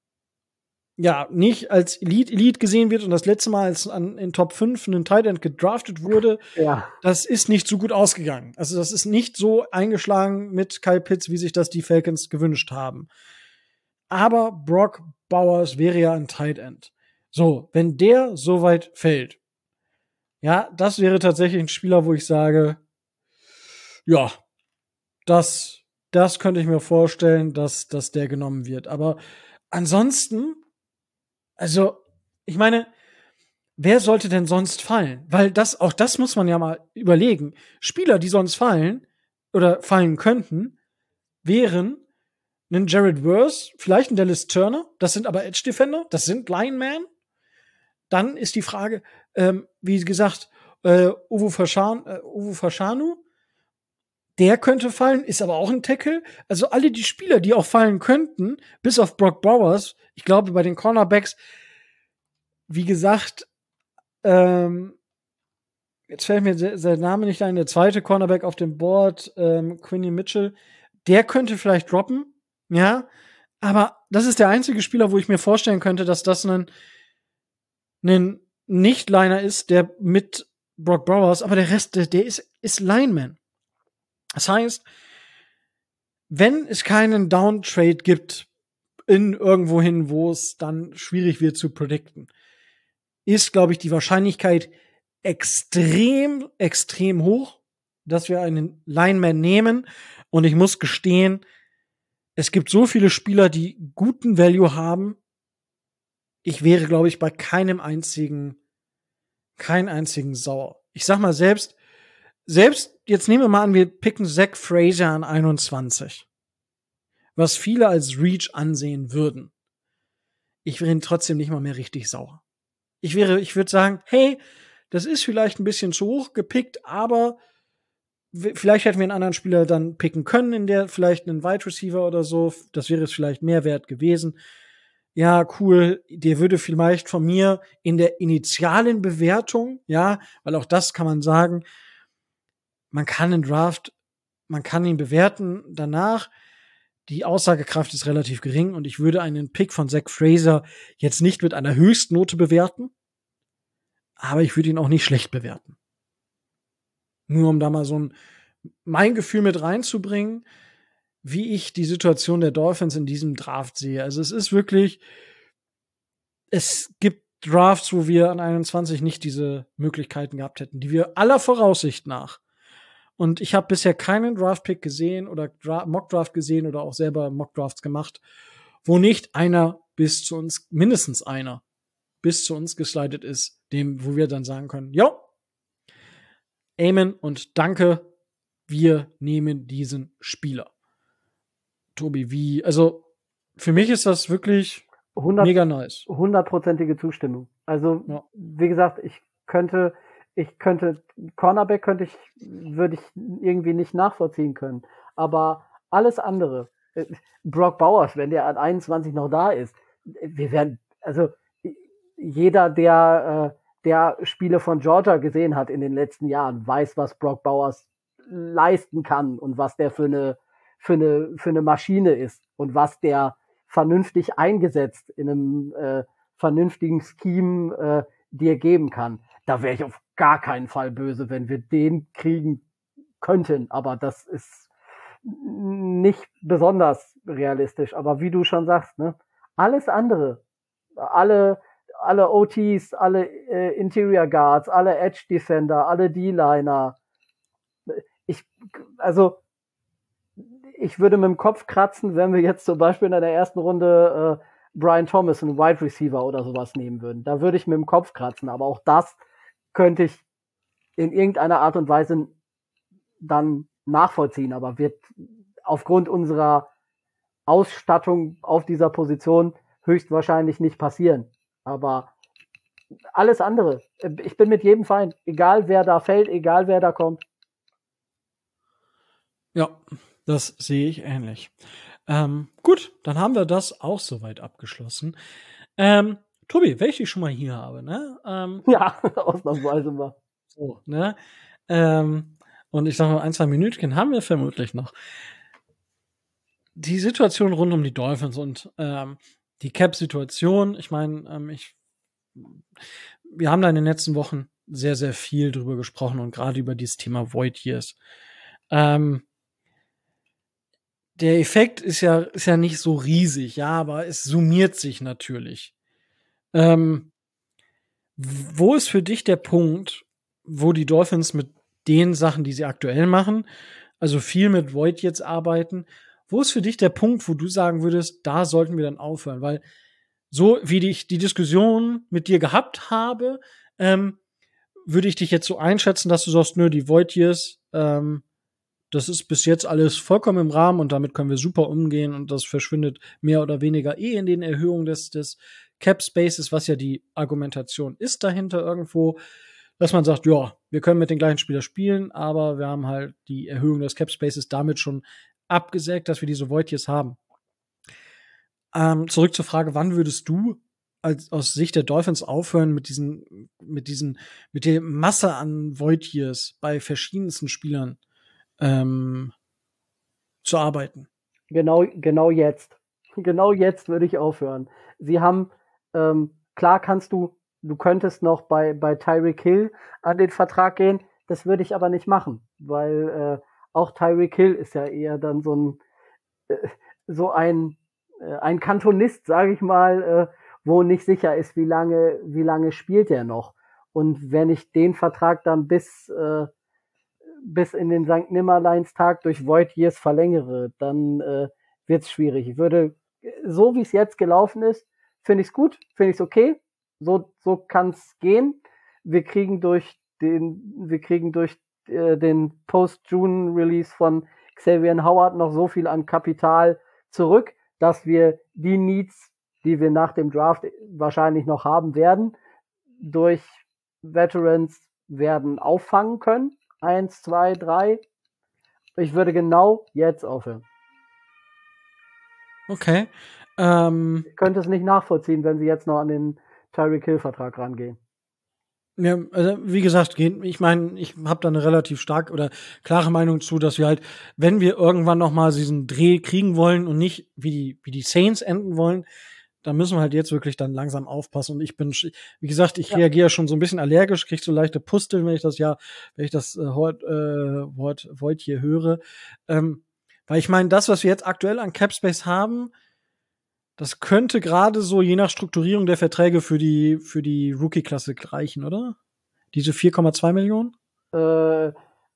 ja nicht als Elite Elite gesehen wird und das letzte Mal als an, in Top fünf einen Tight End gedraftet wurde, Ja. das ist nicht so gut ausgegangen. Also das ist nicht so eingeschlagen mit Kyle Pitts, wie sich das die Falcons gewünscht haben. Aber Brock Bowers wäre ja ein Tight End. So, wenn der so weit fällt, ja, das wäre tatsächlich ein Spieler, wo ich sage, ja, das, das könnte ich mir vorstellen, dass, dass der genommen wird. Aber ansonsten, also, ich meine, wer sollte denn sonst fallen? Weil das, auch das muss man ja mal überlegen. Spieler, die sonst fallen oder fallen könnten, wären ein Jared Verse, vielleicht ein Dallas Turner, das sind aber Edge Defender, das sind Linemen. Dann ist die Frage, ähm, wie gesagt, äh, Uwe Fashan, äh, Uwe Fashanu, der könnte fallen, ist aber auch ein Tackle. Also alle die Spieler, die auch fallen könnten, bis auf Brock Bowers, ich glaube bei den Cornerbacks, wie gesagt, ähm, jetzt fällt mir der, der Name nicht ein, der zweite Cornerback auf dem Board, ähm, Quinny Mitchell, der könnte vielleicht droppen, ja, aber das ist der einzige Spieler, wo ich mir vorstellen könnte, dass das ein, ein Nicht-Liner ist, der mit Brock Bowers, aber der Rest, der, der ist, ist Lineman. Das heißt, wenn es keinen Downtrade gibt in irgendwo hin, wo es dann schwierig wird zu predikten, ist, glaube ich, die Wahrscheinlichkeit extrem, extrem hoch, dass wir einen Lineman nehmen. Und ich muss gestehen, es gibt so viele Spieler, die guten Value haben. Ich wäre, glaube ich, bei keinem einzigen, keinen einzigen sauer. Ich sag mal selbst, selbst, jetzt nehmen wir mal an, wir picken Zach Frazier an einundzwanzig. Was viele als Reach ansehen würden. Ich wäre trotzdem nicht mal mehr richtig sauer. Ich wäre, ich würde sagen, hey, das ist vielleicht ein bisschen zu hoch gepickt, aber vielleicht hätten wir einen anderen Spieler dann picken können, in der vielleicht einen Wide Receiver oder so. Das wäre es vielleicht mehr wert gewesen. Ja, cool, der würde vielleicht von mir in der initialen Bewertung, ja, weil auch das kann man sagen, man kann einen Draft, man kann ihn bewerten danach. Die Aussagekraft ist relativ gering und ich würde einen Pick von Zach Frazier jetzt nicht mit einer Höchstnote bewerten, aber ich würde ihn auch nicht schlecht bewerten. Nur um da mal so ein mein Gefühl mit reinzubringen, wie ich die Situation der Dolphins in diesem Draft sehe. Also es ist wirklich, es gibt Drafts, wo wir an einundzwanzig nicht diese Möglichkeiten gehabt hätten, die wir aller Voraussicht nach. Und ich habe bisher keinen Draft-Pick gesehen oder Dra- Mock-Draft gesehen oder auch selber Mock-Drafts gemacht, wo nicht einer bis zu uns, mindestens einer, bis zu uns geslidet ist, dem, wo wir dann sagen können, jo, Amen und danke, wir nehmen diesen Spieler. Tobi, wie, also für mich ist das wirklich hundert mega nice. Hundertprozentige Zustimmung. Also, Ja. wie gesagt, ich könnte, ich könnte, Cornerback könnte ich, würde ich irgendwie nicht nachvollziehen können. Aber alles andere, äh, Brock Bowers, wenn der an einundzwanzig noch da ist, wir werden, also jeder, der, äh, der Spiele von Georgia gesehen hat in den letzten Jahren, weiß, was Brock Bowers leisten kann und was der für eine, für eine, für eine Maschine ist und was der vernünftig eingesetzt in einem äh, vernünftigen Scheme äh, dir geben kann. Da wäre ich auf gar keinen Fall böse, wenn wir den kriegen könnten. Aber das ist, nicht besonders realistisch. Aber wie du schon sagst, ne, alles andere, alle, alle O Ts, alle äh, Interior Guards, alle Edge Defender, alle D-Liner. Ich, also, ich würde mit dem Kopf kratzen, wenn wir jetzt zum Beispiel in der ersten Runde äh, Brian Thomas, einen Wide Receiver oder sowas nehmen würden. Da würde ich mit dem Kopf kratzen. Aber auch das könnte ich in irgendeiner Art und Weise dann nachvollziehen. Aber wird aufgrund unserer Ausstattung auf dieser Position höchstwahrscheinlich nicht passieren. Aber alles andere, ich bin mit jedem fein. Egal wer da fällt, egal wer da kommt. Ja, das sehe ich ähnlich. Ähm, gut, dann haben wir das auch soweit abgeschlossen. Ähm, Tobi, wenn ich dich schon mal hier habe, ne? Ähm, ja, ausnahmsweise mal. So, ne? Ähm, und ich sage mal, ein, zwei Minütchen haben wir vermutlich noch. Die Situation rund um die Dolphins und ähm, die Cap-Situation, ich meine, ähm, ich, wir haben da in den letzten Wochen sehr, sehr viel drüber gesprochen und gerade über dieses Thema Void Years. Ähm, der Effekt ist ja, ist ja nicht so riesig, ja, aber es summiert sich natürlich. Ähm, wo ist für dich der Punkt, wo die Dolphins mit den Sachen, die sie aktuell machen, also viel mit Void jetzt arbeiten, wo ist für dich der Punkt, wo du sagen würdest, da sollten wir dann aufhören? Weil so wie ich die Diskussion mit dir gehabt habe, ähm, würde ich dich jetzt so einschätzen, dass du sagst, nö, die Void Years, ähm, das ist bis jetzt alles vollkommen im Rahmen und damit können wir super umgehen und das verschwindet mehr oder weniger eh in den Erhöhungen des, des Cap Spaces, was ja die Argumentation ist dahinter irgendwo, dass man sagt, ja, wir können mit den gleichen Spielern spielen, aber wir haben halt die Erhöhung des Cap Spaces damit schon abgesägt, dass wir diese Void Years haben. Ähm, zurück zur Frage, wann würdest du als, aus Sicht der Dolphins aufhören mit diesen, mit diesen, mit der Masse an Void Years bei verschiedensten Spielern ähm, zu arbeiten? Genau, genau jetzt. Genau jetzt würde ich aufhören. Sie haben, ähm, klar kannst du, du könntest noch bei, bei Tyreek Hill an den Vertrag gehen, das würde ich aber nicht machen, weil äh, auch Tyreek Hill ist ja eher dann so ein, äh, so ein, äh, ein Kantonist, sage ich mal, äh, wo nicht sicher ist, wie lange, wie lange spielt er noch. Und wenn ich den Vertrag dann bis, äh, bis in den Sankt Nimmerleinstag durch Void Years verlängere, dann äh, wird es schwierig. Ich würde, so wie es jetzt gelaufen ist, finde ich es gut, finde ich es okay. So, so kann es gehen. Wir kriegen durch den, wir kriegen durch äh, den Post-June-Release von Xavier Howard noch so viel an Kapital zurück, dass wir die Needs, die wir nach dem Draft wahrscheinlich noch haben werden, durch Veterans werden auffangen können. Eins, zwei, drei. Ich würde genau jetzt aufhören. Okay. Ähm, ich könnte es nicht nachvollziehen, wenn sie jetzt noch an den Tyreek Hill-Vertrag rangehen. Ja, also wie gesagt, ich meine, ich habe da eine relativ stark oder klare Meinung zu, dass wir halt, wenn wir irgendwann noch mal diesen Dreh kriegen wollen und nicht wie die wie die Saints enden wollen, dann müssen wir halt jetzt wirklich dann langsam aufpassen. Und ich bin, wie gesagt, ich ja. reagiere schon so ein bisschen allergisch, kriege so leichte Pusteln, wenn ich das ja, wenn ich das äh, Wort, äh, Wort Void hier höre. Ähm, weil ich meine, das, was wir jetzt aktuell an Capspace haben, das könnte gerade so je nach Strukturierung der Verträge für die für die Rookie-Klasse reichen, oder? Diese vier Komma zwei Millionen? Äh,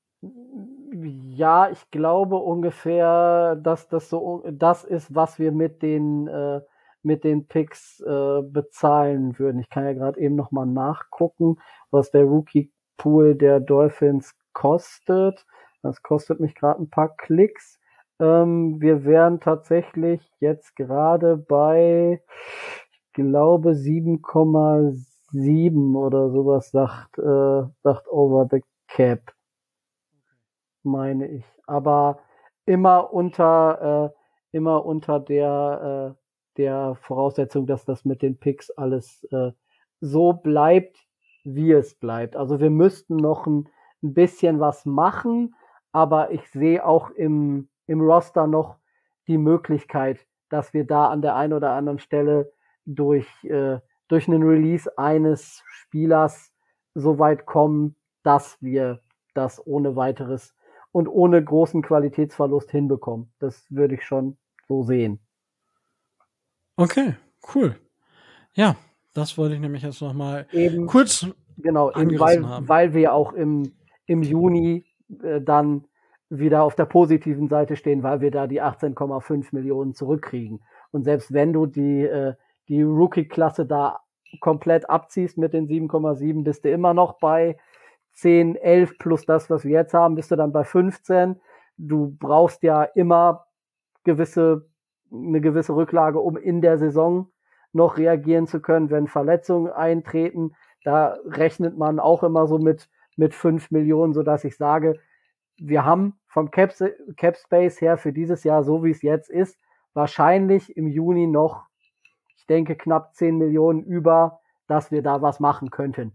ja, ich glaube ungefähr, dass das so das ist, was wir mit den äh, mit den Picks äh, bezahlen würden. Ich kann ja gerade eben noch mal nachgucken, was der Rookie-Pool der Dolphins kostet. Das kostet mich gerade ein paar Klicks. Ähm, wir wären tatsächlich jetzt gerade bei, ich glaube, sieben Komma sieben oder sowas, sagt, äh, sagt Over the Cap. Meine ich. Aber immer unter, äh, immer unter der, äh, der Voraussetzung, dass das mit den Picks alles äh, so bleibt, wie es bleibt. Also wir müssten noch ein, ein bisschen was machen, aber ich sehe auch im im Roster noch die Möglichkeit, dass wir da an der einen oder anderen Stelle durch, äh, durch einen Release eines Spielers so weit kommen, dass wir das ohne weiteres, und ohne großen Qualitätsverlust hinbekommen. Das würde ich schon so sehen. Okay, cool. Ja, das wollte ich nämlich jetzt noch mal eben, kurz genau, eben weil, haben. weil wir auch im, im Juni äh, dann wieder auf der positiven Seite stehen, weil wir da die achtzehn Komma fünf Millionen zurückkriegen. Und selbst wenn du die, äh, die Rookie-Klasse da komplett abziehst mit den sieben Komma sieben, bist du immer noch bei zehn, elf plus das, was wir jetzt haben, bist du dann bei fünfzehn. Du brauchst ja immer gewisse, eine gewisse Rücklage, um in der Saison noch reagieren zu können, wenn Verletzungen eintreten. Da rechnet man auch immer so mit, mit fünf Millionen, sodass ich sage, wir haben vom Cap, Cap Space her für dieses Jahr, so wie es jetzt ist, wahrscheinlich im Juni noch, ich denke, knapp zehn Millionen über, dass wir da was machen könnten.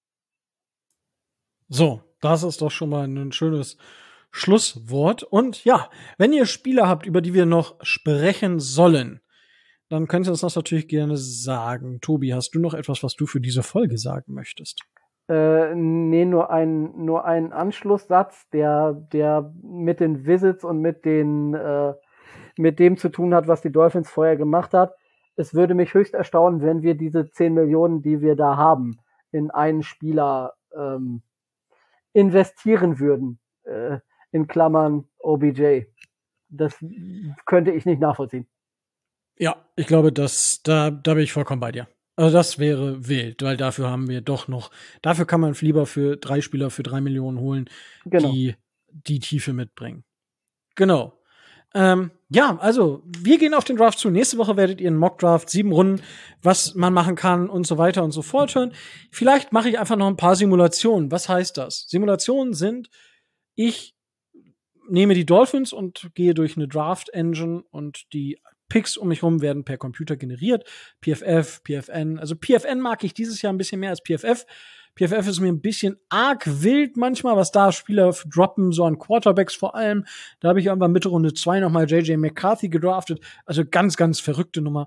So, das ist doch schon mal ein schönes Schlusswort. Und ja, wenn ihr Spieler habt, über die wir noch sprechen sollen, dann könnt ihr uns das natürlich gerne sagen. Tobi, hast du noch etwas, was du für diese Folge sagen möchtest? Äh, nee, nur ein, nur ein Anschlusssatz, der, der mit den Visits und mit den, äh, mit dem zu tun hat, was die Dolphins vorher gemacht hat. Es würde mich höchst erstaunen, wenn wir diese zehn Millionen, die wir da haben, in einen Spieler ähm, investieren würden. Äh, in Klammern O B J. Das könnte ich nicht nachvollziehen. Ja, ich glaube, dass da, da bin ich vollkommen bei dir. Also das wäre wild, weil dafür haben wir doch noch, dafür kann man lieber für drei Spieler für drei Millionen holen, genau, die die Tiefe mitbringen. Genau. Ähm, ja, also wir gehen auf den Draft zu. Nächste Woche werdet ihr einen Mock-Draft, sieben Runden, was man machen kann und so weiter und so fort hören. Vielleicht mache ich einfach noch ein paar Simulationen. Was heißt das? Simulationen sind, ich nehme die Dolphins und gehe durch eine Draft-Engine und die Picks um mich rum werden per Computer generiert. P F F, P F N. Also P F N mag ich dieses Jahr ein bisschen mehr als P F F. P F F ist mir ein bisschen arg wild manchmal, was da Spieler droppen, so an Quarterbacks vor allem. Da habe ich irgendwann Mitte Runde zwei nochmal J J McCarthy gedraftet. Also ganz, ganz verrückte Nummer.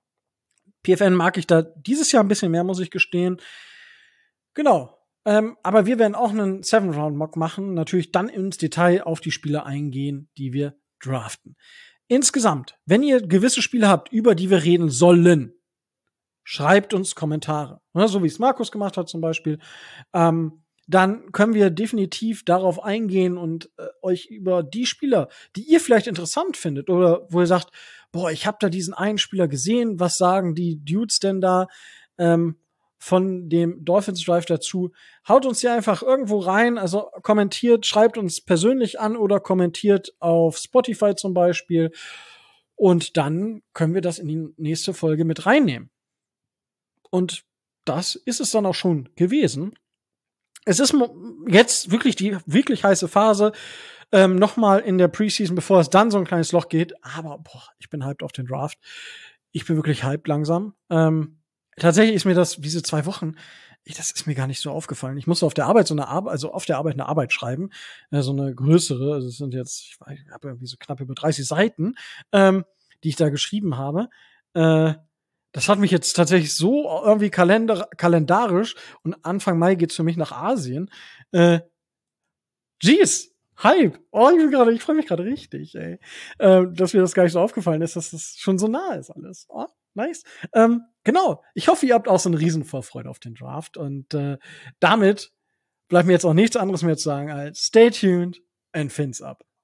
P F N mag ich da dieses Jahr ein bisschen mehr, muss ich gestehen. Genau. Ähm, aber wir werden auch einen Seven-Round-Mock machen. Natürlich dann ins Detail auf die Spieler eingehen, die wir draften. Insgesamt, wenn ihr gewisse Spiele habt, über die wir reden sollen, schreibt uns Kommentare. Ja, so wie es Markus gemacht hat zum Beispiel. Ähm, dann können wir definitiv darauf eingehen und äh, euch über die Spieler, die ihr vielleicht interessant findet oder wo ihr sagt, boah, ich habe da diesen einen Spieler gesehen, was sagen die Dudes denn da ähm, von dem Dolphins Drive dazu? Haut uns hier einfach irgendwo rein, also kommentiert, schreibt uns persönlich an oder kommentiert auf Spotify zum Beispiel und dann können wir das in die nächste Folge mit reinnehmen. Und das ist es dann auch schon gewesen. Es ist jetzt wirklich die wirklich heiße Phase, ähm, nochmal in der Preseason, bevor es dann so ein kleines Loch geht. Aber boah, ich bin hyped auf den Draft. Ich bin wirklich hyped langsam. Ähm, tatsächlich ist mir das diese zwei Wochen, ich, das ist mir gar nicht so aufgefallen. Ich musste auf der Arbeit so eine Arbeit, also auf der Arbeit eine Arbeit schreiben, äh, so eine größere. Also es sind jetzt, ich, weiß, ich habe irgendwie so knapp über dreißig Seiten, ähm, die ich da geschrieben habe. Äh, Das hat mich jetzt tatsächlich so irgendwie kalender kalendarisch und Anfang Mai geht's für mich nach Asien. Äh, Jeez, Hype. Oh, ich bin gerade, ich freue mich gerade richtig, ey. Äh, dass mir das gar nicht so aufgefallen ist, dass das schon so nah ist alles. Oh, nice. Ähm, genau. Ich hoffe, ihr habt auch so eine riesen Vorfreude auf den Draft und äh, damit bleibt mir jetzt auch nichts anderes mehr zu sagen als stay tuned and fins up.